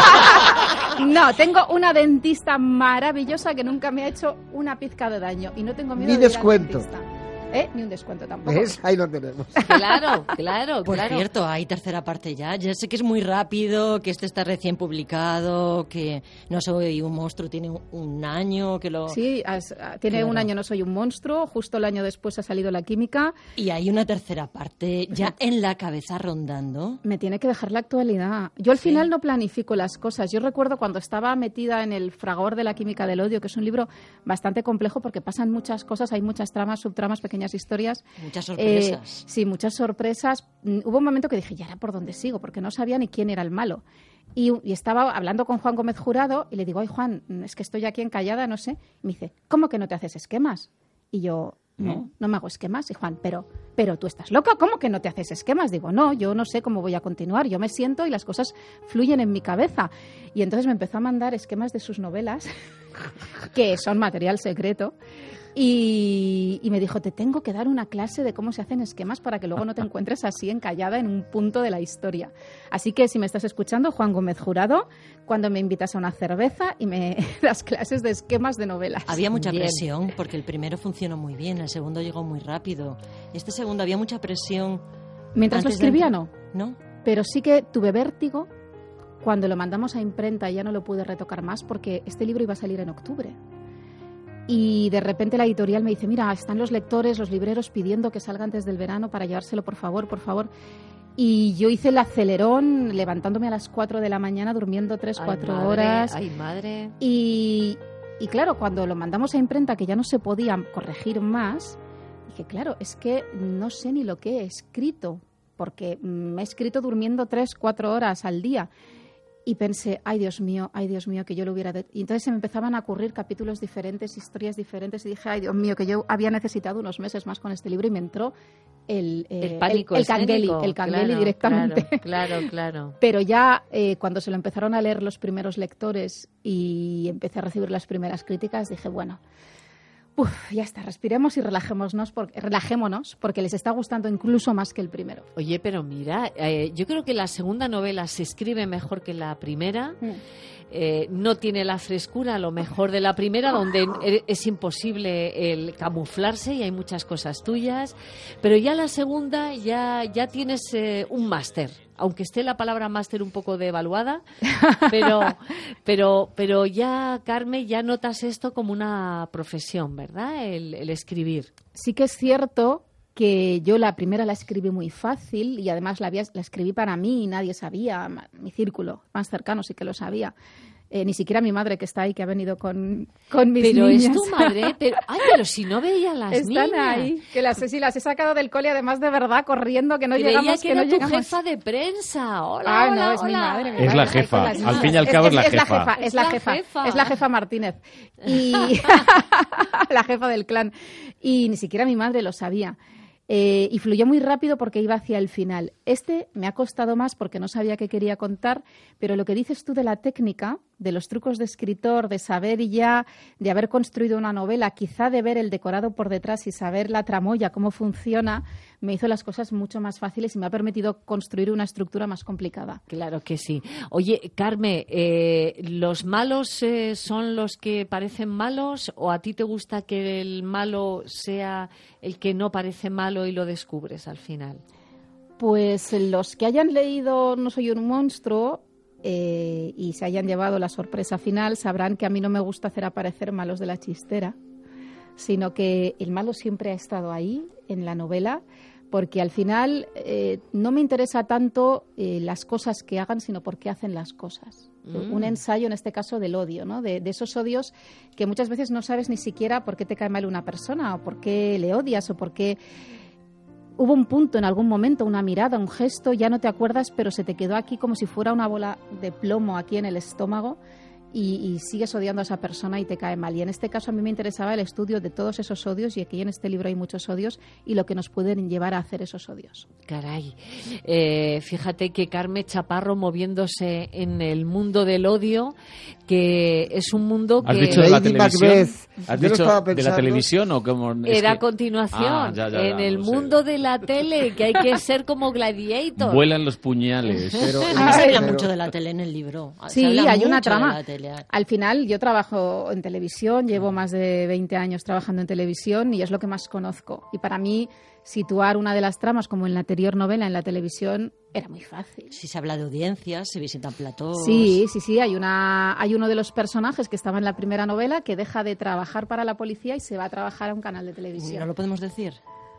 No, tengo una dentista maravillosa que nunca me ha hecho una pizca de daño y no tengo miedo Ni de ir al descuento. dentista. ¿Eh? Ni un descuento tampoco. ¿Ves? Ahí lo tenemos. Claro, claro, Por claro. cierto, hay tercera parte ya. Ya sé que es muy rápido, que este está recién publicado, que No soy un monstruo tiene un, un año, que lo... Sí, has- tiene Claro. un año No soy un monstruo, justo el año después ha salido La química. Y hay una tercera parte ya en la cabeza rondando. Me tiene que dejar la actualidad. Yo al final no planifico las cosas. Yo recuerdo cuando estaba metida en el fragor de La química del odio, que es un libro bastante complejo porque pasan muchas cosas, hay muchas tramas, subtramas, pequeñas historias. Muchas sorpresas. Eh, sí, muchas sorpresas. Mm, Hubo un momento que dije, ¿y ahora por dónde sigo? Porque no sabía ni quién era el malo. Y, y estaba hablando con Juan Gómez Jurado y le digo, ay Juan, es que estoy aquí encallada, no sé. Y me dice, ¿cómo que no te haces esquemas? Y yo, no, no me hago esquemas. Y Juan, pero, pero tú estás loca, ¿cómo que no te haces esquemas? Digo, no, yo no sé cómo voy a continuar. Yo me siento y las cosas fluyen en mi cabeza. Y entonces me empezó a mandar esquemas de sus novelas, que son material secreto. Y, y me dijo, te tengo que dar una clase de cómo se hacen esquemas para que luego no te encuentres así encallada en un punto de la historia. Así que si me estás escuchando, Juan Gómez Jurado, cuando me invitas a una cerveza y me das clases de esquemas de novelas. Había mucha Bien. presión, porque el primero funcionó muy bien, el segundo llegó muy rápido. Este segundo había mucha presión. Mientras lo antes de escribía, entrar- no. ¿No? Pero sí que tuve vértigo cuando lo mandamos a imprenta y ya no lo pude retocar más porque este libro iba a salir en octubre. Y de repente la editorial me dice, mira, están los lectores, los libreros pidiendo que salga antes del verano para llevárselo, por favor, por favor. Y yo hice el acelerón levantándome a las cuatro de la mañana, durmiendo tres, Ay, cuatro madre, horas. Ay, madre. Y, y claro, cuando lo mandamos a imprenta, que ya no se podía corregir más, dije, claro, es que no sé ni lo que he escrito. porque me he escrito durmiendo tres, cuatro horas al día. Y pensé, ay Dios mío, ay Dios mío, que yo lo hubiera... De... Y entonces se me empezaban a ocurrir capítulos diferentes, historias diferentes, y dije, ay Dios mío, que yo había necesitado unos meses más con este libro, y me entró el, eh, el pánico el, el Cangeli, el Cangeli claro, directamente. Claro, claro, claro. Pero ya eh, cuando se lo empezaron a leer los primeros lectores y empecé a recibir las primeras críticas, dije, bueno... Uf, ya está, respiremos y relajémonos porque, relajémonos porque les está gustando incluso más que el primero. Oye, pero mira, eh, yo creo que la segunda novela se escribe mejor que la primera. Mm. Eh, no tiene la frescura a lo mejor de la primera, donde es imposible el camuflarse y hay muchas cosas tuyas, pero ya la segunda ya, ya tienes eh, un máster, aunque esté la palabra máster un poco devaluada, pero, pero, pero ya, Carmen, ya notas esto como una profesión, ¿verdad? El, el escribir. Sí que es cierto que yo la primera la escribí muy fácil y además la, había, la escribí para mí y nadie sabía, mi círculo más cercano sí que lo sabía. Eh, ni siquiera mi madre, que está ahí, que ha venido con, con mis pero niñas. Pero es tu madre, pero, ay, pero si no veía las Están niñas. Están ahí, que las, sí, las he sacado del cole, además de verdad, corriendo, que no Creía llegamos. que, que era no tu llegamos. jefa de prensa. Hola, ah, hola, no, es hola. mi madre. Mi es madre la jefa, al fin y al cabo es, es, la, es jefa. la jefa. Es la jefa, jefa. es la jefa Martínez. Y la jefa del clan. Y ni siquiera mi madre lo sabía. Eh, y fluyó muy rápido porque iba hacia el final. Este me ha costado más porque no sabía qué quería contar, pero lo que dices tú de la técnica, de los trucos de escritor, de saber ya, de haber construido una novela, quizá de ver el decorado por detrás y saber la tramoya, cómo funciona, me hizo las cosas mucho más fáciles y me ha permitido construir una estructura más complicada. Claro que sí. Oye, Carmen, eh, ¿los malos eh, son los que parecen malos o a ti te gusta que el malo sea el que no parece malo y lo descubres al final? Pues los que hayan leído No soy un monstruo eh, y se hayan llevado la sorpresa final sabrán que a mí no me gusta hacer aparecer malos de la chistera, sino que el malo siempre ha estado ahí en la novela, porque al final eh, no me interesa tanto eh, las cosas que hagan, sino por qué hacen las cosas. Mm. Un ensayo, en este caso, del odio, ¿no? De, de esos odios que muchas veces no sabes ni siquiera por qué te cae mal una persona, o por qué le odias, o por qué hubo un punto en algún momento, una mirada, un gesto, ya no te acuerdas, pero se te quedó aquí como si fuera una bola de plomo aquí en el estómago. Y, y sigues odiando a esa persona y te cae mal. Y en este caso a mí me interesaba el estudio de todos esos odios, y aquí en este libro hay muchos odios y lo que nos pueden llevar a hacer esos odios. Caray, eh, fíjate que Carmen Chaparro moviéndose en el mundo del odio, que es un mundo que... ¿Has dicho de la Lady televisión? Macbeth. ¿Has Yo dicho estaba de la pensando... televisión o cómo? Es Era que... a continuación, ah, ya, ya, ya, en el no sé. mundo de la tele, que hay que ser como Gladiator. Vuelan los puñales. Pero, ah, se habla pero... mucho de la tele en el libro. Sí, hay una trama. Tele. Al final yo trabajo en televisión, llevo más de veinte años trabajando en televisión y es lo que más conozco. Y para mí situar una de las tramas, como en la anterior novela, en la televisión, era muy fácil. Si se habla de audiencias, se visitan platós... Sí, sí, sí. Hay, una, hay uno de los personajes que estaba en la primera novela que deja de trabajar para la policía y se va a trabajar a un canal de televisión. ¿No lo podemos decir?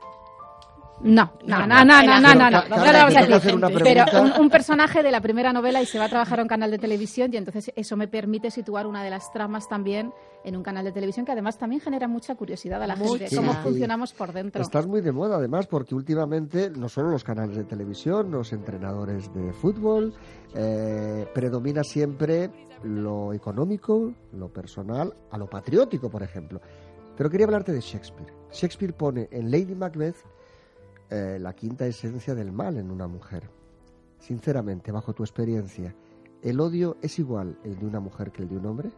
No, no, no, no, no, no, no, no, no lo vamos a decir. Pero un, un personaje de la primera novela y se va a trabajar a un canal de televisión, y entonces eso me permite situar una de las tramas también en un canal de televisión, que además también genera mucha curiosidad a la gente, sí, cómo sí. funcionamos por dentro. Estás muy de moda además, porque últimamente no solo los canales de televisión, los entrenadores de fútbol, eh, predomina siempre lo económico, lo personal, a lo patriótico, por ejemplo. Pero quería hablarte de Shakespeare. Shakespeare pone en Lady Macbeth Eh, la quinta esencia del mal en una mujer. Sinceramente, bajo tu experiencia, ¿el odio es igual el de una mujer que el de un hombre?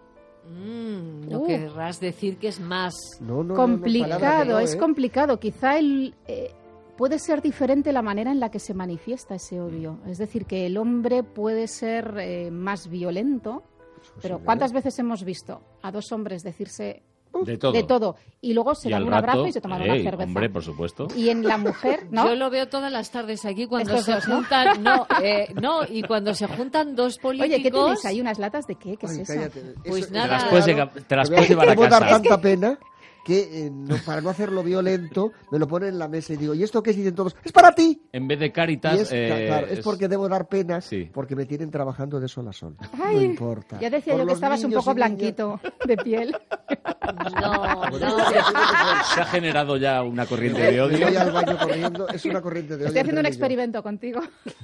Mm, no uh. querrás decir que es más no, no, complicado, no, no, es ¿eh? complicado. Quizá el, eh, puede ser diferente la manera en la que se manifiesta ese odio. Es decir, que el hombre puede ser eh, más violento, pero ¿cuántas veces hemos visto a dos hombres decirse De todo. de todo, y luego se y dan un rato, abrazo y se toman ey, una cerveza? Hombre, por supuesto. Y en la mujer, ¿no? Yo lo veo todas las tardes aquí cuando Estos se dos, ¿no? juntan, no, eh, no, y cuando se juntan dos políticos. Oye, ¿qué tenéis ahí? ¿Unas latas de qué? ¿Qué Ay, es eso? cállate. Pues Eso- nada. Te las puedes, llegar- te las Te puedes voy a- llevar a te puedo dar casa. tanta pena que eh, no, para no hacerlo violento me lo ponen en la mesa y digo, ¿y esto qué es? Y dicen todos, ¡es para ti! En vez de Caritas... Y es, eh, claro, es porque debo dar penas, Sí. porque me tienen trabajando de sol a sol. Ay, no importa. ya decía Por yo que los estabas un niños poco y niñas. blanquito de piel. No, no. Se ha generado ya una corriente de odio. Voy al baño corriendo, es una corriente de odio. Estoy haciendo un entre experimento contigo.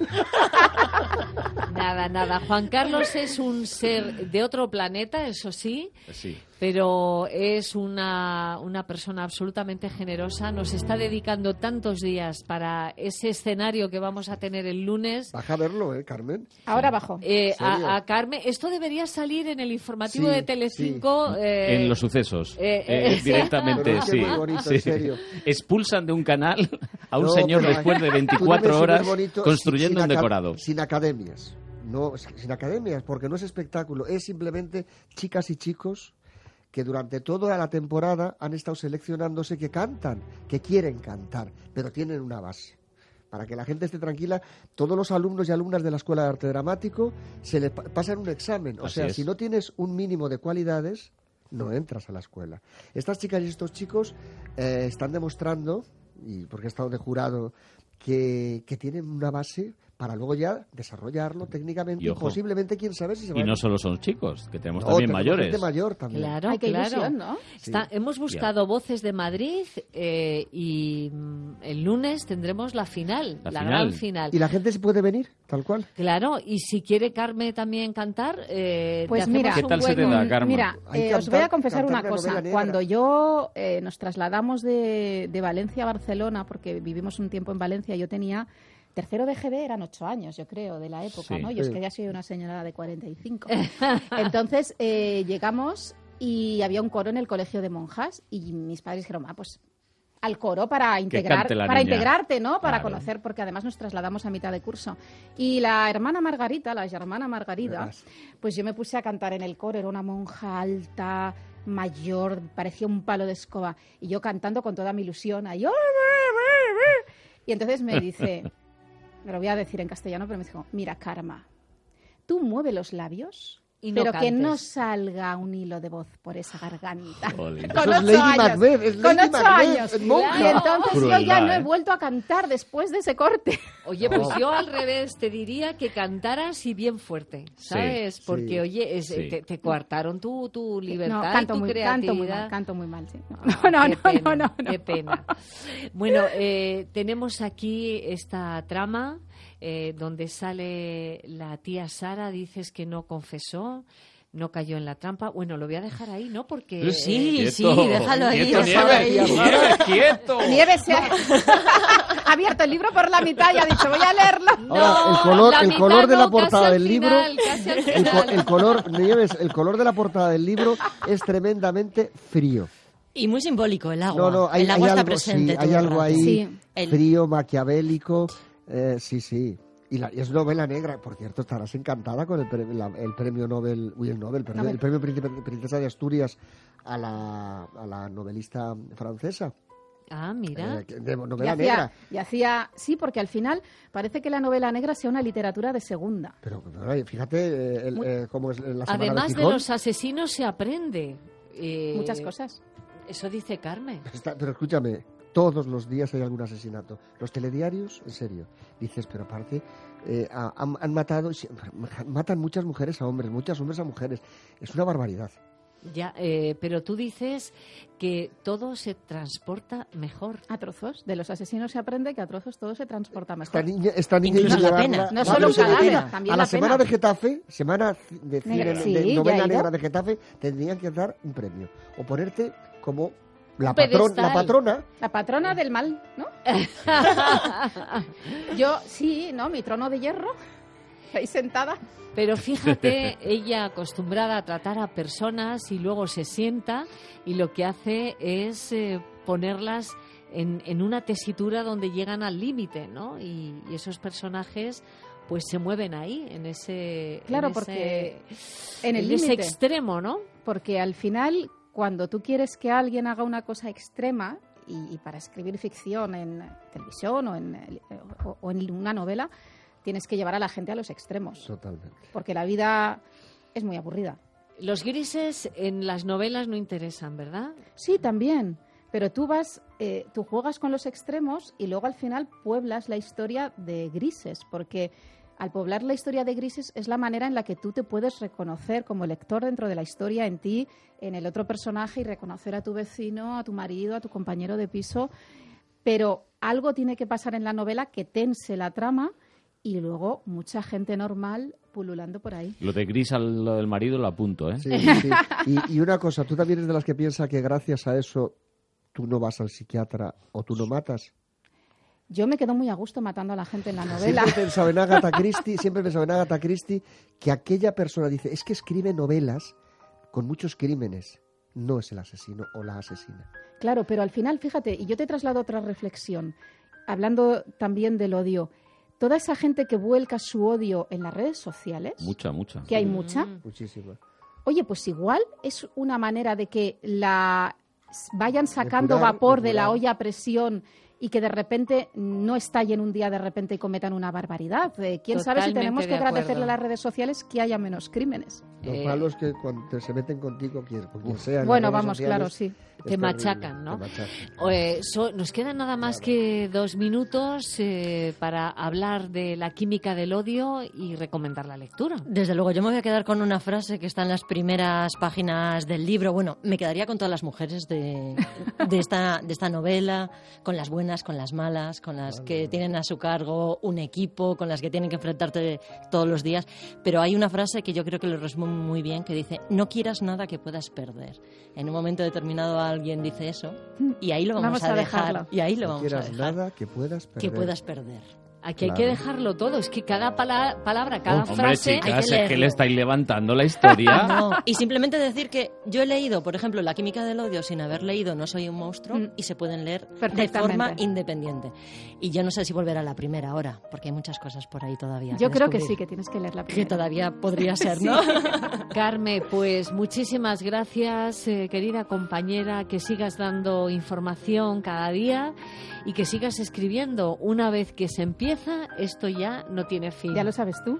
Nada, nada. Juan Carlos es un ser de otro planeta, eso sí. Sí. Pero es una, una persona absolutamente generosa. Nos está dedicando tantos días para ese escenario que vamos a tener el lunes. Baja a verlo, ¿eh, Carmen? Ahora bajo. Eh, ¿En serio? a, a Carmen, esto debería salir en el informativo Sí, de Telecinco. Eh, En los sucesos. eh, Eh, eh, directamente, Pero es que sí. muy bonito, sí. en serio. Expulsan de un canal a un No, señor pero después de tú veinticuatro dime horas superbonito, construyendo sin- un sin aca- decorado. Sin academias. No, sin academias, porque no es espectáculo. Es simplemente chicas y chicos que durante toda la temporada han estado seleccionándose que cantan, que quieren cantar, pero tienen una base. Para que la gente esté tranquila, todos los alumnos y alumnas de la Escuela de Arte Dramático se le pa- pasan un examen. O Así sea, es. si no tienes un mínimo de cualidades, no entras a la escuela. Estas chicas y estos chicos eh, están demostrando, y porque he estado de jurado, que, que tienen una base para luego ya desarrollarlo técnicamente Y y, ojo, posiblemente, quién sabe si se va Y a... no solo son chicos, que tenemos No, también tenemos mayores. gente mayor también. Claro, Ay, qué claro. ilusión, ¿no? Está- hemos buscado voces de Madrid eh, y mm, el lunes tendremos la final, La la, final. gran final. ¿Y la gente se puede venir, tal cual? Claro, y si quiere Carmen también cantar, eh, Pues le mira, hacemos un buen- Mira, Hay eh, que os voy a cantar- confesar cantar una una cosa. novela negra. Cuando yo eh, nos trasladamos de, de Valencia a Barcelona, porque vivimos un tiempo en Valencia, yo tenía tercero de G B, eran ocho años, yo creo, de la época, Sí. ¿no? Yo es Sí. que ya soy una señora de cuarenta y cinco. Entonces eh, llegamos y había un coro en el colegio de monjas y mis padres dijeron, ah, pues al coro para integrar, cante la para niña. integrarte, ¿no? Para Claro. conocer, porque además nos trasladamos a mitad de curso. Y la hermana Margarita, la hermana Margarita, Verás. pues yo me puse a cantar en el coro, era una monja alta, mayor, parecía un palo de escoba, y yo cantando con toda mi ilusión, ahí, y entonces me dice, me lo voy a decir en castellano, pero me dijo, mira, Karma, tú mueve los labios, Y no pero que no cantes. salga un hilo de voz por esa garganta. Jolín. Con Eso es ocho Lady años. Macbeth, es con Lady ocho Macbeth, años. es monja. Y entonces yo Crueldad, ya no he ¿eh? vuelto a cantar después de ese corte. Oye, pues yo al revés te diría que cantaras y bien fuerte, ¿sabes? Sí, Porque, sí. oye, es- Sí. te, te coartaron tu, tu libertad No, canto y tu muy, creatividad. canto muy mal, canto muy mal, sí. No, Ah, no, qué no, pena, no, no, no. qué pena. Bueno, eh, tenemos aquí esta trama eh, donde sale la tía Sara, dices que no confesó, no cayó en la trampa. Bueno, lo voy a dejar ahí, ¿no? Porque... Sí, eh, sí, déjalo ahí. Quieto, déjalo ahí. Nieves, Nieves, quieto. Nieves se ha ha abierto el libro por la mitad y ha dicho, voy a leerlo. Ahora, el color, la el mitad color de la no, casi portada al del libro, final, casi al el, co- final. el color, Nieves, el color de la portada del libro es tremendamente frío. Y muy simbólico el agua. No, no, hay, el agua hay está algo, presente sí, todo hay el algo rato. ahí Sí. El- frío, maquiavélico, eh, sí, sí. Y, la- y es novela negra, por cierto, estarás encantada con el, pre- la- el premio Nobel, uy, el Nobel, perdón, Nobel. el premio Príncipe- Princesa de Asturias a la, a la novelista francesa. Ah, mira. Eh, que- de Y novela hacía, negra. y hacía, sí, porque al final parece que la novela negra sea una literatura de segunda. Pero, pero, fíjate eh, el- eh, cómo es la semana Además de de Gijón. los asesinos se aprende. Eh, Muchas cosas. Eso dice Carmen. Está- pero escúchame, todos los días hay algún asesinato. Los telediarios, en serio. Dices, pero aparte, eh, ha- han, han matado, si- matan muchas mujeres a hombres, muchas hombres a mujeres. Es una barbaridad. Ya, eh, pero tú dices que todo se transporta mejor. A trozos. De los asesinos se aprende que a trozos todo se transporta mejor. Esta niña, esta niña Incluso hay que la llevarla- pena. No va, solo pero se un cadáver, decía, también a la, la semana pena. de Getafe, semana de, cine, Negra, de sí, ya ha novela ido. negra de Getafe, tendrían que dar un premio. O ponerte como la, Un patron- pedestal. la patrona. La patrona del mal, ¿no? Yo, sí, ¿no? Mi trono de hierro, ahí sentada. Pero fíjate, ella acostumbrada a tratar a personas y luego se sienta y lo que hace es eh, ponerlas en, en una tesitura donde llegan al límite, ¿no? Y, y esos personajes pues se mueven ahí, en ese... Claro, en porque ese, en el ese límite. extremo, ¿no? Porque al final, cuando tú quieres que alguien haga una cosa extrema, y, y para escribir ficción en televisión o en, eh, o, o en una novela, tienes que llevar a la gente a los extremos. Totalmente. Porque la vida es muy aburrida. Los grises en las novelas no interesan, ¿verdad? Sí, también. Pero tú vas, eh, tú juegas con los extremos y luego al final pueblas la historia de grises, porque al poblar la historia de Grises es la manera en la que tú te puedes reconocer como lector dentro de la historia, en ti, en el otro personaje, y reconocer a tu vecino, a tu marido, a tu compañero de piso. Pero algo tiene que pasar en la novela que tense la trama y luego mucha gente normal pululando por ahí. Lo de Gris al lo del marido lo apunto, ¿eh? Sí, sí. Y, y una cosa, ¿tú también eres de las que piensa que gracias a eso tú no vas al psiquiatra o tú no matas? Yo me quedo muy a gusto matando a la gente en la novela. Siempre he pensado en Agatha Christie, siempre he pensado en Agatha Christie, que aquella persona dice, es que escribe novelas con muchos crímenes, no es el asesino o la asesina. Claro, pero al final, fíjate, y yo te traslado otra reflexión, hablando también del odio. Toda esa gente que vuelca su odio en las redes sociales, Mucha, mucha. que hay mucha, Muchísima. oye, pues igual es una manera de que la vayan sacando Depurar, vapor de depurar. la olla a presión y que de repente no estallen un día de repente y cometan una barbaridad. Eh, ¿Quién sabe si Totalmente tenemos que de acuerdo. agradecerle a las redes sociales que haya menos crímenes? Lo Eh, malo es que cuando te- se meten contigo, quien, con quien sea. en las Bueno, redes vamos, sociales, claro, sí. es Te terrible, machacan, ¿no? te machacan. Eh, so- nos quedan nada más que dos minutos eh, para hablar de la química del odio y recomendar la lectura. Desde luego, yo me voy a quedar con una frase que está en las primeras páginas del libro. Bueno, me quedaría con todas las mujeres de, de, esta, de esta novela, con las buenas, con las malas, con las que tienen a su cargo un equipo, con las que tienen que enfrentarte todos los días. Pero hay una frase que yo creo que lo resume muy bien, que dice, no quieras nada que puedas perder. En un momento determinado alguien dice eso y ahí lo vamos, Vamos a, a dejar. dejarlo. Y ahí lo No vamos a quieras dejar. nada que puedas perder. Que puedas perder. Aquí hay Claro. que dejarlo todo. Es que cada pala- palabra, cada Hombre, frase... chicas, hay que es que leerlo. le estáis levantando la historia. No, y simplemente decir que yo he leído, por ejemplo, La química del odio sin haber leído No soy un monstruo Mm. y se pueden leer de Perfectamente. forma independiente. Y yo no sé si volver a la primera ahora, porque hay muchas cosas por ahí todavía. Yo creo que descubrir. sí, que tienes que leer la Que primera. todavía podría ser, Sí. ¿no? Carmen, pues muchísimas gracias, eh, querida compañera, que sigas dando información cada día y que sigas escribiendo. Una vez que se empieza, esto ya no tiene fin. Ya lo sabes tú.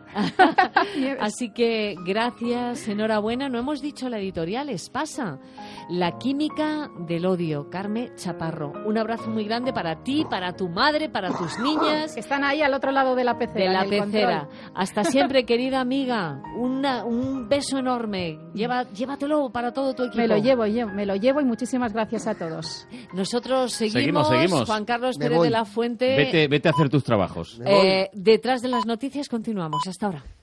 Así que gracias, enhorabuena. No hemos dicho la editorial, es Pasa. La química del odio, Carmen Chaparro. Un abrazo muy grande para ti, para tu madre, para tus niñas. Que están ahí al otro lado de la pecera. De la en el pecera. control. Hasta siempre, querida amiga. Una, un beso enorme. Lleva, llévatelo para todo tu equipo. Me lo llevo, yo, me lo llevo y muchísimas gracias a todos. Nosotros Seguimos, seguimos. seguimos. Juan Carlos Me Pérez voy. de la Fuente. Vete, vete a hacer tus trabajos. Eh, detrás de las noticias continuamos. Hasta ahora.